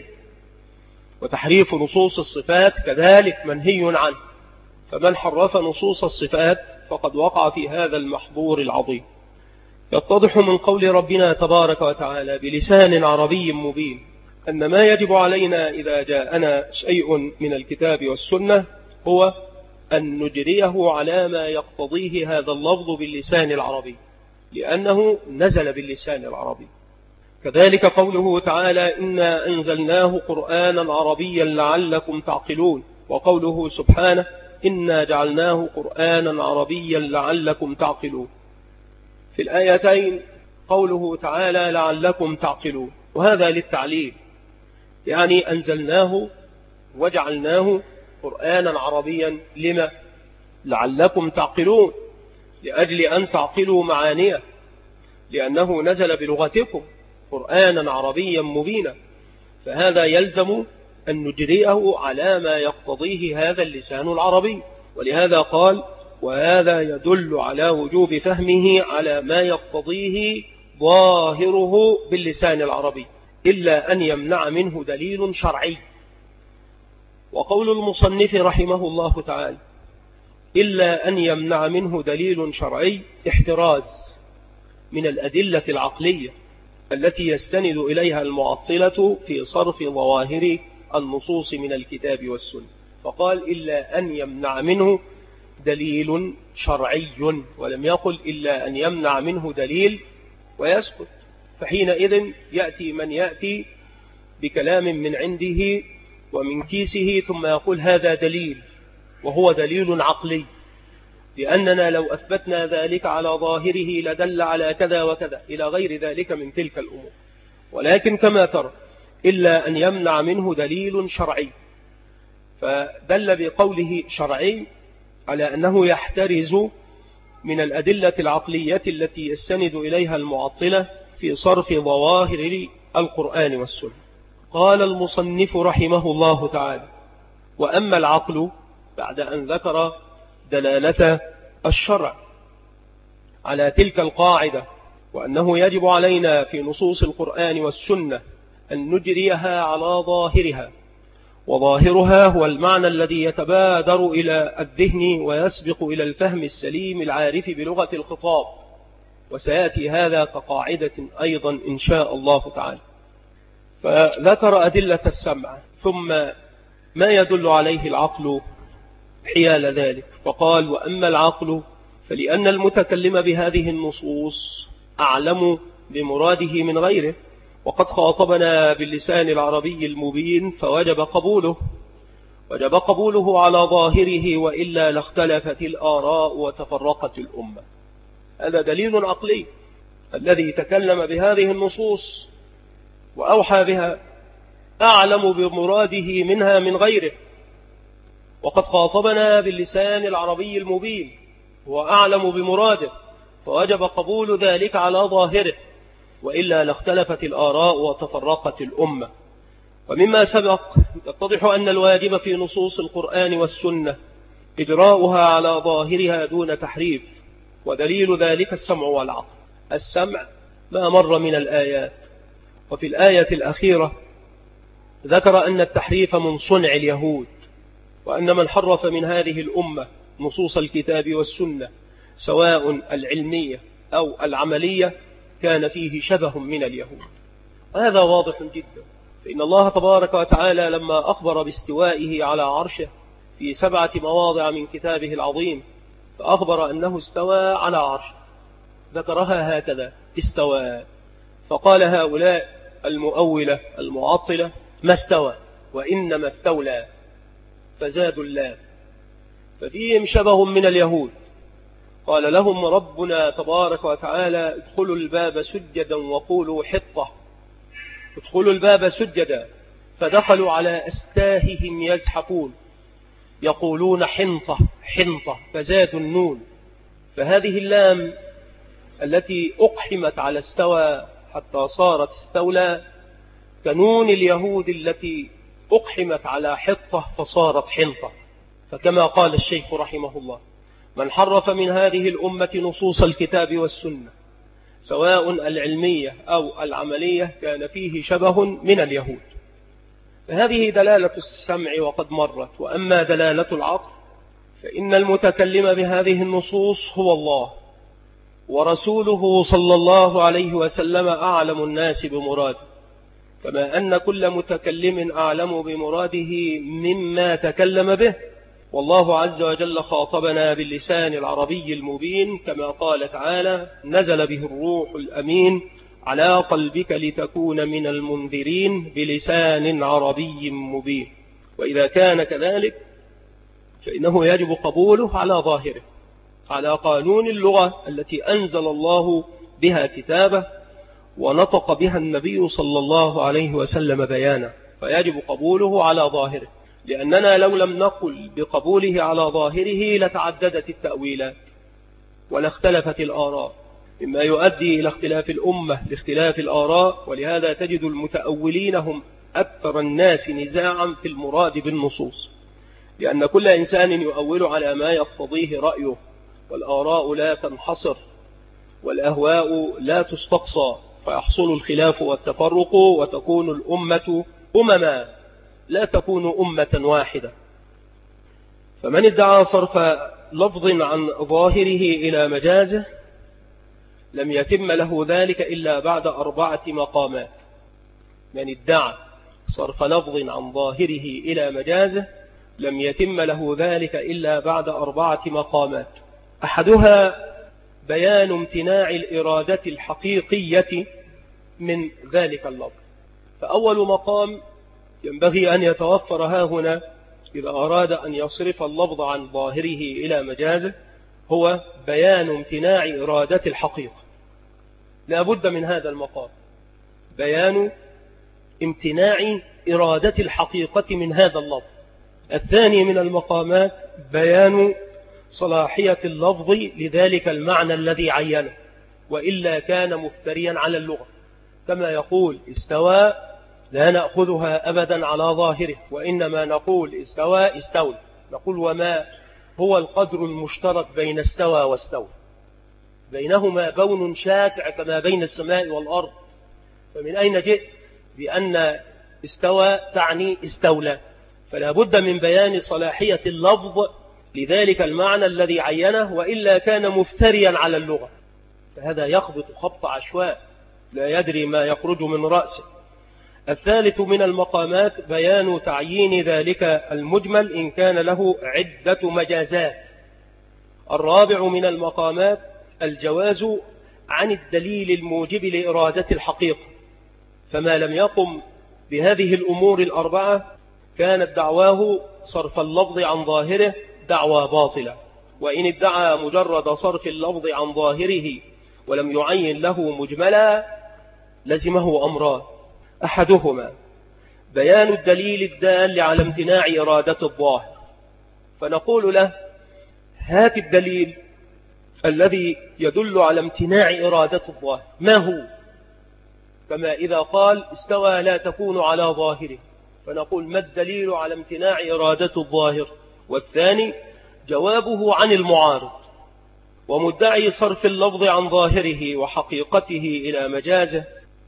وتحريف نصوص الصفات كذلك منهي عنه، فمن حرف نصوص الصفات فقد وقع في هذا المحظور العظيم. يتضح من قول ربنا تبارك وتعالى بلسان عربي مبين أن ما يجب علينا إذا جاءنا شيء من الكتاب والسنة هو أن نجريه على ما يقتضيه هذا اللفظ باللسان العربي، لأنه نزل باللسان العربي. كذلك قوله تعالى إنا أنزلناه قرآنا عربيا لعلكم تعقلون. وقوله سبحانه إنا جعلناه قرآنا عربيا لعلكم تعقلون. في الآيتين قوله تعالى لعلكم تعقلون، وهذا للتعليل، يعني أنزلناه وجعلناه قرآنا عربيا لما؟ لعلكم تعقلون، لأجل أن تعقلوا معانيه، لأنه نزل بلغتكم قرآنا عربيا مبينا. فهذا يلزم أن نجريه على ما يقتضيه هذا اللسان العربي. ولهذا قال وهذا يدل على وجوب فهمه على ما يقتضيه ظاهره باللسان العربي إلا أن يمنع منه دليل شرعي. وقول المصنف رحمه الله تعالى إلا أن يمنع منه دليل شرعي احتراز من الأدلة العقلية التي يستند إليها المعطلة في صرف ظواهر النصوص من الكتاب والسنة. فقال إلا أن يمنع منه دليل شرعي، ولم يقل إلا أن يمنع منه دليل ويسكت. فحينئذ يأتي من يأتي بكلام من عنده ومن كيسه ثم يقول هذا دليل، وهو دليل عقلي، لأننا لو أثبتنا ذلك على ظاهره لدل على كذا وكذا إلى غير ذلك من تلك الأمور. ولكن كما ترى إلا أن يمنع منه دليل شرعي، فدل بقوله شرعي على أنه يحترز من الأدلة العقلية التي يستند إليها المعطلة في صرف ظواهر القرآن والسنة. قال المصنف رحمه الله تعالى وأما العقل بعد أن ذكر دلالة الشرع على تلك القاعدة وأنه يجب علينا في نصوص القرآن والسنة أن نجريها على ظاهرها، وظاهرها هو المعنى الذي يتبادر إلى الذهن ويسبق إلى الفهم السليم العارف بلغة الخطاب، وسيأتي هذا كقاعدة أيضا إن شاء الله تعالى. فذكر أدلة السمع ثم ما يدل عليه العقل حيال ذلك، فقال: وأما العقل فلأن المتكلم بهذه النصوص أعلم بمراده من غيره، وقد خاطبنا باللسان العربي المبين فوجب قبوله وجب قبوله على ظاهره، وإلا لاختلفت الآراء وتفرقت الأمة. هذا دليل عقلي، الذي تكلم بهذه النصوص وأوحى بها أعلم بمراده منها من غيره، وقد خاطبنا باللسان العربي المبين هو أعلم بمراده، فوجب قبول ذلك على ظاهره، وإلا لاختلفت الآراء وتفرقت الأمة. ومما سبق يتضح أن الواجب في نصوص القرآن والسنة إجراؤها على ظاهرها دون تحريف، ودليل ذلك السمع والعقل. السمع ما مر من الآيات، وفي الآية الأخيرة ذكر أن التحريف من صنع اليهود، وأن من حرف من هذه الأمة نصوص الكتاب والسنة سواء العلمية أو العملية كان فيه شبه من اليهود. وهذا واضح جدا، فإن الله تبارك وتعالى لما أخبر باستوائه على عرشه في سبعة مواضع من كتابه العظيم، فأخبر أنه استوى على عرشه، ذكرها هكذا: استوى. فقال هؤلاء المؤولة المعطلة: ما استوى وإنما استولى، فزادوا اللام، ففيهم شبه من اليهود. قال لهم ربنا تبارك وتعالى: ادخلوا الباب سجدا وقولوا حطة. ادخلوا الباب سجدا، فدخلوا على أستاههم يزحفون يقولون حنطة حنطة، فزادوا النون. فهذه اللام التي أقحمت على استوى حتى صارت استولى كنون اليهود التي أقحمت على حطة فصارت حنطة. فكما قال الشيخ رحمه الله: من حرف من هذه الأمة نصوص الكتاب والسنة سواء العلمية أو العملية كان فيه شبه من اليهود. فهذه دلالة السمع وقد مرت. وأما دلالة العقل فإن المتكلم بهذه النصوص هو الله، ورسوله صلى الله عليه وسلم أعلم الناس بمراده، كما أن كل متكلم أعلم بمراده مما تكلم به. والله عز وجل خاطبنا باللسان العربي المبين، كما قال تعالى: نزل به الروح الأمين على قلبك لتكون من المنذرين بلسان عربي مبين. وإذا كان كذلك فإنه يجب قبوله على ظاهره، على قانون اللغة التي أنزل الله بها كتابه ونطق بها النبي صلى الله عليه وسلم بيانا، فيجب قبوله على ظاهره، لأننا لو لم نقل بقبوله على ظاهره لتعددت التأويلات ولاختلفت الآراء، مما يؤدي إلى اختلاف الأمة لاختلاف الآراء. ولهذا تجد المتأولين هم أكثر الناس نزاعا في المراد بالنصوص، لأن كل إنسان يؤول على ما يقتضيه رأيه، والآراء لا تنحصر والأهواء لا تستقصى، فيحصل الخلاف والتفرق وتكون الأمة أمما لا تكون أمة واحدة. فمن ادعى صرف لفظ عن ظاهره إلى مجازه لم يتم له ذلك إلا بعد أربعة مقامات. من ادعى صرف لفظ عن ظاهره إلى مجازه لم يتم له ذلك إلا بعد أربعة مقامات. أحدها بيان امتناع الإرادة الحقيقية من ذلك اللفظ. فأول مقام ينبغي أن يتوفر ها هنا إذا أراد أن يصرف اللفظ عن ظاهره إلى مجازه هو بيان امتناع إرادة الحقيقة. لا بد من هذا المقام، بيان امتناع إرادة الحقيقة من هذا اللفظ. الثاني من المقامات بيان صلاحية اللفظ لذلك المعنى الذي عينه، وإلا كان مفتريا على اللغة. كما يقول استوى لا نأخذها أبدا على ظاهره، وإنما نقول استوى استولى، نقول وما هو القدر المشترك بين استوى واستولى. بينهما بون شاسع كما بين السماء والأرض. فمن أين جئت بأن استوى تعني استولى؟ فلا بد من بيان صلاحية اللفظ لذلك المعنى الذي عينه، وإلا كان مفتريا على اللغة، فهذا يخبط خبط عشواء لا يدري ما يخرج من رأسه. الثالث من المقامات بيان تعيين ذلك المجمل إن كان له عدة مجازات. الرابع من المقامات الجواز عن الدليل الموجب لإرادة الحقيقة، فما لم يقم بهذه الأمور الأربعة كانت دعواه صرف اللفظ عن ظاهره دعوى باطلة. وإن ادعى مجرد صرف اللفظ عن ظاهره ولم يعين له مجملا لزمه أمران: أحدهما بيان الدليل الدال على امتناع إرادة الظاهر، فنقول له هات الدليل الذي يدل على امتناع إرادة الظاهر، ما هو؟ كما إذا قال استوى لا تكون على ظاهره، فنقول ما الدليل على امتناع إرادة الظاهر؟ والثاني جوابه عن المعارض ومدعي صرف اللفظ عن ظاهره وحقيقته إلى مجازه،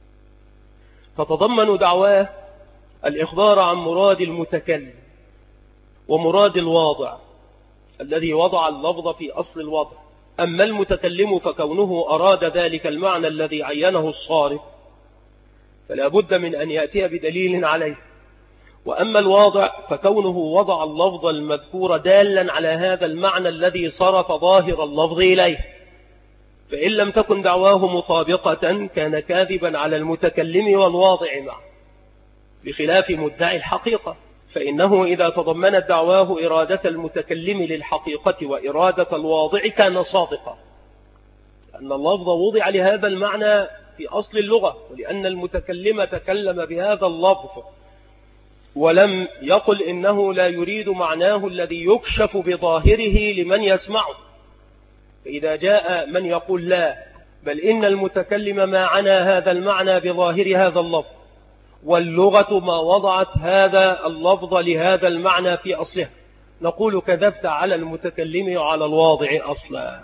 تتضمن دعواه الإخبار عن مراد المتكلم ومراد الواضع الذي وضع اللفظ في أصل الوضع. أما المتكلم فكونه أراد ذلك المعنى الذي عينه الصارف فلا بد من أن يأتي بدليل عليه، وأما الواضع فكونه وضع اللفظ المذكور دالا على هذا المعنى الذي صرف ظاهر اللفظ إليه، فإن لم تكن دعواه مطابقة كان كاذبا على المتكلم والواضع معه، بخلاف مدعي الحقيقة، فإنه إذا تضمنت دعواه إرادة المتكلم للحقيقة وإرادة الواضع كان صادقا، لأن اللفظ وضع لهذا المعنى في أصل اللغة، ولأن المتكلم تكلم بهذا اللفظ ولم يقل إنه لا يريد معناه الذي يكشف بظاهره لمن يسمعه. فإذا جاء من يقول لا، بل إن المتكلم ما عنى هذا المعنى بظاهر هذا اللفظ، واللغة ما وضعت هذا اللفظ لهذا المعنى في أصله، نقول كذبت على المتكلم وعلى الواضع أصلا.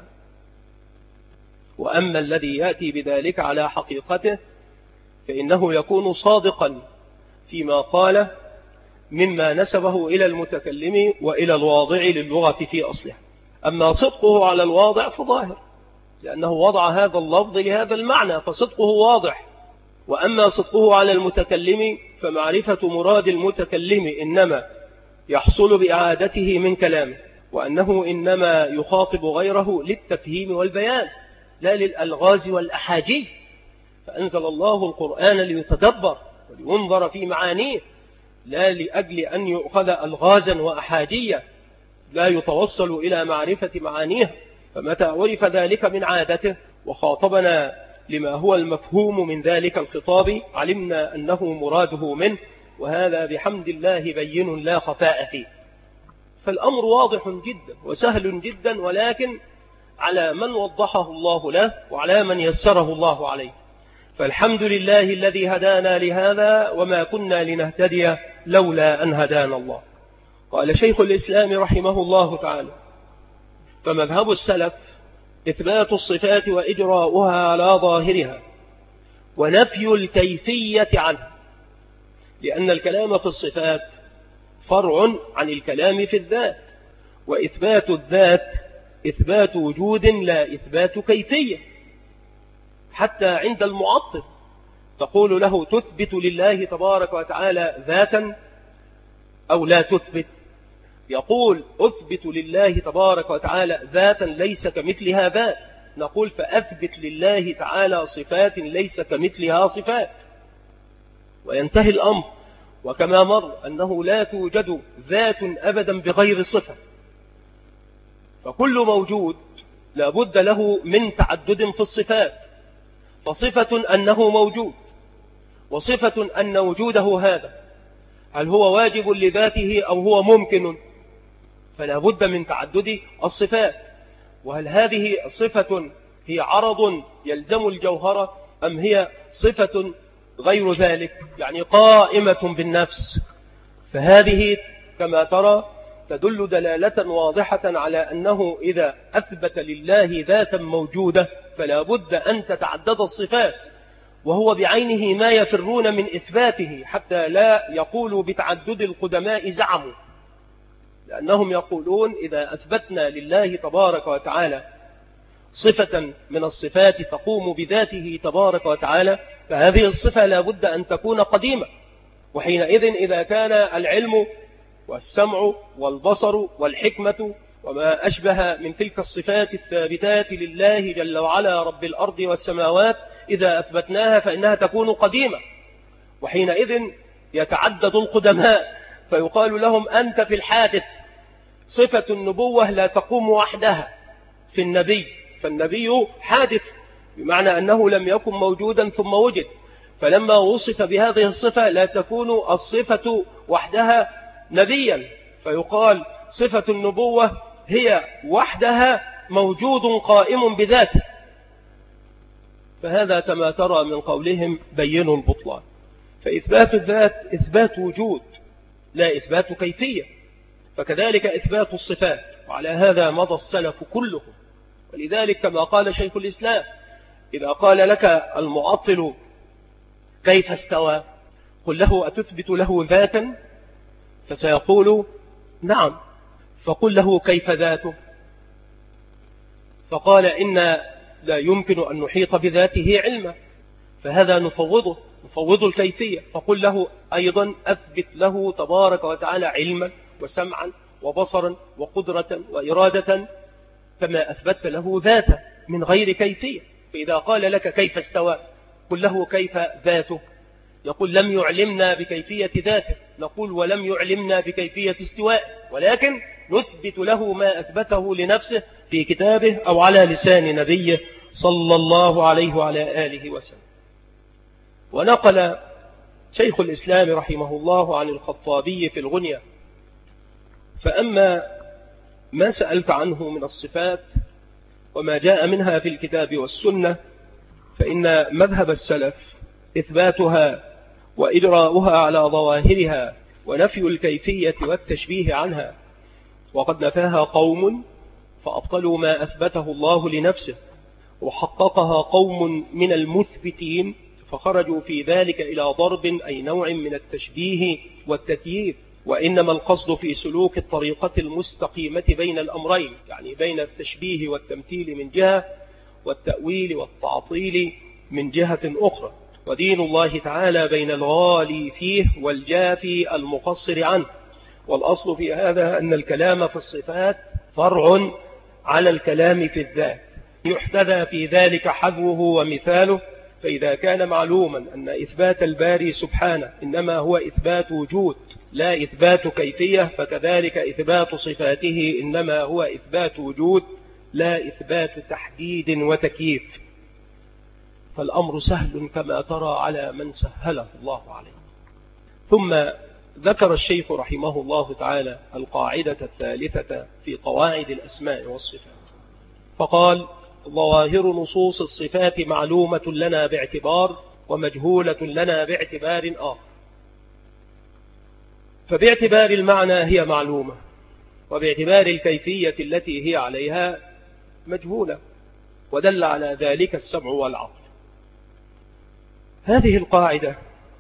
وأما الذي يأتي بذلك على حقيقته فإنه يكون صادقا فيما قال مما نسبه إلى المتكلم وإلى الواضع للغة في أصلها. أما صدقه على الواضع فظاهر، لأنه وضع هذا اللفظ لهذا المعنى فصدقه واضح. وأما صدقه على المتكلم فمعرفة مراد المتكلم إنما يحصل بإعادته من كلامه، وأنه إنما يخاطب غيره للتفهيم والبيان لا للألغاز والأحاجي. فأنزل الله القرآن ليتدبر ولينظر في معانيه، لا لأجل أن يؤخذ ألغازا وأحاجية لا يتوصل إلى معرفة معانيه. فمتى عرف ذلك من عادته وخاطبنا لما هو المفهوم من ذلك الخطاب علمنا أنه مراده منه، وهذا بحمد الله بين لا خفاء فيه. فالأمر واضح جدا وسهل جدا، ولكن على من وضحه الله له وعلى من يسره الله عليه. فالحمد لله الذي هدانا لهذا وما كنا لنهتدي لولا أن هدانا الله. قال شيخ الإسلام رحمه الله تعالى: فمذهب السلف إثبات الصفات وإجراؤها على ظاهرها ونفي الكيفية عنها، لأن الكلام في الصفات فرع عن الكلام في الذات، وإثبات الذات إثبات وجود لا إثبات كيفية. حتى عند المعطل تقول له تثبت لله تبارك وتعالى ذاتا أو لا تثبت؟ يقول أثبت لله تبارك وتعالى ذاتا ليس كمثلها ذات، نقول فأثبت لله تعالى صفات ليس كمثلها صفات، وينتهي الأمر. وكما مر أنه لا توجد ذات أبدا بغير صفة، فكل موجود لا بد له من تعدد في الصفات، فصفة أنه موجود، وصفة أن وجوده هذا هل هو واجب لذاته أو هو ممكن، فلا بد من تعدد الصفات. وهل هذه صفة هي عرض يلزم الجوهرة أم هي صفة غير ذلك، يعني قائمة بالنفس؟ فهذه كما ترى تدل دلالة واضحة على أنه إذا أثبت لله ذاتا موجودة فلا بد أن تتعدد الصفات، وهو بعينه ما يفرون من إثباته حتى لا يقولوا بتعدد القدماء زعموا، لأنهم يقولون إذا أثبتنا لله تبارك وتعالى صفة من الصفات تقوم بذاته تبارك وتعالى فهذه الصفة لا بد أن تكون قديمة. وحينئذ إذا كان العلم والسمع والبصر والحكمة وما أشبه من تلك الصفات الثابتات لله جل وعلا رب الأرض والسماوات إذا أثبتناها فإنها تكون قديمة، وحينئذ يتعدد القدماء فيقال لهم أنت في الحادث. صفة النبوة لا تقوم وحدها في النبي، فالنبي حادث بمعنى أنه لم يكن موجودا ثم وجد، فلما وصف بهذه الصفة لا تكون الصفة وحدها نبيا، فيقال صفة النبوة هي وحدها موجود قائم بذاته. فهذا كما ترى من قولهم بين البطلان. فإثبات الذات إثبات وجود لا إثبات كيفية، فكذلك إثبات الصفات، وعلى هذا مضى السلف كلهم. ولذلك كما قال شيخ الإسلام إذا قال لك المعطل كيف استوى قل له أتثبت له ذاتا فسيقول نعم، فقل له كيف ذاته، فقال إن لا يمكن أن نحيط بذاته علما، فهذا نفوضه نفوض الكيفية. فقل له أيضا أثبت له تبارك وتعالى علما وسمعا وبصرا وقدرة وإرادة كما أثبت له ذاته من غير كيفية. فإذا قال لك كيف استوى قل له كيف ذاته، يقول لم يعلمنا بكيفية ذاته، نقول ولم يعلمنا بكيفية استواء، ولكن نثبت له ما أثبته لنفسه في كتابه أو على لسان نبيه صلى الله عليه وعلى آله وسلم. ونقل شيخ الإسلام رحمه الله عن الخطابي في الغنية: فأما ما سألت عنه من الصفات وما جاء منها في الكتاب والسنة فإن مذهب السلف إثباتها وإجراؤها على ظواهرها ونفي الكيفية والتشبيه عنها، وقد نفاها قوم فأبطلوا ما أثبته الله لنفسه، وحققها قوم من المثبتين فخرجوا في ذلك إلى ضرب أي نوع من التشبيه والتكييف. وإنما القصد في سلوك الطريقة المستقيمة بين الأمرين، يعني بين التشبيه والتمثيل من جهة والتأويل والتعطيل من جهة أخرى. ودين الله تعالى بين الغالي فيه والجافي المقصر عنه. والأصل في هذا أن الكلام في الصفات فرع على الكلام في الذات، يحتذى في ذلك حذوه ومثاله. فإذا كان معلوما أن إثبات الباري سبحانه إنما هو إثبات وجود لا إثبات كيفية، فكذلك إثبات صفاته إنما هو إثبات وجود لا إثبات تحديد وتكييف. فالأمر سهل كما ترى على من سهله الله عليه. ثم ذكر الشيخ رحمه الله تعالى القاعدة الثالثة في قواعد الأسماء والصفات، فقال: ظواهر نصوص الصفات معلومة لنا باعتبار ومجهولة لنا باعتبار آخر. فباعتبار المعنى هي معلومة، وباعتبار الكيفية التي هي عليها مجهولة، ودل على ذلك السمع والعقل. هذه القاعدة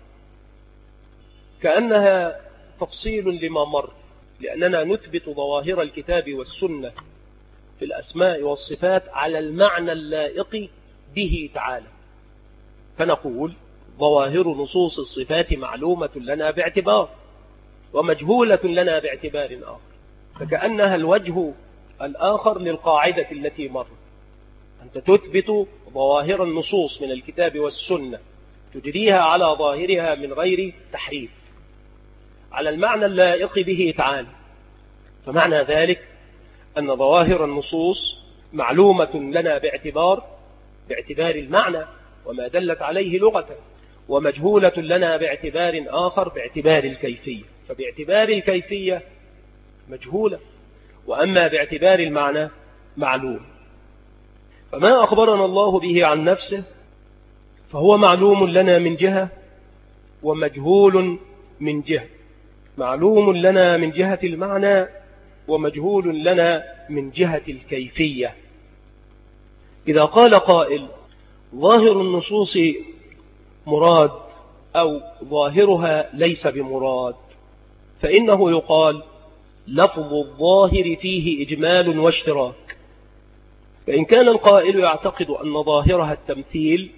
كأنها تفصيل لما مر، لأننا نثبت ظواهر الكتاب والسنة في الأسماء والصفات على المعنى اللائق به تعالى. فنقول ظواهر نصوص الصفات معلومة لنا باعتبار ومجهولة لنا باعتبار آخر، فكأنها الوجه الآخر للقاعدة التي مرت. أنت تثبت ظواهر النصوص من الكتاب والسنة تجريها على ظاهرها من غير تحريف على المعنى اللائق به تعالى. فمعنى ذلك أن ظواهر النصوص معلومة لنا باعتبار باعتبار المعنى وما دلت عليه لغة، ومجهولة لنا باعتبار آخر باعتبار الكيفية. فباعتبار الكيفية مجهولة، وأما باعتبار المعنى معلوم. فما أخبرنا الله به عن نفسه فهو معلوم لنا من جهة ومجهول من جهة، معلوم لنا من جهة المعنى ومجهول لنا من جهة الكيفية. إذا قال قائل ظاهر النصوص مراد أو ظاهرها ليس بمراد، فإنه يقال لفظ الظاهر فيه إجمال واشتراك. فإن كان القائل يعتقد أن ظاهرها التمثيل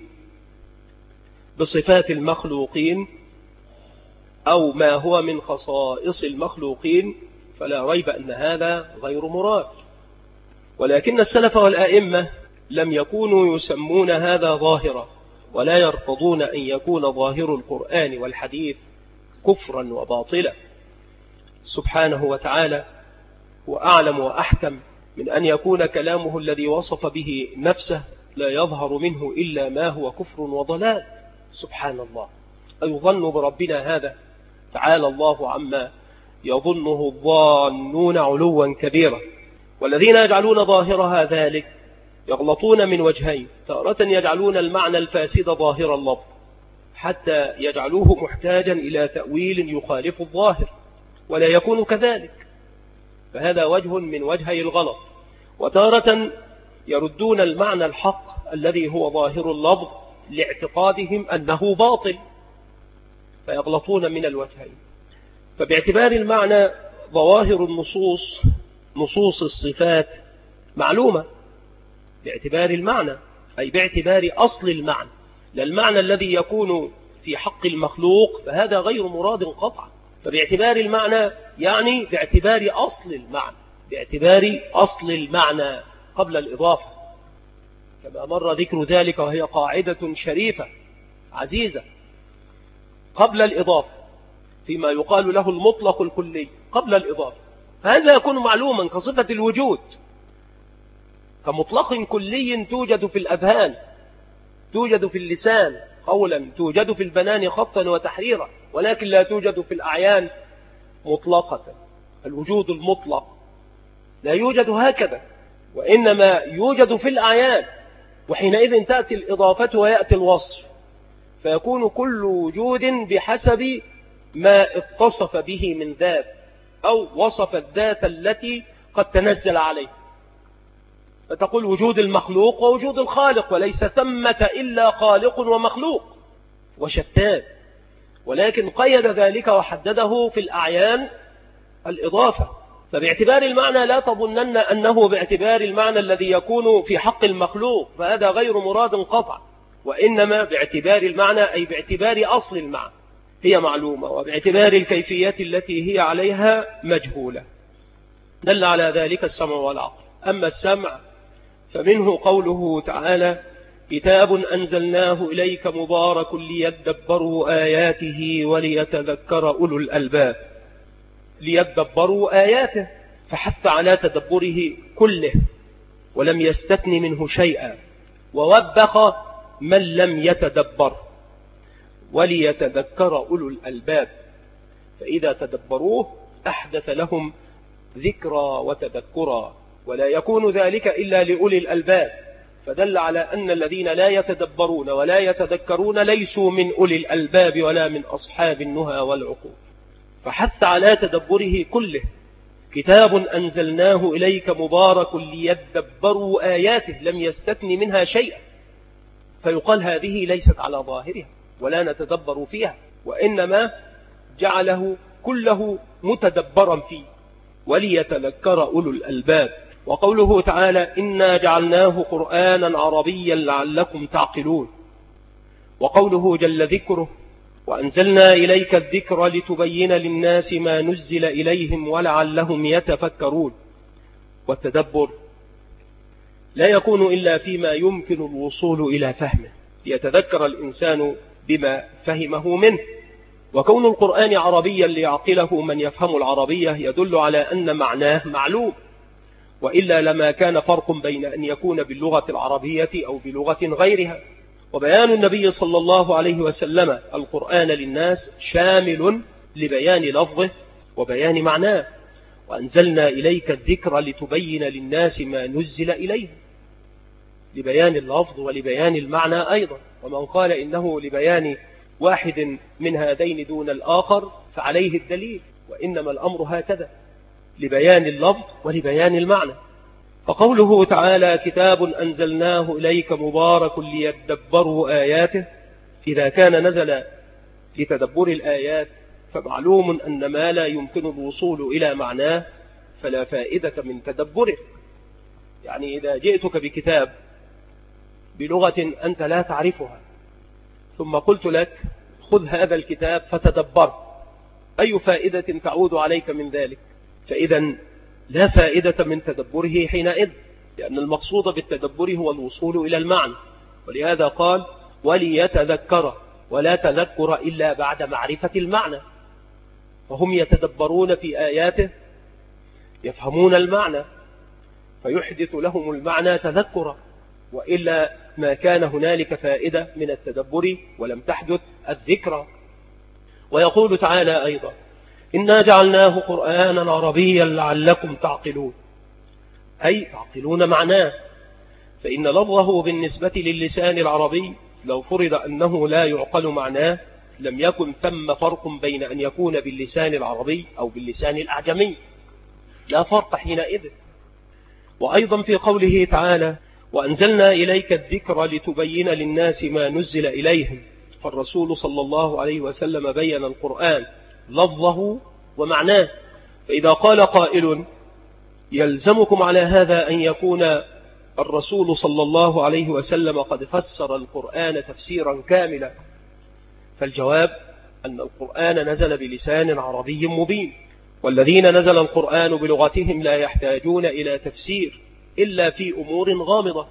بصفات المخلوقين أو ما هو من خصائص المخلوقين فلا ريب أن هذا غير مراد. ولكن السلف والآئمة لم يكونوا يسمون هذا ظاهرا، ولا يرتضون أن يكون ظاهر القرآن والحديث كفرا وباطلا. سبحانه وتعالى وأعلم وأحكم من أن يكون كلامه الذي وصف به نفسه لا يظهر منه إلا ما هو كفر وضلال. سبحان الله، أيظن بربنا هذا؟ تعالى الله عما يظنه الظانون علوا كبيرا. والذين يجعلون ظاهرها ذلك يغلطون من وجهين: تارة يجعلون المعنى الفاسد ظاهر اللفظ حتى يجعلوه محتاجا إلى تأويل يخالف الظاهر، ولا يكون كذلك، فهذا وجه من وجهي الغلط. وتارة يردون المعنى الحق الذي هو ظاهر اللفظ لاعتقادهم أنه باطل، فيغلطون من الوجهين. فباعتبار المعنى ظواهر النصوص نصوص الصفات معلومة باعتبار المعنى، أي باعتبار أصل المعنى، لا المعنى الذي يكون في حق المخلوق، فهذا غير مراد قطعا. فباعتبار المعنى يعني باعتبار أصل المعنى، باعتبار أصل المعنى قبل الإضافة، كما مر ذكر ذلك، وهي قاعدة شريفة عزيزة. قبل الإضافة فيما يقال له المطلق الكلي قبل الإضافة، هذا يكون معلوما كصفة الوجود، كمطلق كلي توجد في الأذهان، توجد في اللسان قولا، توجد في البنان خطا وتحريرا، ولكن لا توجد في الأعيان مطلقة. الوجود المطلق لا يوجد هكذا، وإنما يوجد في الأعيان، وحينئذ تأتي الإضافة ويأتي الوصف، فيكون كل وجود بحسب ما اتصف به من ذات أو وصف الذات التي قد تنزل عليه. فتقول وجود المخلوق ووجود الخالق، وليس ثمة إلا خالق ومخلوق وشتان، ولكن قيد ذلك وحدده في الأعيان الإضافة. فباعتبار المعنى لا تظنن أنه باعتبار المعنى الذي يكون في حق المخلوق، فهذا غير مراد قطعا، وإنما باعتبار المعنى أي باعتبار أصل المعنى هي معلومة، وباعتبار الكيفية التي هي عليها مجهولة. دل على ذلك السمع والعقل. أما السمع فمنه قوله تعالى: كتاب أنزلناه إليك مبارك ليدبروا آياته وليتذكر أولو الألباب. ليدبروا آياته، فحث على تدبره كله ولم يستثن منه شيئا، ووبخ من لم يتدبر. وليتذكر أولو الألباب، فإذا تدبروه أحدث لهم ذكرى وتذكرا، ولا يكون ذلك إلا لأولي الألباب. فدل على أن الذين لا يتدبرون ولا يتذكرون ليسوا من أولي الألباب ولا من أصحاب النهى والعقول. فحث على تدبره كله. كتاب أنزلناه إليك مبارك ليدبروا آياته، لم يستثن منها شيئا، فيقال هذه ليست على ظاهرها ولا نتدبر فيها، وإنما جعله كله متدبرا فيه. وليتذكر أولو الألباب. وقوله تعالى: إنا جعلناه قرآنا عربيا لعلكم تعقلون. وقوله جل ذكره: وأنزلنا إليك الذكر لتبين للناس ما نزل إليهم ولعلهم يتفكرون. والتدبر لا يكون إلا فيما يمكن الوصول إلى فهمه، ليتذكر الإنسان بما فهمه منه. وكون القرآن عربيا ليعقله من يفهم العربية يدل على أن معناه معلوم، وإلا لما كان فرق بين أن يكون باللغة العربية أو بلغة غيرها. وبيان النبي صلى الله عليه وسلم القرآن للناس شامل لبيان لفظه وبيان معناه. وأنزلنا إليك الذكر لتبين للناس ما نزل إليهم، لبيان اللفظ ولبيان المعنى أيضا. ومن قال إنه لبيان واحد من هذين دون الآخر فعليه الدليل، وإنما الأمر هكذا، لبيان اللفظ ولبيان المعنى. فقوله تعالى كتاب أنزلناه إليك مبارك ليدبروا آياته، إذا كان نزل لتدبر الآيات فمعلوم أن ما لا يمكن الوصول إلى معناه فلا فائدة من تدبره. يعني إذا جئتك بكتاب بلغة أنت لا تعرفها ثم قلت لك خذ هذا الكتاب فتدبر، أي فائدة تعود عليك من ذلك؟ فإذا لا فائدة من تدبره حينئذ، لأن المقصود بالتدبر هو الوصول إلى المعنى. ولهذا قال وليتذكر، ولا تذكر إلا بعد معرفة المعنى. فهم يتدبرون في آياته يفهمون المعنى فيحدث لهم المعنى تذكرا، وإلا ما كان هنالك فائدة من التدبر ولم تحدث الذكرى. ويقول تعالى أيضا إنا جعلناه قرآنا عربيا لعلكم تعقلون، أي تعقلون معناه. فإن لفظه بالنسبة للسان العربي لو فرض أنه لا يعقل معناه لم يكن ثم فرق بين أن يكون باللسان العربي أو باللسان الأعجمي، لا فرق حينئذ. وأيضا في قوله تعالى وأنزلنا إليك الذكر لتبين للناس ما نزل إليهم، فالرسول صلى الله عليه وسلم بين القرآن لفظه ومعناه. فإذا قال قائل يلزمكم على هذا أن يكون الرسول صلى الله عليه وسلم قد فسر القرآن تفسيرا كاملا، فالجواب أن القرآن نزل بلسان عربي مبين، والذين نزل القرآن بلغتهم لا يحتاجون إلى تفسير إلا في أمور غامضة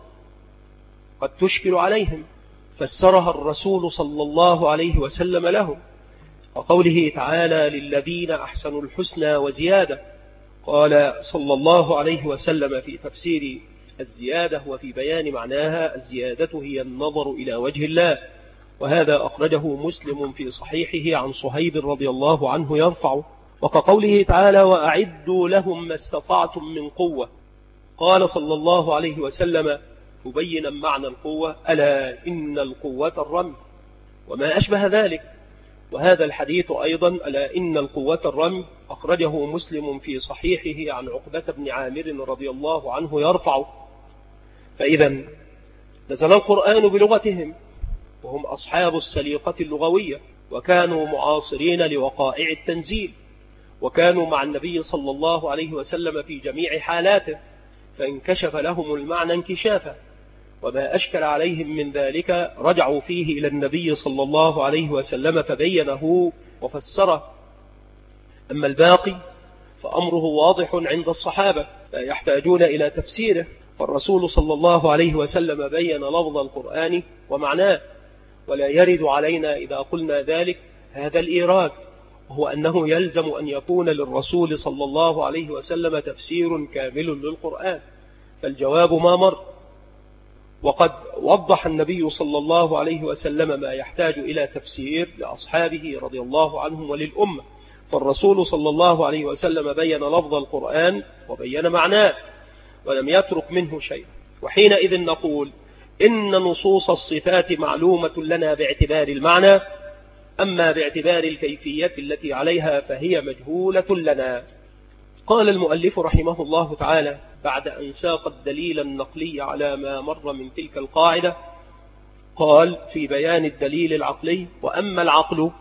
قد تشكل عليهم، فسرها الرسول صلى الله عليه وسلم لهم. وقوله تعالى للذين أحسنوا الحسنى وزيادة، قال صلى الله عليه وسلم في تفسير الزيادة وفي بيان معناها الزيادة هي النظر إلى وجه الله، وهذا أخرجه مسلم في صحيحه عن صهيب رضي الله عنه يرفع. وكقوله تعالى وأعدوا لهم ما استطعتم من قوة، قال صلى الله عليه وسلم مبينا معنى القوة ألا إن القوة الرمي وما أشبه ذلك. وهذا الحديث أيضا ألا إن القوة الرمي أخرجه مسلم في صحيحه عن عقبة بن عامر رضي الله عنه يرفع. فإذا نزل القرآن بلغتهم وهم أصحاب السليقة اللغوية، وكانوا معاصرين لوقائع التنزيل، وكانوا مع النبي صلى الله عليه وسلم في جميع حالاته، فانكشف لهم المعنى انكشافا، وما أشكل عليهم من ذلك رجعوا فيه إلى النبي صلى الله عليه وسلم فبينه وفسره. أما الباقي فأمره واضح عند الصحابة لا يحتاجون إلى تفسيره، فالرسول صلى الله عليه وسلم بين لفظ القرآن ومعناه، ولا يرد علينا إذا قلنا ذلك هذا الإيراد، وهو أنه يلزم أن يكون للرسول صلى الله عليه وسلم تفسير كامل للقرآن، فالجواب ما مر. وقد وضح النبي صلى الله عليه وسلم ما يحتاج إلى تفسير لأصحابه رضي الله عنهم وللأمة، فالرسول صلى الله عليه وسلم بين لفظ القرآن وبين معناه ولم يترك منه شيء. وحينئذ نقول إن نصوص الصفات معلومة لنا باعتبار المعنى، أما باعتبار الكيفية التي عليها فهي مجهولة لنا. قال المؤلف رحمه الله تعالى بعد أن ساق الدليل النقلي على ما مر من تلك القاعدة، قال في بيان الدليل العقلي وأما العقل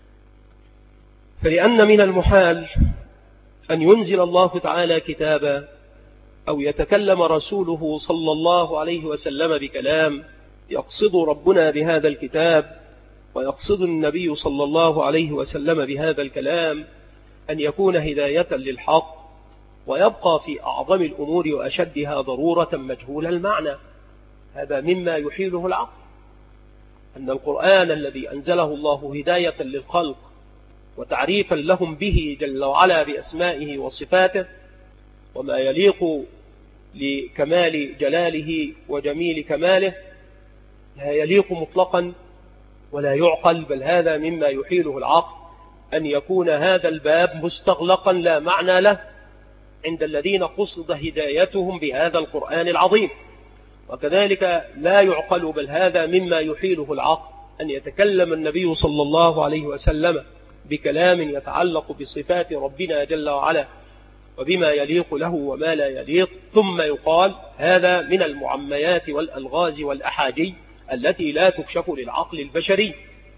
فلأن من المحال أن ينزل الله تعالى كتابا أو يتكلم رسوله صلى الله عليه وسلم بكلام يقصد ربنا بهذا الكتاب ويقصد النبي صلى الله عليه وسلم بهذا الكلام أن يكون هداية للحق، ويبقى في أعظم الأمور وأشدها ضرورة مجهول المعنى. هذا مما يحيله العقل، أن القرآن الذي أنزله الله هداية للخلق وتعريفا لهم به جل وعلا بأسمائه وصفاته وما يليق لكمال جلاله وجميل كماله، لا يليق مطلقا ولا يعقل، بل هذا مما يحيله العقل أن يكون هذا الباب مستغلقا لا معنى له عند الذين قصد هدايتهم بهذا القرآن العظيم. وكذلك لا يعقل، بل هذا مما يحيله العقل أن يتكلم النبي صلى الله عليه وسلم بكلام يتعلق بصفات ربنا جل وعلا وبما يليق له وما لا يليق، ثم يقال هذا من المعميات والألغاز والأحاجي التي لا تكشف للعقل البشري.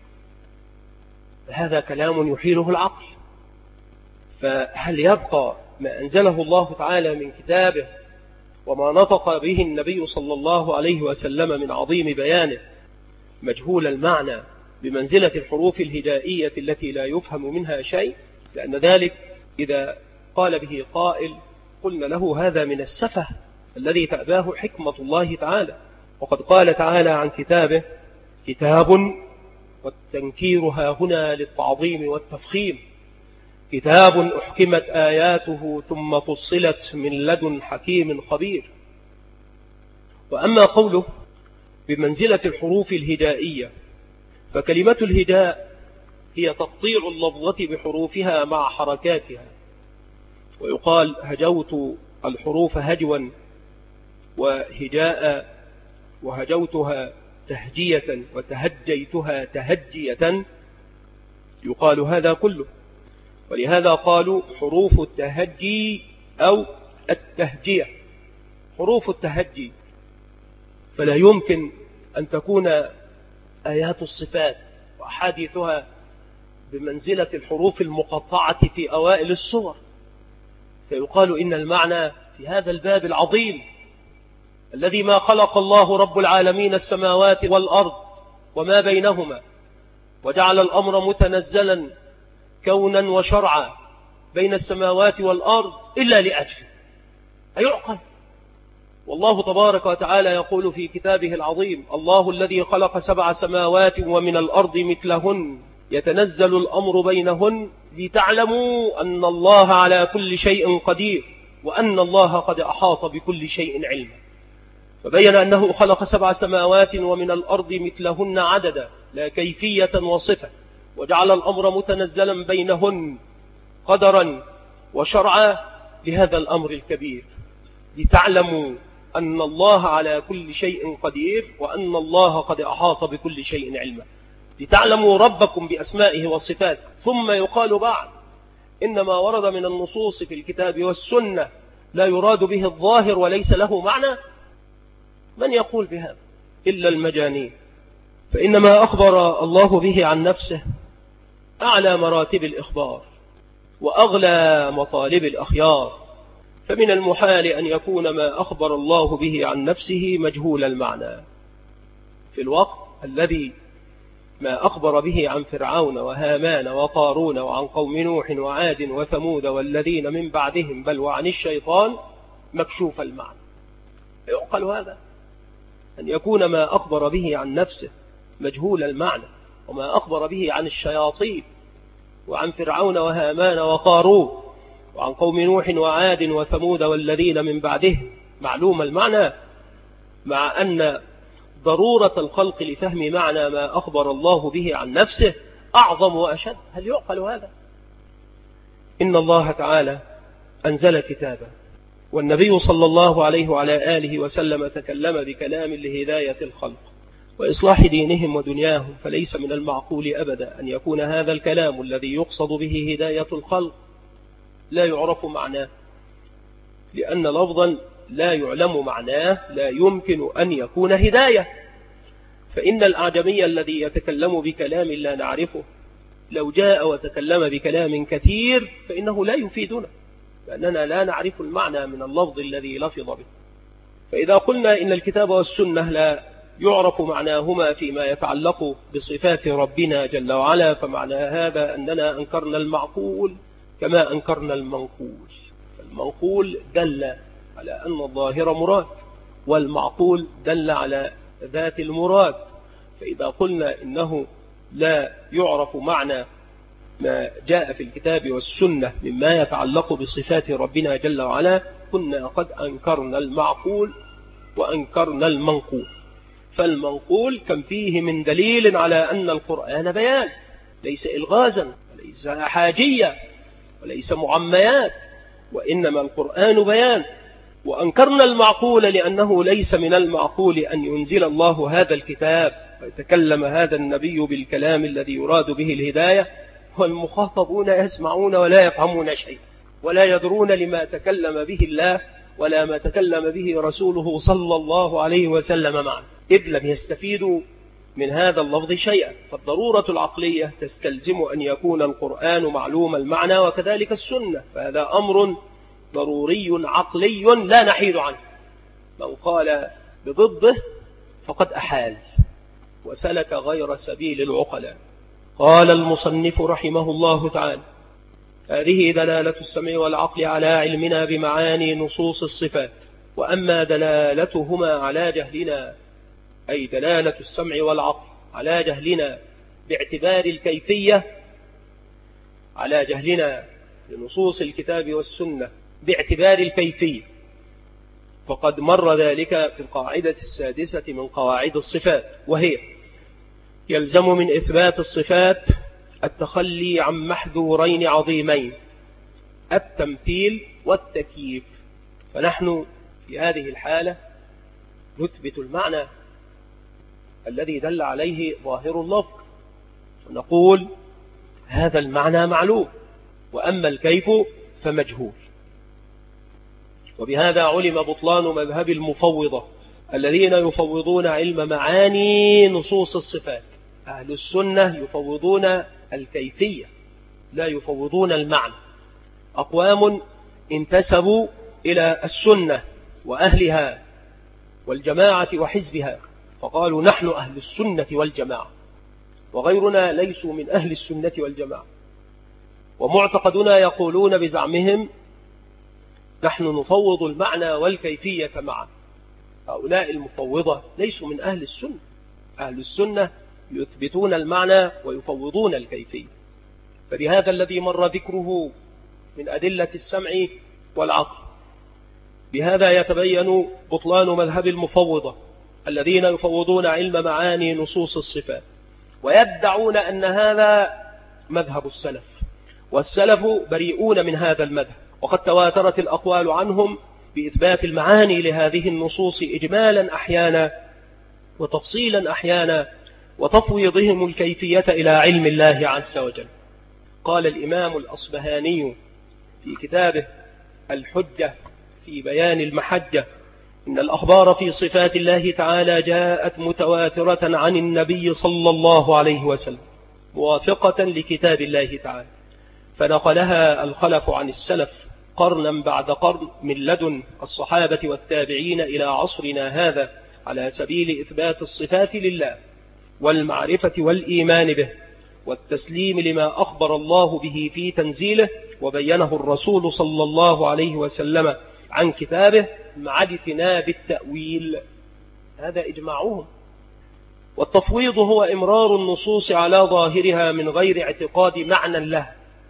هذا كلام يحيله العقل. فهل يبقى ما أنزله الله تعالى من كتابه وما نطق به النبي صلى الله عليه وسلم من عظيم بيانه مجهول المعنى بمنزلة الحروف الهجائية التي لا يفهم منها شيء؟ لأن ذلك إذا قال به قائل قلنا له هذا من السفه الذي تأباه حكمة الله تعالى. وقد قال تعالى عن كتابه كتاب، والتنكير ها هنا للتعظيم والتفخيم، كتاب أحكمت آياته ثم فصلت من لدن حكيم خبير. وأما قوله بمنزلة الحروف الهجائية، فكلمة الهجاء هي تقطيع اللفظة بحروفها مع حركاتها، ويقال هجوت الحروف هجوا وهجاء، وهجوتها تهجية وتهجيتها تهجية، يقال هذا كله. ولهذا قالوا حروف التهجي أو التهجية، حروف التهجي. فلا يمكن أن تكون آيات الصفات وأحاديثها بمنزلة الحروف المقطعة في أوائل السور، فيقال إن المعنى في هذا الباب العظيم الذي ما خلق الله رب العالمين السماوات والأرض وما بينهما وجعل الأمر متنزلا كونا وشرعا بين السماوات والأرض إلا لأجله، أيعقل؟ والله تبارك وتعالى يقول في كتابه العظيم الله الذي خلق سبع سماوات ومن الأرض مثلهن يتنزل الأمر بينهن لتعلموا أن الله على كل شيء قدير وأن الله قد أحاط بكل شيء علما. فبين أنه خلق سبع سماوات ومن الأرض مثلهن عددا لا كيفية وصفة، وجعل الأمر متنزلا بينهن قدرا وشرعا لهذا الأمر الكبير، لتعلموا أن الله على كل شيء قدير وأن الله قد أحاط بكل شيء علما، لتعلموا ربكم بأسمائه وصفاته. ثم يقال بعد إنما ورد من النصوص في الكتاب والسنة لا يراد به الظاهر وليس له معنى. من يقول بهذا إلا المجانين؟ فإنما أخبر الله به عن نفسه أعلى مراتب الإخبار وأغلى مطالب الأخيار، فمن المحال أن يكون ما أخبر الله به عن نفسه مجهول المعنى في الوقت الذي ما أخبر به عن فرعون وهامان وقارون وعن قوم نوح وعاد وثمود والذين من بعدهم بل وعن الشيطان مكشوف المعنى. يعقل هذا أن يكون ما أخبر به عن نفسه مجهول المعنى، وما أخبر به عن الشياطين وعن فرعون وهامان وقارون وعن قوم نوح وعاد وثمود والذين من بعدهم معلوم المعنى، مع أن ضرورة الخلق لفهم معنى ما أخبر الله به عن نفسه أعظم وأشد. هل يعقل هذا؟ إن الله تعالى أنزل كتابا، والنبي صلى الله عليه وعلى آله وسلم تكلم بكلام لهداية الخلق وإصلاح دينهم ودنياهم، فليس من المعقول أبدا أن يكون هذا الكلام الذي يقصد به هداية الخلق لا يعرف معناه، لأن لفظا لا يعلم معناه لا يمكن أن يكون هداية. فإن الأعجمي الذي يتكلم بكلام لا نعرفه لو جاء وتكلم بكلام كثير فإنه لا يفيدنا، لأننا لا نعرف المعنى من اللفظ الذي لفظ به. فإذا قلنا إن الكتاب والسنة لا يعرف معناهما فيما يتعلق بصفات ربنا جل وعلا، فمعنى هذا أننا أنكرنا المعقول كما أنكرنا المنقول. المنقول دل على أن الظاهر مراد، والمعقول دل على ذات المراد. فإذا قلنا إنه لا يعرف معنى ما جاء في الكتاب والسنة مما يتعلق بصفات ربنا جل وعلا كنا قد أنكرنا المعقول وأنكرنا المنقول. فالمنقول كم فيه من دليل على أن القرآن بيان، ليس إلغازا وليس حاجية وليس معميات، وإنما القرآن بيان. وأنكرنا المعقول لأنه ليس من المعقول أن ينزل الله هذا الكتاب ويتكلم هذا النبي بالكلام الذي يراد به الهداية والمخاطبون يسمعون ولا يفهمون شيء. ولا يدرون لما تكلم به الله ولا ما تكلم به رسوله صلى الله عليه وسلم معا، إذ لم يستفيدوا من هذا اللفظ شيئا. فالضرورة العقلية تستلزم أن يكون القرآن معلوم المعنى وكذلك السنة، فهذا أمر ضروري عقلي لا نحيد عنه. من قال بضده فقد أحال وسلك غير سبيل العقلاء. قال المصنف رحمه الله تعالى: هذه دلالة السمع والعقل على علمنا بمعاني نصوص الصفات. وأما دلالتهما على جهلنا، أي دلالة السمع والعقل على جهلنا باعتبار الكيفية، على جهلنا لنصوص الكتاب والسنة باعتبار الكيفية، فقد مر ذلك في القاعدة السادسة من قواعد الصفات، وهي: يلزم من إثبات الصفات التخلي عن محذورين عظيمين، التمثيل والتكييف. فنحن في هذه الحالة نثبت المعنى الذي دل عليه ظاهر اللفظ، ونقول هذا المعنى معلوم، وأما الكيف فمجهول. وبهذا علم بطلان مذهب المفوضة الذين يفوضون علم معاني نصوص الصفات. أهل السنة يفوضون الكيفية لا يفوضون المعنى. أقوام انتسبوا إلى السنة وأهلها والجماعة وحزبها فقالوا نحن أهل السنة والجماعة، وغيرنا ليسوا من أهل السنة والجماعة. ومعتقدنا يقولون بزعمهم نحن نفوض المعنى والكيفية معا. هؤلاء المفوضة ليسوا من أهل السنة. أهل السنة يثبتون المعنى ويفوضون الكيفية. فلهذا الذي مر ذكره من أدلة السمع والعقل، بهذا يتبين بطلان مذهب المفوضة الذين يفوضون علم معاني نصوص الصفات، ويدعون أن هذا مذهب السلف، والسلف بريئون من هذا المذهب، وقد تواترت الأقوال عنهم بإثبات المعاني لهذه النصوص إجمالا أحيانا وتفصيلا أحيانا، وتفويضهم الكيفية إلى علم الله عز وجل. قال الإمام الأصبهاني في كتابه الحجة في بيان المحجة: إن الأخبار في صفات الله تعالى جاءت متواترة عن النبي صلى الله عليه وسلم موافقة لكتاب الله تعالى، فنقلها الخلف عن السلف قرنا بعد قرن من لدن الصحابة والتابعين إلى عصرنا هذا على سبيل إثبات الصفات لله والمعرفة والإيمان به والتسليم لما أخبر الله به في تنزيله وبينه الرسول صلى الله عليه وسلم عن كتابه مع اجتناب التأويل. هذا إجماعهم. والتفويض هو إمرار النصوص على ظاهرها من غير اعتقاد معنى له،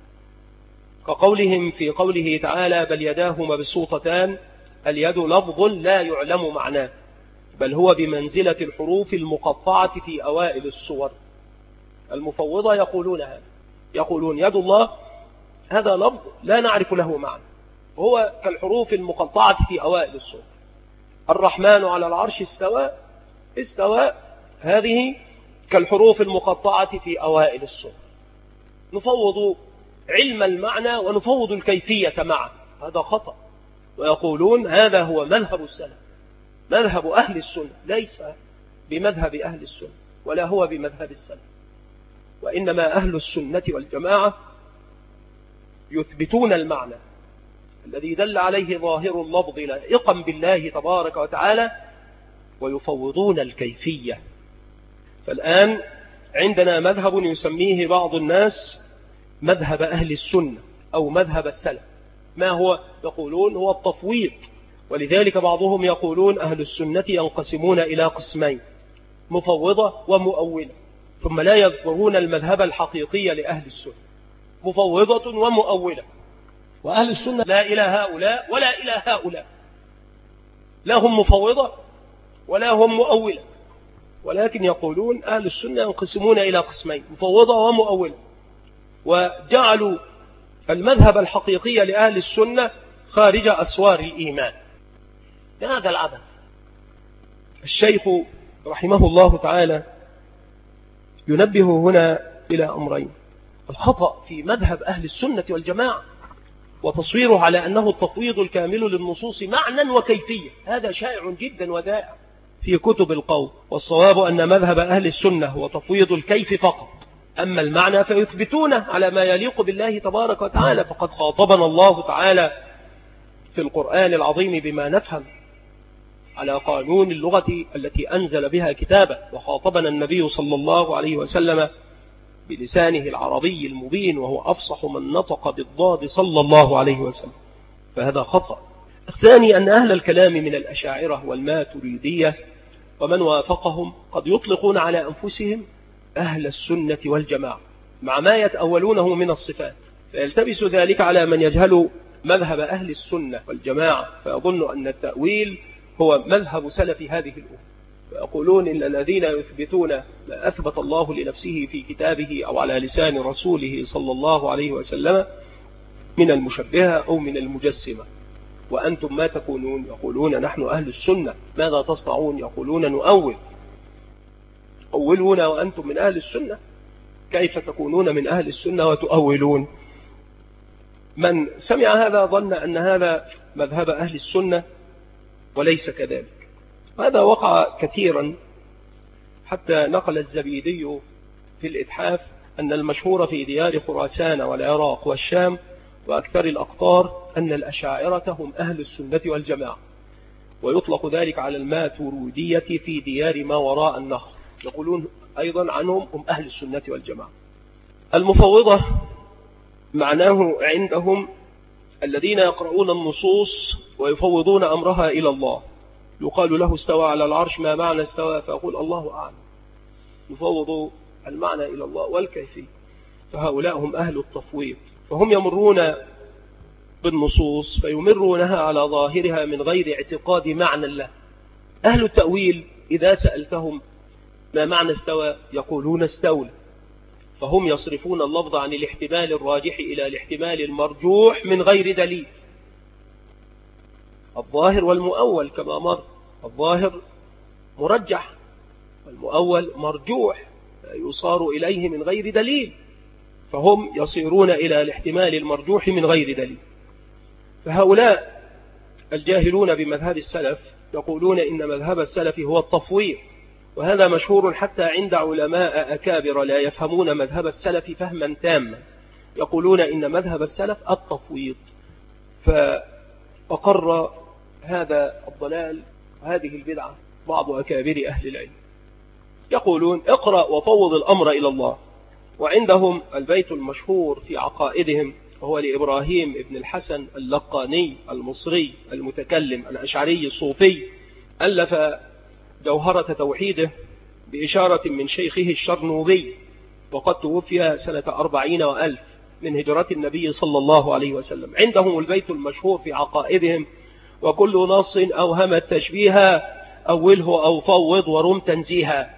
كقولهم في قوله تعالى: بل يداه مبسوطتان، اليد لفظ لا يعلم معناه، بل هو بمنزلة الحروف المقطعة في أوائل السور. المفوضة يقولون هذا، يقولون يد الله هذا لفظ لا نعرف له معنى، وهو كالحروف المقطعة في أوائل السور. الرحمن على العرش استوى، استوى هذه كالحروف المقطعة في أوائل السور. نفوض علم المعنى ونفوض الكيفية معا، هذا خطأ. ويقولون هذا هو مذهب السلف، مذهب أهل السنة، ليس بمذهب أهل السنة ولا هو بمذهب السلف، وإنما أهل السنة والجماعة يثبتون المعنى الذي دل عليه ظاهر اللفظ لائقا بالله تبارك وتعالى، ويفوضون الكيفية. فالآن عندنا مذهب يسميه بعض الناس مذهب أهل السنة أو مذهب السلف. ما هو؟ يقولون هو التفويض. ولذلك بعضهم يقولون أهل السنة ينقسمون إلى قسمين: مفوضة ومؤولة، ثم لا يذكرون المذهب الحقيقي لأهل السنة، مفوضة ومؤولة. وأهل السنة لا إلى هؤلاء ولا إلى هؤلاء، لا هم مفوضة ولا هم مؤولة، ولكن يقولون أهل السنة ينقسمون إلى قسمين: مفوضة ومؤولة، وجعلوا المذهب الحقيقي لأهل السنة خارج أسوار الإيمان. هذا العبث. الشيخ رحمه الله تعالى ينبه هنا إلى أمرين: الخطأ في مذهب أهل السنة والجماعة وتصويره على أنه التفويض الكامل للنصوص معنى وكيفية، هذا شائع جدا ودائع في كتب القوم. والصواب أن مذهب أهل السنة هو تفويض الكيف فقط، أما المعنى فيثبتونه على ما يليق بالله تبارك وتعالى. فقد خاطبنا الله تعالى في القرآن العظيم بما نفهم على قانون اللغة التي أنزل بها كتابه، وخاطبنا النبي صلى الله عليه وسلم بلسانه العربي المبين، وهو أفصح من نطق بالضاد صلى الله عليه وسلم، فهذا خطأ. الثاني أن أهل الكلام من الأشاعرة والماتريدية ومن وافقهم قد يطلقون على أنفسهم أهل السنة والجماعة مع ما يتأولونه من الصفات، فيلتبس ذلك على من يجهل مذهب أهل السنة والجماعة، فيظن أن التأويل هو مذهب سلف هذه الأمة، فيقولون إن الذين يثبتون ما أثبت الله لنفسه في كتابه أو على لسان رسوله صلى الله عليه وسلم من المشبهة أو من المجسمة. وأنتم ما تكونون؟ يقولون نحن أهل السنة. ماذا تصنعون؟ يقولون نؤول. تؤولون وأنتم من أهل السنة؟ كيف تكونون من أهل السنة وتؤولون؟ من سمع هذا ظن أن هذا مذهب أهل السنة وليس كذلك. هذا وقع كثيرا، حتى نقل الزبيدي في الإتحاف أن المشهور في ديار خراسان والعراق والشام وأكثر الأقطار أن الأشاعرة هم أهل السنة والجماعة، ويطلق ذلك على الماتريدية في ديار ما وراء النهر، يقولون أيضا عنهم هم أهل السنة والجماعة. المفوضة معناه عندهم الذين يقرؤون النصوص ويفوضون أمرها إلى الله. يقال له استوى على العرش، ما معنى استوى؟ فأقول الله أعلم. يفوض المعنى إلى الله والكيفية، فهؤلاء هم أهل التفويض، فهم يمرون بالنصوص فيمرونها على ظاهرها من غير اعتقاد معنى الله. أهل التأويل إذا سألتهم ما معنى استوى يقولون استولى، فهم يصرفون اللفظ عن الاحتمال الراجح إلى الاحتمال المرجوح من غير دليل. الظاهر والمؤول كما مر، الظاهر مرجح والمؤول مرجوح يصار إليه من غير دليل، فهم يصيرون إلى الاحتمال المرجوح من غير دليل. فهؤلاء الجاهلون بمذهب السلف يقولون إن مذهب السلف هو التفويض، وهذا مشهور حتى عند علماء أكابر لا يفهمون مذهب السلف فهما تاما، يقولون إن مذهب السلف التفويض. فأقر هذا الضلال وهذه البدعة بعض أكابر أهل العلم، يقولون اقرأ وفوض الأمر إلى الله. وعندهم البيت المشهور في عقائدهم وهو لإبراهيم ابن الحسن اللقاني المصري المتكلم الأشعري الصوفي، ألف جوهرة توحيده بإشارة من شيخه الشرنوبي، وقد توفي سنة أربعين وألف من هجرة النبي صلى الله عليه وسلم. عندهم البيت المشهور في عقائدهم وكل نص أوهم التشبيه أوله أو فوض ورم تنزيها.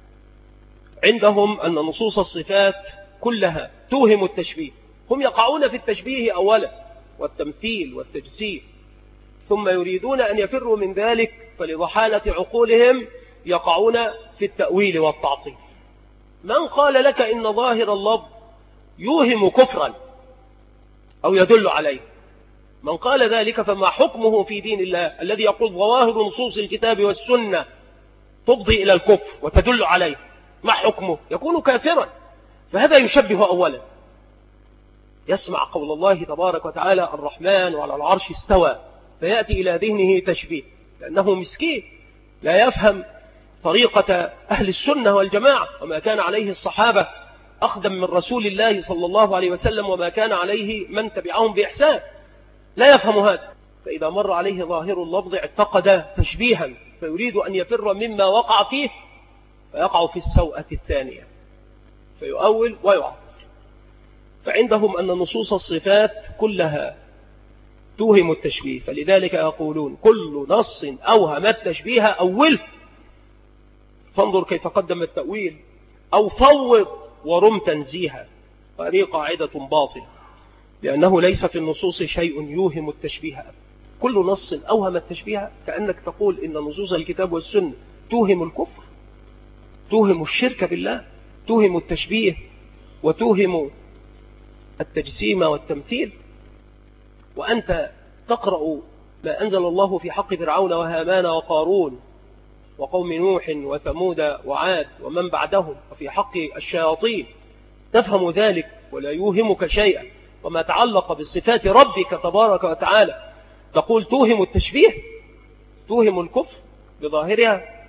عندهم أن نصوص الصفات كلها توهم التشبيه، هم يقعون في التشبيه أولا والتمثيل والتجسيم، ثم يريدون أن يفروا من ذلك، فلضحالة عقولهم يقعون في التأويل والتعطيل. من قال لك إن ظاهر اللفظ يوهم كفرا أو يدل عليه؟ من قال ذلك فما حكمه في دين الله الذي يقول ظواهر نصوص الكتاب والسنة تفضي إلى الكفر وتدل عليه؟ ما حكمه؟ يكون كافرا. فهذا يشبه أولا، يسمع قول الله تبارك وتعالى الرحمن وعلى العرش استوى، فيأتي إلى ذهنه تشبيه، لأنه مسكين لا يفهم طريقة أهل السنة والجماعة وما كان عليه الصحابة أخدم من رسول الله صلى الله عليه وسلم وما كان عليه من تبعهم بإحسان، لا يفهم هذا. فإذا مر عليه ظاهر اللفظ اعتقد تشبيها، فيريد أن يفر مما وقع فيه فيقع في السوءة الثانية، فيؤول ويعطل. فعندهم أن نصوص الصفات كلها توهم التشبيه، فلذلك يقولون كل نص أوهم التشبيه أوله، فانظر كيف قدم التأويل، أو فوض ورم تنزيها. وهذه قاعدة باطلة، لأنه ليس في النصوص شيء يوهم التشبيه. كل نص أوهم التشبيه كأنك تقول إن نصوص الكتاب والسنة توهم الكفر، توهم الشرك بالله، توهم التشبيه، وتوهم التجسيم والتمثيل. وأنت تقرأ ما أنزل الله في حق فرعون وهامان وقارون وقوم نوح وثمود وعاد ومن بعدهم وفي حق الشياطين، تفهم ذلك ولا يوهمك شيئا. وما تعلق بصفات ربك تبارك وتعالى تقول توهم التشبيه، توهم الكفر بظاهرها.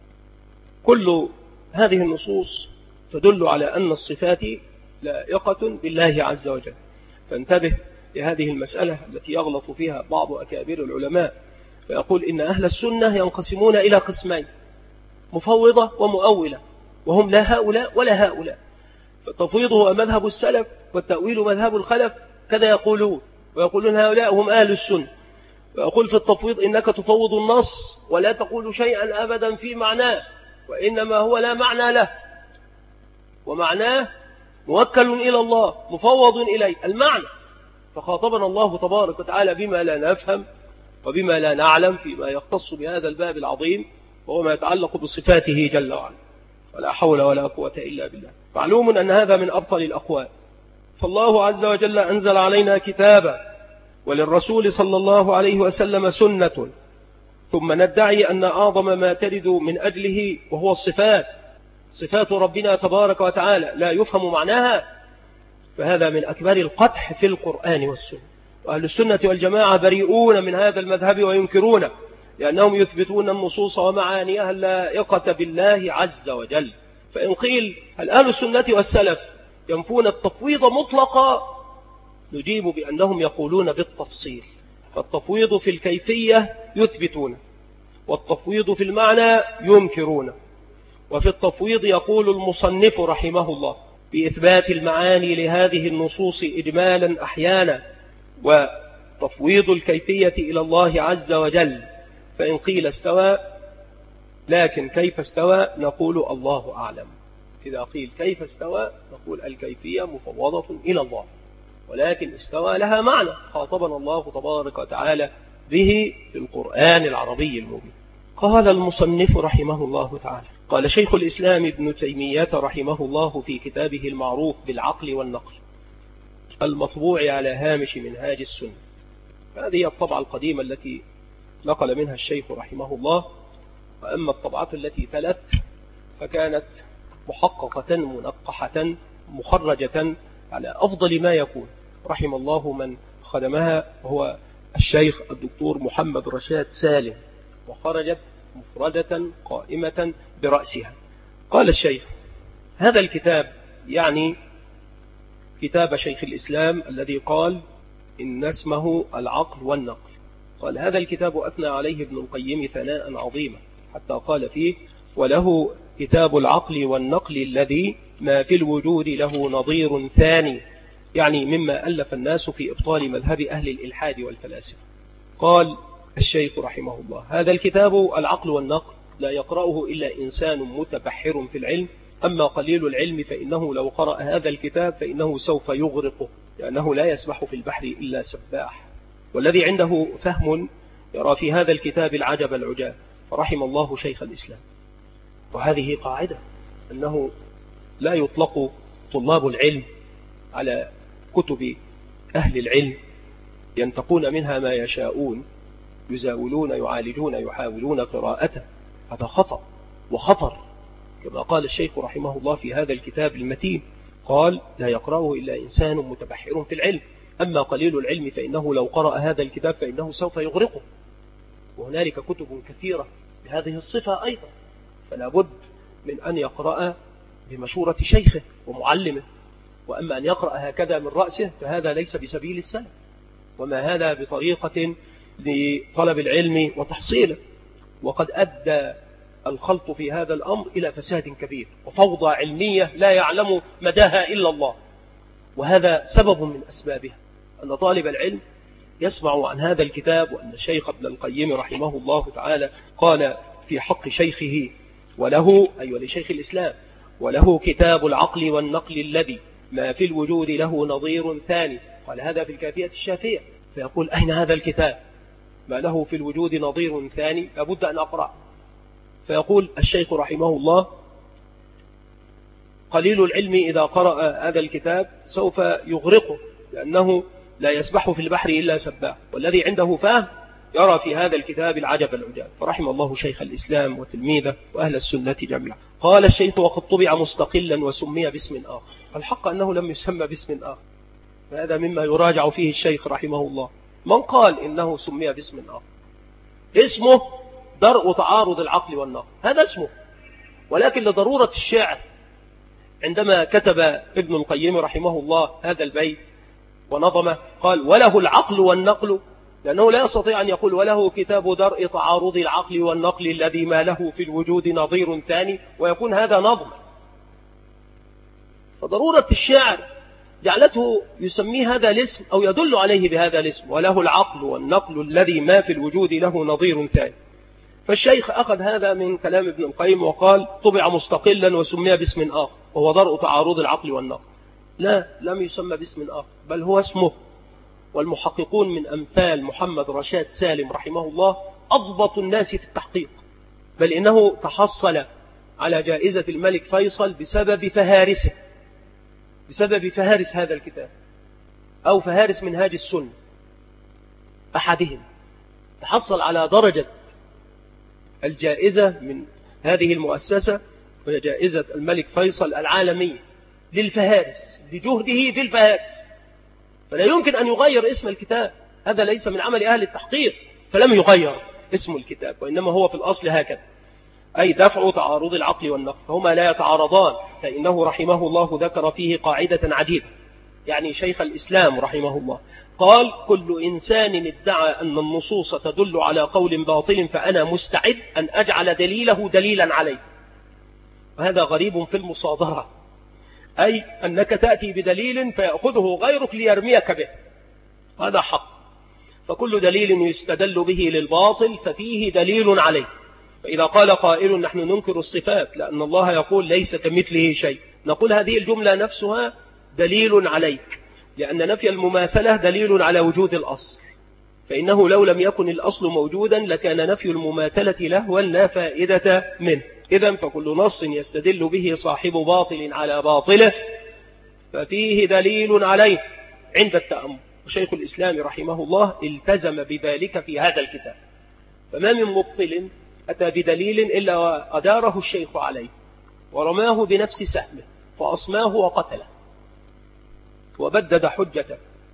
كل هذه النصوص تدل على أن الصفات لائقة بالله عز وجل. فانتبه لهذه المسألة التي يغلط فيها بعض أكابر العلماء، فيقول إن أهل السنة ينقسمون إلى قسمين: مفوضة ومؤولة، وهم لا هؤلاء ولا هؤلاء. فالتفويض هو مذهب السلف والتأويل مذهب الخلف، كذا يقولون، ويقولون هؤلاء هم أهل السنة. ويقول في التفويض إنك تفوض النص ولا تقول شيئا أبدا في معناه، وإنما هو لا معنى له، ومعناه موكل إلى الله مفوض إليه المعنى. فخاطبنا الله تبارك وتعالى بما لا نفهم وبما لا نعلم فيما يختص بهذا الباب العظيم، وهو ما يتعلق بصفاته جل وعلا. ولا حول ولا قوة إلا بالله. معلوم أن هذا من أبطل الأقوال. فالله عز وجل أنزل علينا كتابا، وللرسول صلى الله عليه وسلم سنة، ثم ندعي أن أعظم ما ترد من أجله وهو الصفات، صفات ربنا تبارك وتعالى لا يفهم معناها، فهذا من أكبر القدح في القرآن والسنة. وأهل السنة والجماعة بريئون من هذا المذهب وينكرونه، لأنهم يثبتون النصوص ومعانيها اللائقة بالله عز وجل. فإن قيل هل أهل السنة والسلف ينفون التفويض مطلقا، نجيب بأنهم يقولون بالتفصيل. فالتفويض في الكيفية يثبتون، والتفويض في المعنى ينكرون. وفي التفويض يقول المصنف رحمه الله بإثبات المعاني لهذه النصوص إجمالا أحيانا، وتفويض الكيفية إلى الله عز وجل. فإن قيل استوى، لكن كيف استوى نقول الله أعلم. إذا قيل كيف استوى نقول الكيفية مفوضة إلى الله، ولكن استوى لها معنى خاطبنا الله تبارك وتعالى به في القرآن العربي المبين. قال المصنف رحمه الله تعالى: قال شيخ الإسلام ابن تيمية رحمه الله في كتابه المعروف بالعقل والنقل المطبوع على هامش منهاج السنة. هذه الطبعة القديمة التي نقل منها الشيخ رحمه الله. وأما الطبعة التي تلت فكانت محققة منقحة مخرجة على أفضل ما يكون، رحم الله من خدمها، وهو الشيخ الدكتور محمد رشاد سالم، وخرجت مفردة قائمة برأسها. قال الشيخ: هذا الكتاب يعني كتاب شيخ الإسلام الذي قال إن اسمه العقل والنقل. قال هذا الكتاب أثنى عليه ابن القيم ثناء عظيما، حتى قال فيه: وله كتاب العقل والنقل الذي ما في الوجود له نظير ثاني، يعني مما ألف الناس في إبطال مذهب أهل الإلحاد والفلاسفة. قال الشيخ رحمه الله: هذا الكتاب العقل والنقل لا يقرأه إلا إنسان متبحر في العلم، أما قليل العلم فإنه لو قرأ هذا الكتاب فإنه سوف يغرقه، لأنه لا يسبح في البحر إلا سباح. والذي عنده فهم يرى في هذا الكتاب العجب العجاب، فرحم الله شيخ الإسلام. وهذه قاعدة، أنه لا يطلق طلاب العلم على كتب أهل العلم ينتقون منها ما يشاءون، يزاولون يعالجون يحاولون قراءته. هذا خطأ وخطر، كما قال الشيخ رحمه الله في هذا الكتاب المتين، قال: لا يقرأه إلا إنسان متبحر في العلم، أما قليل العلم فإنه لو قرأ هذا الكتاب فإنه سوف يغرقه. وهنالك كتب كثيرة بهذه الصفة أيضا، فلا بد من أن يقرأ بمشورة شيخه ومعلمه. وأما أن يقرأ هكذا من رأسه فهذا ليس بسبيل السلف، وما هذا بطريقة لطلب العلم وتحصيله. وقد أدى الخلط في هذا الأمر إلى فساد كبير وفوضى علمية لا يعلم مداها إلا الله. وهذا سبب من أسبابها، أن طالب العلم يسمع عن هذا الكتاب، وأن الشيخ ابن القيم رحمه الله تعالى قال في حق شيخه: وله أي لشيخ الإسلام وله كتاب العقل والنقل الذي ما في الوجود له نظير ثاني. قال هذا في الكافية الشافية، فيقول: أين هذا الكتاب ما له في الوجود نظير ثاني؟ لابد أن أقرأ. فيقول الشيخ رحمه الله: قليل العلم إذا قرأ هذا الكتاب سوف يغرقه، لأنه لا يسبح في البحر إلا سباح، والذي عنده فهم يرى في هذا الكتاب العجب العجاب. فرحم الله شيخ الإسلام وتلميذه وأهل السنة جميعا. قال الشيخ: وقد طبع مستقلا وسمي باسم آخر. الحق أنه لم يسمى باسم آخر، فهذا مما يراجع فيه الشيخ رحمه الله. من قال إنه سمي باسم آخر؟ اسمه درء تعارض العقل والنقل، هذا اسمه. ولكن لضرورة الشعر عندما كتب ابن القيم رحمه الله هذا البيت ونظمه قال: وله العقل والنقل، لأنه لا يستطيع أن يقول وله كتاب درء تعارض العقل والنقل الذي ما له في الوجود نظير ثاني ويكون هذا نظم. فضرورة الشعر جعلته يسميه هذا الاسم أو يدل عليه بهذا الاسم، وله العقل والنقل الذي ما في الوجود له نظير ثاني. فالشيخ أخذ هذا من كلام ابن القيم وقال: طبع مستقلا وسمي باسم آخر وهو درء تعارض العقل والنقل. لا، لم يسمى باسم آخر، بل هو اسمه. والمحققون من أمثال محمد رشاد سالم رحمه الله أضبط الناس في التحقيق، بل إنه تحصل على جائزة الملك فيصل بسبب فهارسه، بسبب فهارس هذا الكتاب أو فهارس منهاج السنة أحدهم، تحصل على درجة الجائزة من هذه المؤسسة، وهي جائزة الملك فيصل العالمية للفهارس، بجهده في الفهارس. فلا يمكن أن يغير اسم الكتاب، هذا ليس من عمل أهل التحقيق، فلم يغير اسم الكتاب، وإنما هو في الأصل هكذا، أي دفع تعارض العقل والنقل، فهما لا يتعارضان. فإنه رحمه الله ذكر فيه قاعدة عجيبة، يعني شيخ الإسلام رحمه الله قال: كل إنسان ادعى أن النصوص تدل على قول باطل فأنا مستعد أن أجعل دليله دليلا عليه. وهذا غريب في المصادرة، أي أنك تأتي بدليل فيأخذه غيرك ليرميك به، هذا حق. فكل دليل يستدل به للباطل ففيه دليل عليه. فإذا قال قائل: نحن ننكر الصفات لأن الله يقول ليس كمثله شيء، نقول هذه الجملة نفسها دليل عليك، لأن نفي المماثلة دليل على وجود الأصل، فإنه لو لم يكن الأصل موجودا لكان نفي المماثلة لهوا لا فائدة منه. إذن فكل نص يستدل به صاحب باطل على باطله ففيه دليل عليه عند التأمل. وشيخ الإسلام رحمه الله التزم بذلك في هذا الكتاب، فما من مبطل أتى بدليل إلا وأداره الشيخ عليه ورماه بنفس سهمه فأصماه وقتله وبدد حجته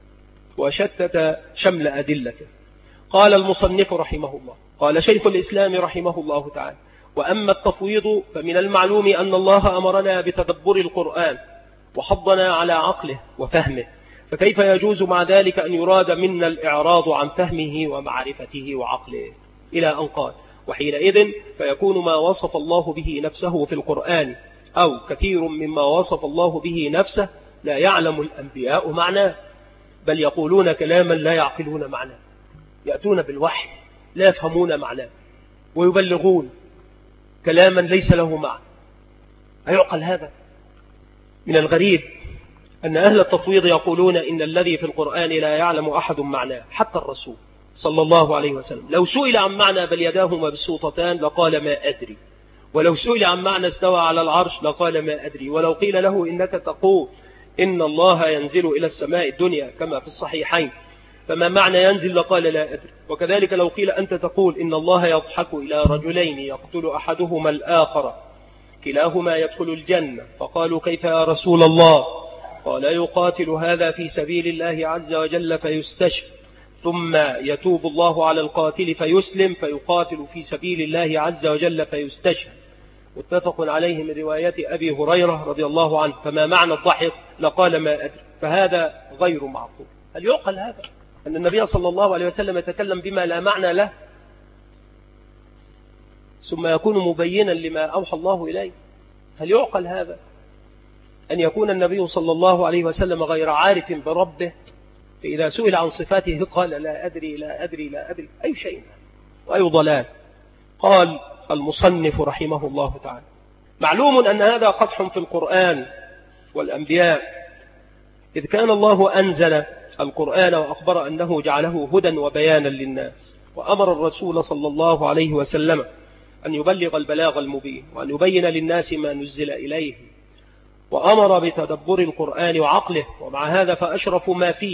وشتت شمل أدلته. قال المصنف رحمه الله، قال شيخ الإسلام رحمه الله تعالى: وأما التفويض فمن المعلوم أن الله أمرنا بتدبر القرآن وحضنا على عقله وفهمه، فكيف يجوز مع ذلك أن يراد منا الإعراض عن فهمه ومعرفته وعقله؟ إلى أن قال: وحينئذ فيكون ما وصف الله به نفسه في القرآن أو كثير مما وصف الله به نفسه لا يعلم الأنبياء معناه، بل يقولون كلاما لا يعقلون معناه، يأتون بالوحي لا يفهمون معناه ويبلغون كلاما ليس له معنى. أيعقل هذا؟ من الغريب أن أهل التفويض يقولون إن الذي في القرآن لا يعلم أحد معناه، حتى الرسول صلى الله عليه وسلم لو سئل عن معنى بل يداه مبسوطتان لقال ما أدري، ولو سئل عن معنى استوى على العرش لقال ما أدري، ولو قيل له إنك تقول إن الله ينزل إلى السماء الدنيا كما في الصحيحين فما معنى ينزل لقال لا أدري. وكذلك لو قيل أنت تقول إن الله يضحك إلى رجلين يقتل أحدهما الآخر كلاهما يدخل الجنة، فقالوا كيف يا رسول الله؟ قال يقاتل هذا في سبيل الله عز وجل فيستشهد، ثم يتوب الله على القاتل فيسلم فيقاتل في سبيل الله عز وجل فيستشهد. متفق عليه من رواية أبي هريرة رضي الله عنه. فما معنى الضحك؟ لقال ما أدري. فهذا غير معقول. هل يعقل هذا؟ أن النبي صلى الله عليه وسلم يتكلم بما لا معنى له ثم يكون مبينا لما أوحى الله إليه؟ هل يعقل هذا؟ أن يكون النبي صلى الله عليه وسلم غير عارف بربه فإذا سئل عن صفاته قال لا أدري لا أدري لا أدري؟ أي شيء وأي ضلال. قال المصنف رحمه الله تعالى: معلوم أن هذا قدح في القرآن والأنبياء، إذ كان الله أنزل القرآن وأخبر أنه جعله هدى وبيانا للناس، وأمر الرسول صلى الله عليه وسلم أن يبلغ البلاغ المبين وأن يبين للناس ما نزل إليه، وأمر بتدبر القرآن وعقله، ومع هذا فأشرف ما فيه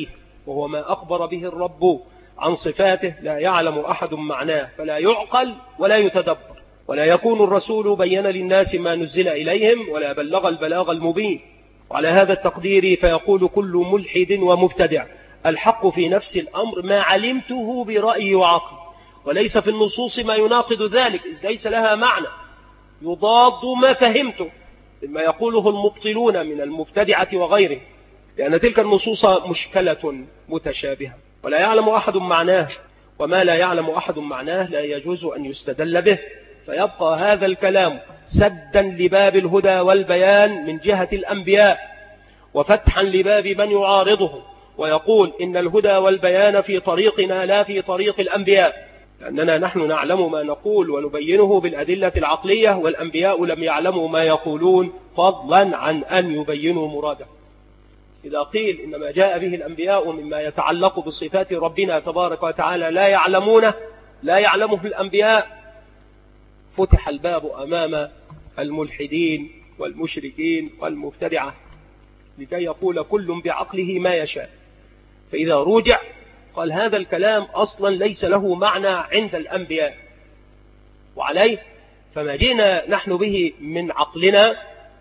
وهو ما أخبر به الرب عن صفاته لا يعلم أحد معناه فلا يعقل ولا يتدبر، ولا يكون الرسول بين للناس ما نزل إليهم ولا بلغ البلاغ المبين. وعلى هذا التقدير فيقول كل ملحد ومبتدع الحق في نفس الأمر ما علمته برأيي وعقل، وليس في النصوص ما يناقض ذلك، إذ ليس لها معنى يضاد ما فهمته مما يقوله المبطلون من المبتدعة وغيره، لأن تلك النصوص مشكلة متشابهة ولا يعلم أحد معناه، وما لا يعلم أحد معناه لا يجوز أن يستدل به، فيبقى هذا الكلام سدا لباب الهدى والبيان من جهة الأنبياء، وفتحا لباب من يعارضه ويقول إن الهدى والبيان في طريقنا لا في طريق الأنبياء، لأننا نحن نعلم ما نقول ونبينه بالأدلة العقلية، والأنبياء لم يعلموا ما يقولون فضلا عن أن يبينوا مراده. إذا قيل إن ما جاء به الأنبياء مما يتعلق بصفات ربنا تبارك وتعالى لا يعلمونه لا يعلمه الأنبياء، فتح الباب أمام الملحدين والمشركين والمبتدعة لكي يقول كل بعقله ما يشاء. فإذا رجع قال هذا الكلام أصلا ليس له معنى عند الأنبياء، وعليه فما جئنا نحن به من عقلنا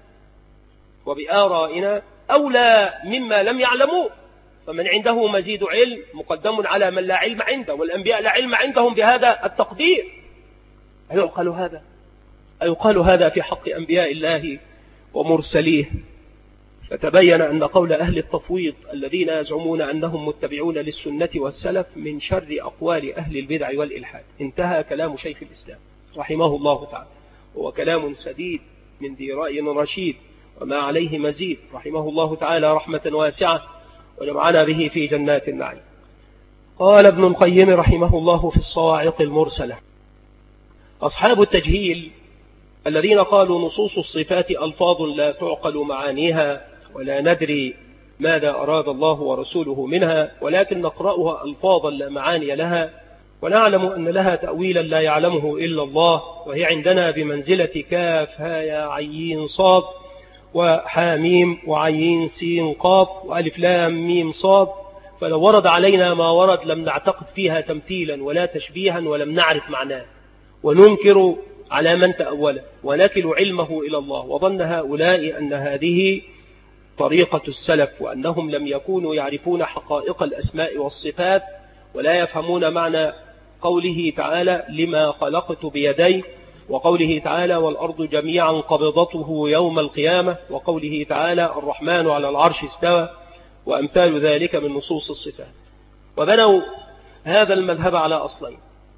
وبآرائنا أولى مما لم يعلموا، فمن عنده مزيد علم مقدم على من لا علم عنده، والأنبياء لا علم عندهم بهذا التقدير. أيقال هذا أيقال هذا في حق أنبياء الله ومرسليه؟ فتبين أن قول أهل التفويض الذين يزعمون أنهم متبعون للسنة والسلف من شر أقوال أهل البدع والإلحاد. انتهى كلام شيخ الإسلام رحمه الله تعالى، هو كلام سديد من ذي رأي رشيد وما عليه مزيد رحمه الله تعالى رحمة واسعة، ونمعنا به في جنات النعيم. قال ابن القيم رحمه الله في الصواعق المرسلة: أصحاب التجهيل الذين قالوا نصوص الصفات ألفاظ لا تعقل معانيها ولا ندري ماذا أراد الله ورسوله منها، ولكن نقرأها ألفاظا لا معاني لها، ونعلم أن لها تأويلا لا يعلمه إلا الله، وهي عندنا بمنزلة كاف هاء عين صاد وحاميم وعين سين قاف وألف لام ميم صاد، فلو ورد علينا ما ورد لم نعتقد فيها تمثيلا ولا تشبيها ولم نعرف معناه، وننكر على من تأوله ونكل علمه إلى الله. وظن هؤلاء أن هذه طريقة السلف، وأنهم لم يكونوا يعرفون حقائق الأسماء والصفات ولا يفهمون معنى قوله تعالى لما خلقت بيدي، وقوله تعالى والأرض جميعا قبضته يوم القيامة، وقوله تعالى الرحمن على العرش استوى، وأمثال ذلك من نصوص الصفات. وبنوا هذا المذهب على أصلين: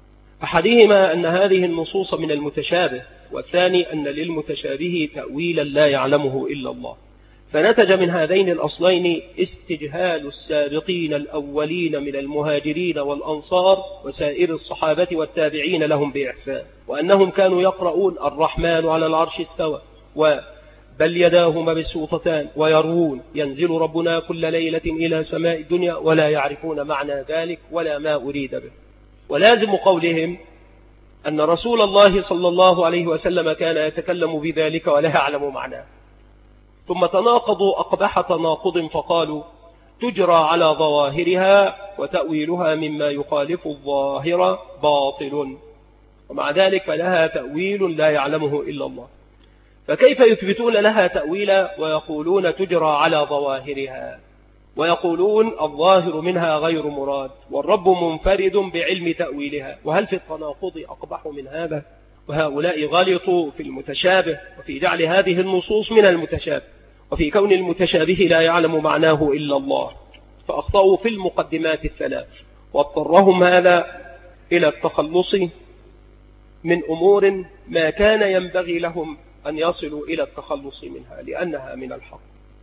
أحدهما أن هذه النصوص من المتشابه، والثاني أن للمتشابه تأويلا لا يعلمه إلا الله. فنتج من هذين الأصلين استجهال السابقين الأولين من المهاجرين والأنصار وسائر الصحابة والتابعين لهم بإحسان، وأنهم كانوا يقرؤون الرحمن على العرش استوى وبل يداه مبسوطتان، ويروون ينزل ربنا كل ليلة إلى سماء الدنيا، ولا يعرفون معنى ذلك ولا ما أريد به. ولازم قولهم أن رسول الله صلى الله عليه وسلم كان يتكلم بذلك ولا يعلم معناه. ثم تناقضوا أقبح تناقض فقالوا تجرى على ظواهرها وتأويلها مما يخالف الظاهر باطل، ومع ذلك فلها تأويل لا يعلمه إلا الله. فكيف يثبتون لها تأويلا ويقولون تجرى على ظواهرها، ويقولون الظاهر منها غير مراد والرب منفرد بعلم تأويلها؟ وهل في التناقض أقبح من هذا؟ وهؤلاء غلطوا في المتشابه وفي جعل هذه النصوص من المتشابه، وفي كون المتشابه لا يعلم معناه إلا الله، فأخطأوا في المقدمات الثلاث، واضطرهم هذا إلى التخلص من أمور ما كان ينبغي لهم أن يصلوا إلى التخلص منها لأنها من الحق.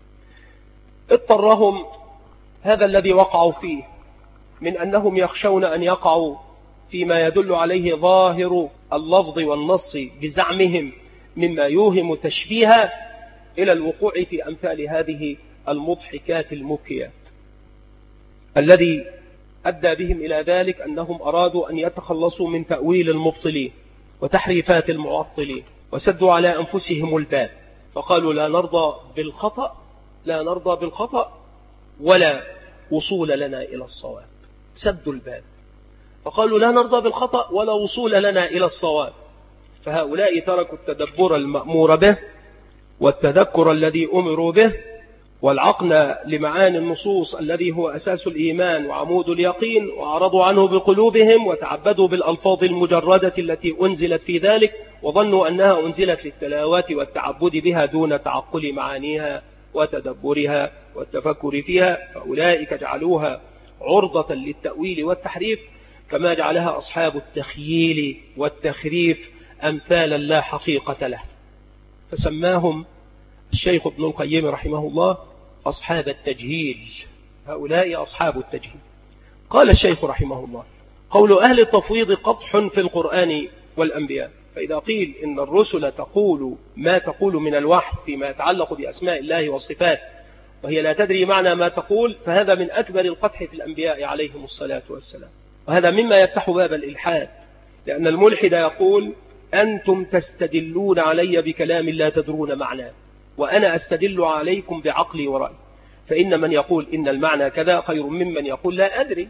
اضطرهم هذا الذي وقعوا فيه من أنهم يخشون أن يقعوا فيما يدل عليه ظاهر اللفظ والنص بزعمهم مما يوهم تشبيها إلى الوقوع في أمثال هذه المضحكات المبكيات، الذي أدى بهم إلى ذلك أنهم أرادوا أن يتخلصوا من تأويل المبطلين وتحريفات المعطلين، وسدوا على أنفسهم الباب، فقالوا لا نرضى بالخطأ لا نرضى بالخطأ ولا وصول لنا إلى الصواب، سدوا الباب، فقالوا لا نرضى بالخطأ ولا وصول لنا إلى الصواب. فهؤلاء تركوا التدبر المأمور به والتذكر الذي أمروا به والعقل لمعاني النصوص الذي هو أساس الإيمان وعمود اليقين، وأعرضوا عنه بقلوبهم وتعبدوا بالألفاظ المجردة التي أنزلت في ذلك، وظنوا أنها أنزلت للتلاوات والتعبد بها دون تعقل معانيها وتدبرها والتفكر فيها. فأولئك جعلوها عرضة للتأويل والتحريف، كما جعلها أصحاب التخييل والتخريف أمثالا لا حقيقة له. فسماهم الشيخ ابن القيم رحمه الله أصحاب التجهيل، هؤلاء أصحاب التجهيل. قال الشيخ رحمه الله: قول أهل التفويض قطح في القرآن والأنبياء. فإذا قيل إن الرسل تقول ما تقول من الوحي فيما يتعلق بأسماء الله وصفاته وهي لا تدري معنى ما تقول، فهذا من أكبر القطح في الأنبياء عليهم الصلاة والسلام، وهذا مما يفتح باب الإلحاد، لأن الملحد يقول: أنتم تستدلون علي بكلام لا تدرون معناه، وأنا أستدل عليكم بعقلي ورأيي، فإن من يقول إن المعنى كذا خير ممن يقول لا أدري.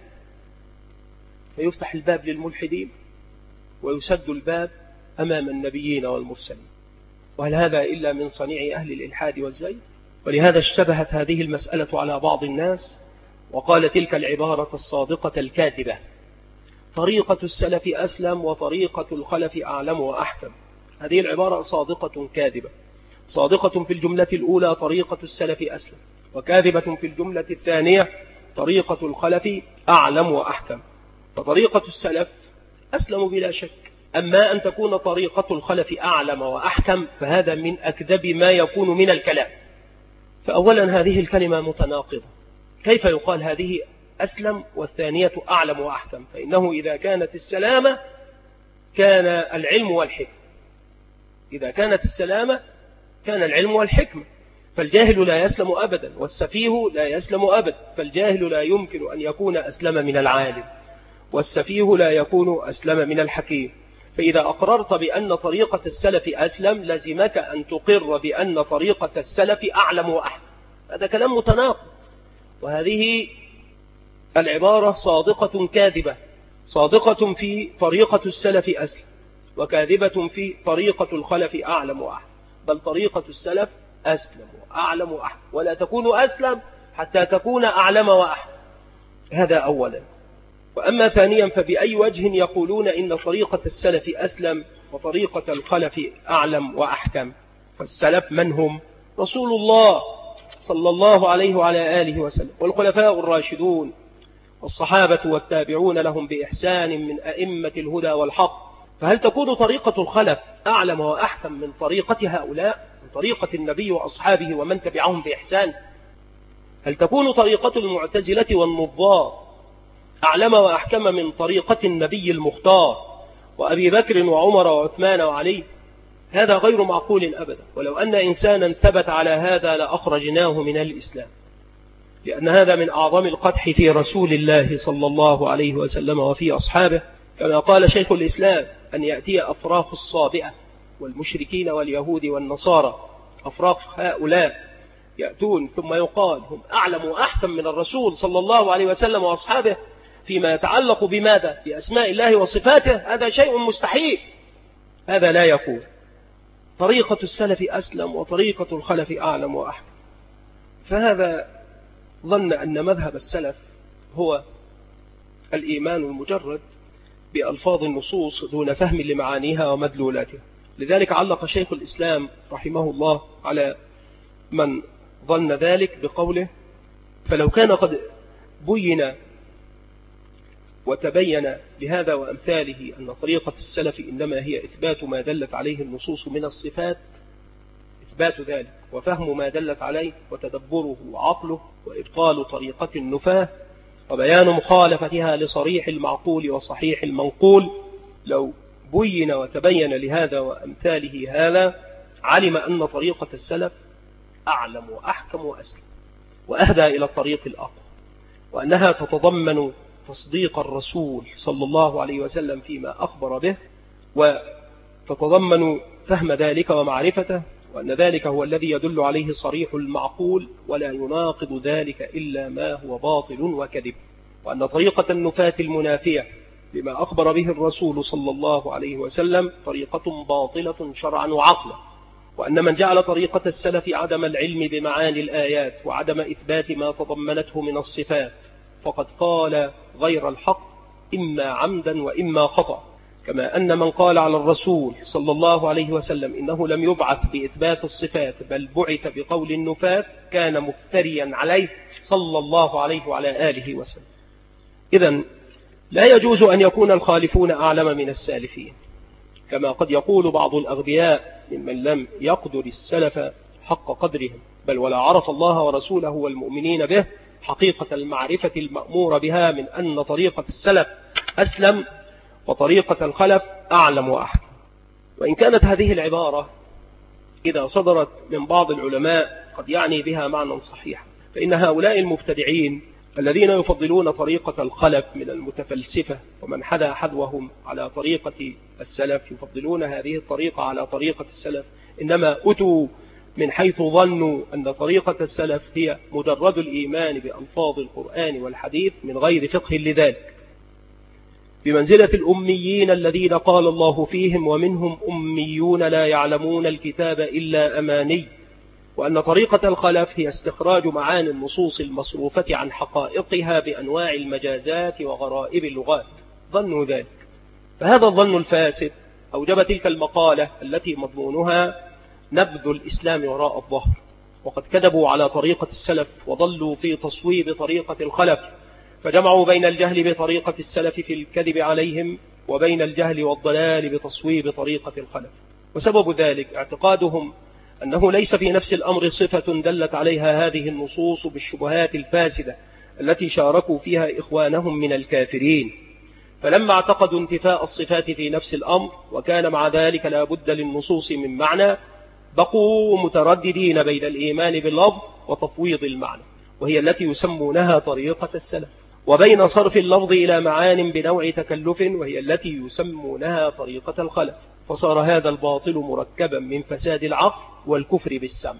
فيفتح الباب للملحدين ويسد الباب أمام النبيين والمرسلين. وهل هذا إلا من صنيع أهل الإلحاد والزي؟ ولهذا اشتبهت هذه المسألة على بعض الناس وقال تلك العبارة الصادقة الكاذبة: طريقة السلف أسلم وطريقة الخلف أعلم وأحكم. هذه العبارة صادقة كاذبة، صادقة في الجملة الأولى طريقة السلف أسلم، وكاذبة في الجملة الثانية طريقة الخلف أعلم وأحكم. فطريقة السلف أسلم بلا شك، أما أن تكون طريقة الخلف أعلم وأحكم فهذا من أكذب ما يكون من الكلام. فأولا هذه الكلمة متناقضة، كيف يقال هذه أسلم والثانية أعلم وأحكم؟ فإنه إذا كانت السلامة كان العلم والحكمة، إذا كانت السلامة كان العلم والحكمة، فالجاهل لا يسلم أبدا والسفيه لا يسلم أبدا، فالجاهل لا يمكن أن يكون أسلم من العالم، والسفيه لا يكون أسلم من الحكيم. فإذا أقررت بأن طريقة السلف أسلم لزمك أن تقر بأن طريقة السلف أعلم وأحكم. هذا كلام متناقض، وهذه العبارة صادقة كاذبة، صادقة في طريقة السلف أسلم وكاذبة في طريقة الخلف أعلم وأحكم، بل طريقة السلف أسلم وأعلم وأحكم، ولا تكون أسلم حتى تكون أعلم وأحكم. هذا أولا. وأما ثانيا فبأي وجه يقولون إن طريقة السلف أسلم وطريقة الخلف أعلم وأحكم؟ فالسلف من هم؟ رسول الله صلى الله عليه وعلى آله وسلم، والخلفاء الراشدون، والصحابة والتابعون لهم بإحسان من أئمة الهدى والحق. فهل تكون طريقة الخلف أعلم وأحكم من طريقة هؤلاء، من طريقة النبي وأصحابه ومن تبعهم بإحسان؟ هل تكون طريقة المعتزلة والنظار أعلم وأحكم من طريقة النبي المختار وأبي بكر وعمر وعثمان وعلي؟ هذا غير معقول أبدا، ولو أن إنسانا ثبت على هذا لأخرجناه من الإسلام، لأن هذا من أعظم القدح في رسول الله صلى الله عليه وسلم وفي أصحابه، كما قال شيخ الإسلام: أن يأتي أفراخ الصابئة والمشركين واليهود والنصارى، أفراخ هؤلاء يأتون ثم يقال هم أعلم وأحكم من الرسول صلى الله عليه وسلم وأصحابه فيما يتعلق بماذا؟ بأسماء الله وصفاته. هذا شيء مستحيل، هذا لا يكون. طريقة السلف أسلم وطريقة الخلف أعلم وأحكم. فهذا ظن أن مذهب السلف هو الإيمان المجرد بألفاظ النصوص دون فهم لمعانيها ومدلولاتها. لذلك علق شيخ الإسلام رحمه الله على من ظن ذلك بقوله: فلو كان قد بين وتبين لهذا وأمثاله أن طريقة السلف إنما هي إثبات ما دلت عليه النصوص من الصفات، إثبات ذلك وفهم ما دلت عليه وتدبره وعقله، وإبطال طريقة النفاة وبيان مخالفتها لصريح المعقول وصحيح المنقول، لو بين وتبين لهذا وأمثاله هذا علم أن طريقة السلف أعلم وأحكم وأسلم وأهدى إلى الطريق الأقوى، وأنها تتضمن تصديق الرسول صلى الله عليه وسلم فيما أخبر به، وتتضمن فهم ذلك ومعرفته، وأن ذلك هو الذي يدل عليه صريح المعقول، ولا يناقض ذلك إلا ما هو باطل وكذب، وأن طريقة النفاة المنافية لما أخبر به الرسول صلى الله عليه وسلم طريقة باطلة شرعا وعقلا، وأن من جعل طريقة السلف عدم العلم بمعاني الآيات وعدم إثبات ما تضمنته من الصفات فقد قال غير الحق إما عمدا وإما خطأ، كما أن من قال على الرسول صلى الله عليه وسلم إنه لم يبعث بإثبات الصفات بل بعث بقول النفاة كان مفتريا عليه صلى الله عليه وعلى آله وسلم. إذن لا يجوز أن يكون الخالفون أعلم من السالفين، كما قد يقول بعض الأغبياء ممن لم يقدر السلف حق قدرهم، بل ولا عرف الله ورسوله والمؤمنين به حقيقة المعرفة المأمور بها من أن طريقة السلف أسلم وطريقة الخلف أعلم وأحكم. وإن كانت هذه العبارة إذا صدرت من بعض العلماء قد يعني بها معنى صحيحا، فإن هؤلاء المبتدعين الذين يفضلون طريقة الخلف من المتفلسفة ومن حذا حذوهم على طريقة السلف يفضلون هذه الطريقة على طريقة السلف، إنما أتوا من حيث ظنوا أن طريقة السلف هي مجرد الإيمان بألفاظ القرآن والحديث من غير فقه لذلك، بمنزلة الأميين الذين قال الله فيهم ومنهم أميون لا يعلمون الكتاب إلا أماني، وأن طريقة الخلف هي استخراج معاني النصوص المصروفة عن حقائقها بأنواع المجازات وغرائب اللغات. ظنوا ذلك، فهذا الظن الفاسد أوجب تلك المقالة التي مضمونها نبذ الإسلام وراء الظهر، وقد كذبوا على طريقة السلف وضلوا في تصويب طريقة الخلف، فجمعوا بين الجهل بطريقة السلف في الكذب عليهم وبين الجهل والضلال بتصويب طريقة الخلف. وسبب ذلك اعتقادهم أنه ليس في نفس الأمر صفة دلت عليها هذه النصوص بالشبهات الفاسدة التي شاركوا فيها إخوانهم من الكافرين، فلما اعتقدوا انتفاء الصفات في نفس الأمر وكان مع ذلك لا بد للنصوص من معنى، بقوا مترددين بين الإيمان باللفظ وتفويض المعنى، وهي التي يسمونها طريقة السلف، وبين صرف اللفظ إلى معان بنوع تكلف، وهي التي يسمونها طريقة الخلف، فصار هذا الباطل مركبا من فساد العقل والكفر بالسمع.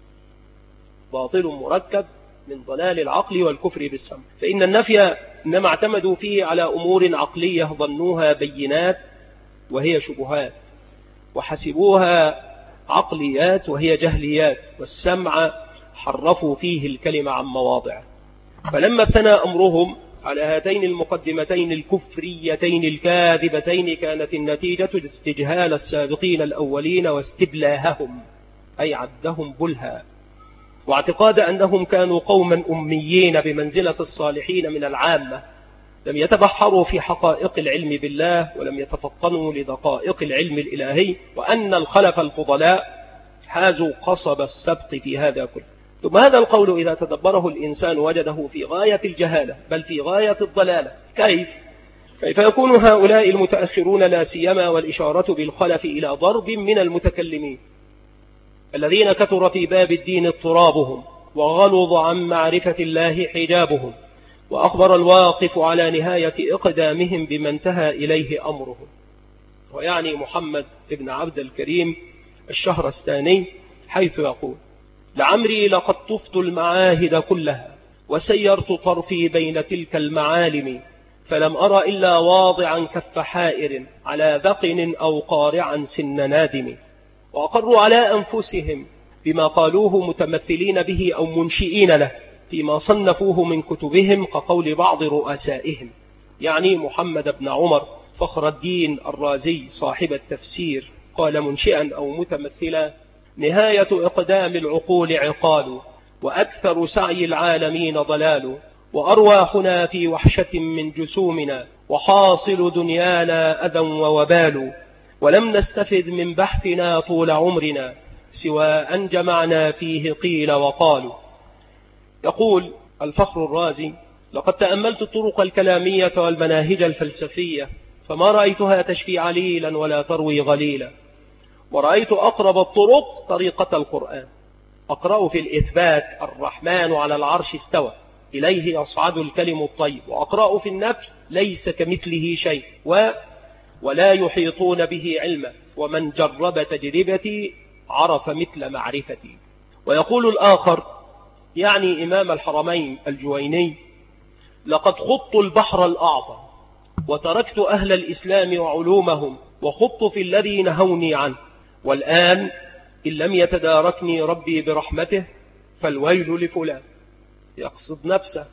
باطل مركب من ضلال العقل والكفر بالسمع، فإن النفي إنما اعتمدوا فيه على أمور عقلية ظنوها بينات وهي شبهات، وحسبوها عقليات وهي جهليات، والسمع حرفوا فيه الكلمة عن مواضعه. فلما ابتنى أمرهم على هاتين المقدمتين الكفريتين الكاذبتين كانت النتيجة استجهال السابقين الأولين واستبلاههم، أي عدهم بلها، واعتقاد أنهم كانوا قوما أميين بمنزلة الصالحين من العامة، لم يتبحروا في حقائق العلم بالله ولم يتفطنوا لدقائق العلم الإلهي، وأن الخلف الفضلاء حازوا قصب السبق في هذا كله. ثم هذا القول إذا تدبره الإنسان وجده في غاية الجهالة بل في غاية الضلالة. كيف؟ كيف يكون هؤلاء المتأخرون لا سيما والإشارة بالخلف إلى ضرب من المتكلمين الذين كثر في باب الدين اضطرابهم وغلظ عن معرفة الله حجابهم، وأخبر الواقف على نهاية إقدامهم بما انتهى إليه أمرهم، ويعني محمد بن عبد الكريم الشهرستاني، حيث يقول: لعمري لقد طفت المعاهد كلها وسيرت طرفي بين تلك المعالم، فلم أرى إلا واضعا كف حائر على ذقن أو قارعا سن نادم، وأقروا على أنفسهم بما قالوه متمثلين به أو منشئين له فيما صنفوه من كتبهم، كقول بعض رؤسائهم، يعني محمد بن عمر فخر الدين الرازي صاحب التفسير، قال منشئا أو متمثلا: نهاية إقدام العقول عقال، وأكثر سعي العالمين ضلال، وأرواحنا في وحشة من جسومنا، وحاصل دنيانا أذى ووبال، ولم نستفد من بحثنا طول عمرنا سوى أن جمعنا فيه قيل وقالوا. يقول الفخر الرازي: لقد تأملت الطرق الكلامية والمناهج الفلسفية فما رأيتها تشفي عليلا ولا تروي غليلا، ورأيت أقرب الطرق طريقة القرآن، أقرأ في الإثبات الرحمن على العرش استوى إليه يصعد الكلم الطيب، وأقرأ في النفي ليس كمثله شيء و ولا يحيطون به علما، ومن جرب تجربتي عرف مثل معرفتي. ويقول الآخر يعني إمام الحرمين الجويني: لقد خضت البحر الأعظم وتركت أهل الإسلام وعلومهم وخضت في الذي نهوني عنه، والآن إن لم يتداركني ربي برحمته فالويل لفلان. يقصد نفسه.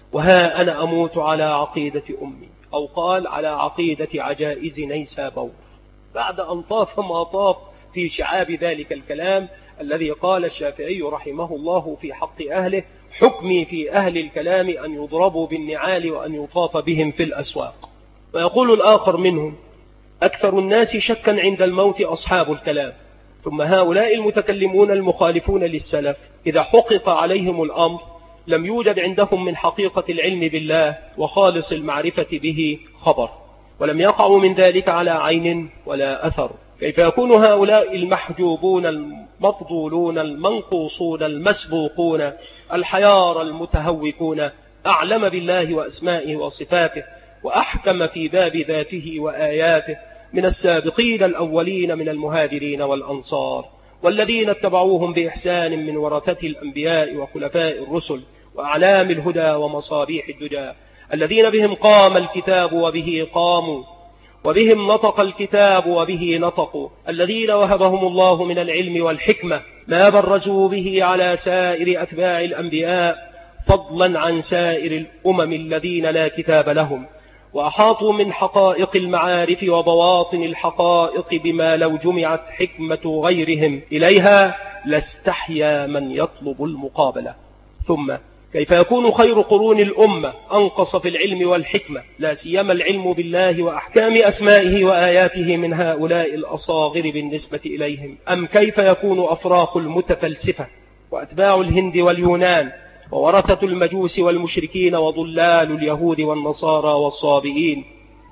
وها أنا أموت على عقيدة أمي، أو قال على عقيدة عجائز نيسابور، بعد أن طاف ما طاف في شعاب ذلك الكلام الذي قال الشافعي رحمه الله في حق أهله: حكمي في أهل الكلام أن يضربوا بالنعال وأن يطاف بهم في الأسواق. ويقول الآخر منهم: أكثر الناس شكا عند الموت أصحاب الكلام، ثم هؤلاء المتكلمون المخالفون للسلف إذا حقق عليهم الأمر لم يوجد عندهم من حقيقة العلم بالله وخالص المعرفة به خبر، ولم يقعوا من ذلك على عين ولا أثر. كيف يكون هؤلاء المحجوبون المفضولون المنقوصون المسبوقون الحيار المتهوكون أعلم بالله وأسمائه وصفاته وأحكم في باب ذاته وآياته من السابقين الأولين من المهاجرين والأنصار والذين اتبعوهم بإحسان من ورثة الأنبياء وخلفاء الرسل وأعلام الهدى ومصابيح الدجى، الذين بهم قام الكتاب وبه قاموا، وبهم نطق الكتاب وبه نطقوا، الذين وهبهم الله من العلم والحكمة ما برزوا به على سائر أتباع الأنبياء، فضلا عن سائر الأمم الذين لا كتاب لهم، وأحاطوا من حقائق المعارف وبواطن الحقائق بما لو جمعت حكمة غيرهم إليها لاستحيا من يطلب المقابلة. ثم كيف يكون خير قرون الأمة أنقص في العلم والحكمة، لا سيما العلم بالله وأحكام أسمائه وآياته، من هؤلاء الأصاغر بالنسبة إليهم؟ أم كيف يكون أفراق المتفلسفة وأتباع الهند واليونان وورثة المجوس والمشركين وضلال اليهود والنصارى والصابئين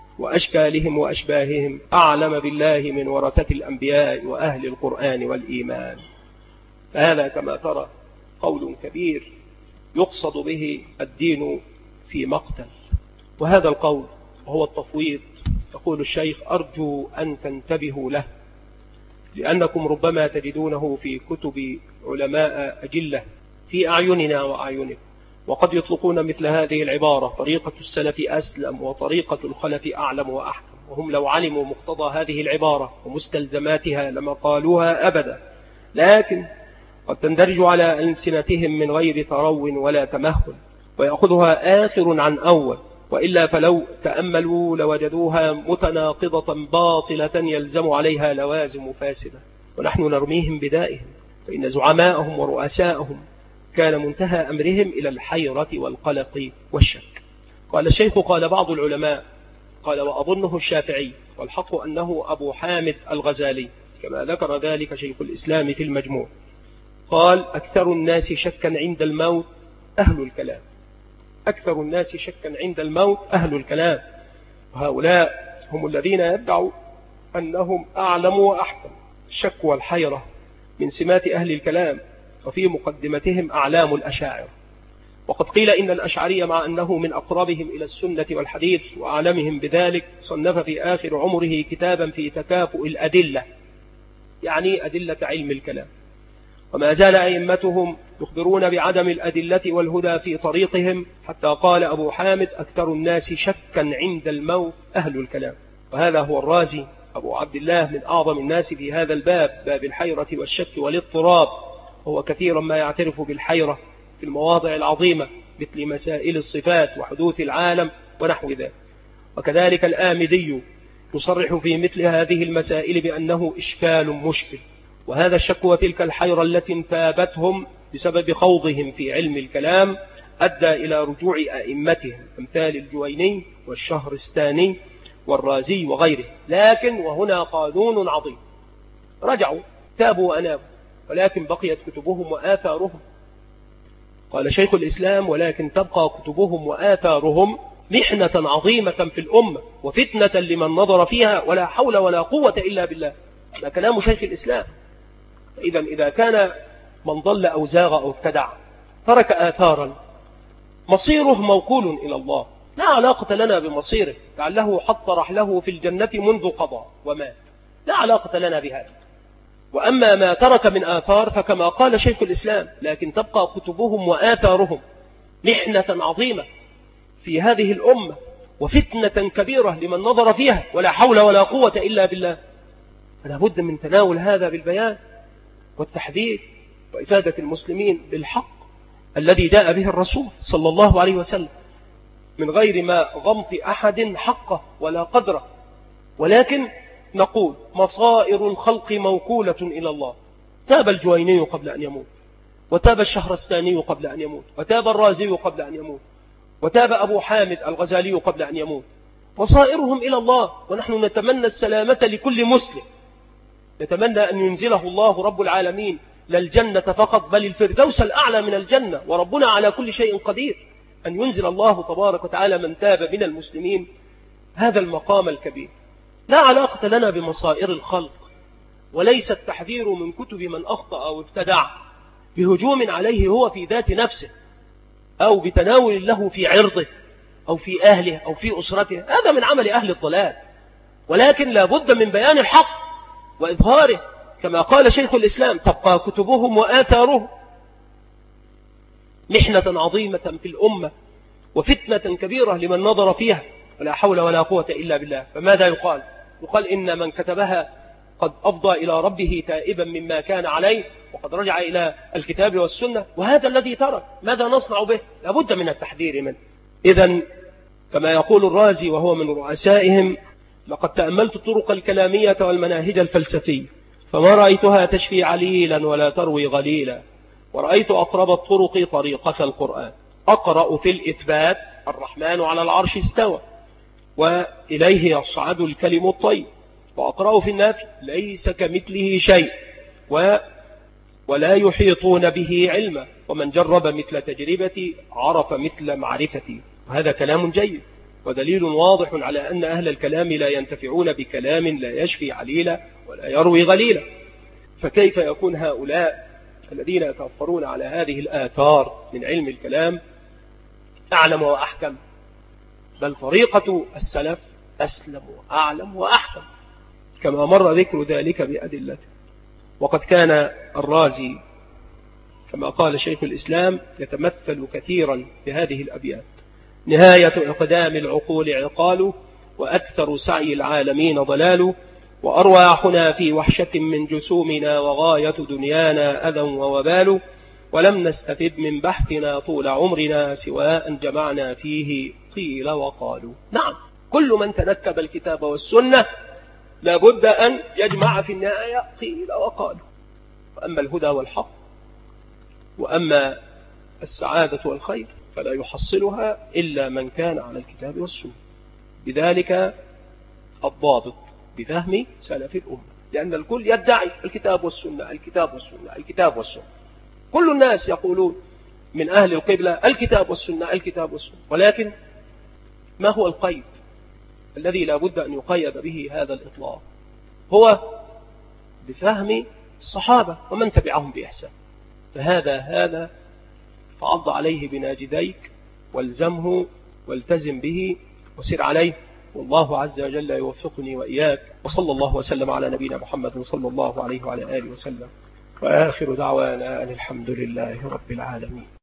وأشكالهم وأشباههم أعلم بالله من ورثة الأنبياء وأهل القرآن والإيمان؟ فهذا كما ترى قول كبير يقصد به الدين في مقتل. وهذا القول وهو التفويض يقول الشيخ: أرجو أن تنتبهوا له، لأنكم ربما تجدونه في كتب علماء أجلة في أعيننا وأعينكم، وقد يطلقون مثل هذه العبارة: طريقة السلف أسلم وطريقة الخلف أعلم وأحكم، وهم لو علموا مقتضى هذه العبارة ومستلزماتها لما قالوها أبدا، لكن قد تندرج على ألسنتهم من غير ترو ولا تمهل، ويأخذها آخر عن أول، وإلا فلو تأملوا لوجدوها متناقضة باطلة يلزم عليها لوازم فاسدة، ونحن نرميهم بدائهم، فإن زعماءهم ورؤساءهم كان منتهى أمرهم إلى الحيرة والقلق والشك. قال الشيخ: قال بعض العلماء، قال وأظنه الشافعي، والحق أنه أبو حامد الغزالي كما ذكر ذلك شيخ الإسلام في المجموع، قال: أكثر الناس شكا عند الموت أهل الكلام. أكثر الناس شكا عند الموت أهل الكلام، وهؤلاء هم الذين يدعوا أنهم أعلم وأحكم. الشك والحيرة من سمات أهل الكلام، وفي مقدمتهم أعلام الأشاعرة. وقد قيل إن الأشعري مع أنه من أقربهم إلى السنة والحديث وأعلمهم بذلك صنف في آخر عمره كتابا في تكافؤ الأدلة، يعني أدلة علم الكلام، وما زال أئمتهم يخبرون بعدم الأدلة والهدى في طريقهم، حتى قال أبو حامد: أكثر الناس شكا عند الموت أهل الكلام. وهذا هو الرازي أبو عبد الله من أعظم الناس في هذا الباب، باب الحيرة والشك والاضطراب، وهو كثيرا ما يعترف بالحيرة في المواضع العظيمة مثل مسائل الصفات وحدوث العالم ونحو ذلك. وكذلك الآمدي يصرح في مثل هذه المسائل بأنه إشكال مشكل. وهذا الشك وتلك الحيرة التي انتابتهم بسبب خوضهم في علم الكلام أدى إلى رجوع أئمتهم أمثال الجويني والشهرستاني والرازي وغيره. لكن وهنا قانون عظيم: رجعوا تابوا وأنابوا، ولكن بقيت كتبهم وآثارهم. قال شيخ الإسلام: ولكن تبقى كتبهم وآثارهم محنة عظيمة في الأمة وفتنة لمن نظر فيها، ولا حول ولا قوة إلا بالله. هذا كلام شيخ الإسلام. إذا إذا كان من ضل أو زاغ أو ابتدع ترك آثارا مصيره موكول إلى الله، لا علاقة لنا بمصيره، لعله حط رحله في الجنة منذ قضى ومات، لا علاقة لنا بهذا. وأما ما ترك من آثار فكما قال شيخ الإسلام: لكن تبقى كتبهم وآثارهم محنة عظيمة في هذه الأمة وفتنة كبيرة لمن نظر فيها، ولا حول ولا قوة إلا بالله. فلا بد من تناول هذا بالبيان والتحذير وإفادة المسلمين بالحق الذي جاء به الرسول صلى الله عليه وسلم، من غير ما غمط أحد حقه ولا قدره. ولكن نقول: مصائر الخلق موكولة إلى الله. تاب الجويني قبل أن يموت، وتاب الشهرستاني قبل أن يموت، وتاب الرازي قبل أن يموت، وتاب أبو حامد الغزالي قبل أن يموت. مصائرهم إلى الله، ونحن نتمنى السلامة لكل مسلم، نتمنى أن ينزله الله رب العالمين للجنة فقط، بل الفردوس الأعلى من الجنة، وربنا على كل شيء قدير، أن ينزل الله تبارك وتعالى من تاب من المسلمين هذا المقام الكبير. لا علاقة لنا بمصائر الخلق، وليس التحذير من كتب من أخطأ أو ابتدع بهجوم عليه هو في ذات نفسه، أو بتناول له في عرضه أو في أهله أو في أسرته. هذا من عمل أهل الضلال، ولكن لا بد من بيان الحق وإظهاره، كما قال شيخ الإسلام: تبقى كتبهم وآثارهم محنة عظيمة في الأمة وفتنة كبيرة لمن نظر فيها، ولا حول ولا قوة إلا بالله. فماذا يقال؟ يقال: إن من كتبها قد أفضى إلى ربه تائبا مما كان عليه، وقد رجع إلى الكتاب والسنة، وهذا الذي ترك ماذا نصنع به؟ لابد من التحذير منه. إذن كما يقول الرازي وهو من رؤسائهم: لقد تأملت الطرق الكلامية والمناهج الفلسفية، فما رأيتها تشفي عليلا ولا تروي غليلا، ورأيت أقرب الطرق طريقة القرآن. أقرأ في الإثبات: الرحمن على العرش استوى وإليه يصعد الكلم الطيب. وأقرأ في النفي: ليس كمثله شيء و ولا يحيطون به علما، ومن جرب مثل تجربتي عرف مثل معرفتي. وهذا كلام جيد ودليل واضح على أن أهل الكلام لا ينتفعون بكلام لا يشفي عليلا ولا يروي غليلا. فكيف يكون هؤلاء الذين يتوفرون على هذه الآثار من علم الكلام أعلم وأحكم؟ بل طريقة السلف أسلم وأعلم وأحكم، كما مر ذكر ذلك بأدلته. وقد كان الرازي كما قال شيخ الإسلام يتمثل كثيرا بهذه الأبيات: نهاية إقدام العقول عقال، وأكثر سعي العالمين ضلال، وأرواحنا في وحشة من جسومنا، وغاية دنيانا أذى ووبال، ولم نستفد من بحثنا طول عمرنا، سواء جمعنا فيه قيل وقالوا. نعم، كل من تنكب الكتاب والسنة لابد أن يجمع في النهاية قيل وقالوا. وأما الهدى والحق وأما السعادة والخير فلا يحصلها إلا من كان على الكتاب والسنة. بذلك الضابط بفهم سلف الأمة، لأن الكل يدعي الكتاب والسنة الكتاب والسنة الكتاب والسنة. كل الناس يقولون من أهل القبلة الكتاب والسنة الكتاب والسنة، ولكن ما هو القيد الذي لا بد أن يقيد به هذا الإطلاق؟ هو بفهم الصحابة ومن تبعهم بإحسان. فهذا هذا فعض عليه بناجديك والزمه والتزم به وسر عليه، والله عز وجل يوفقني وإياك. وصلى الله وسلم على نبينا محمد صلى الله عليه وعلى آله وسلم، وآخر دعوانا أن الحمد لله رب العالمين.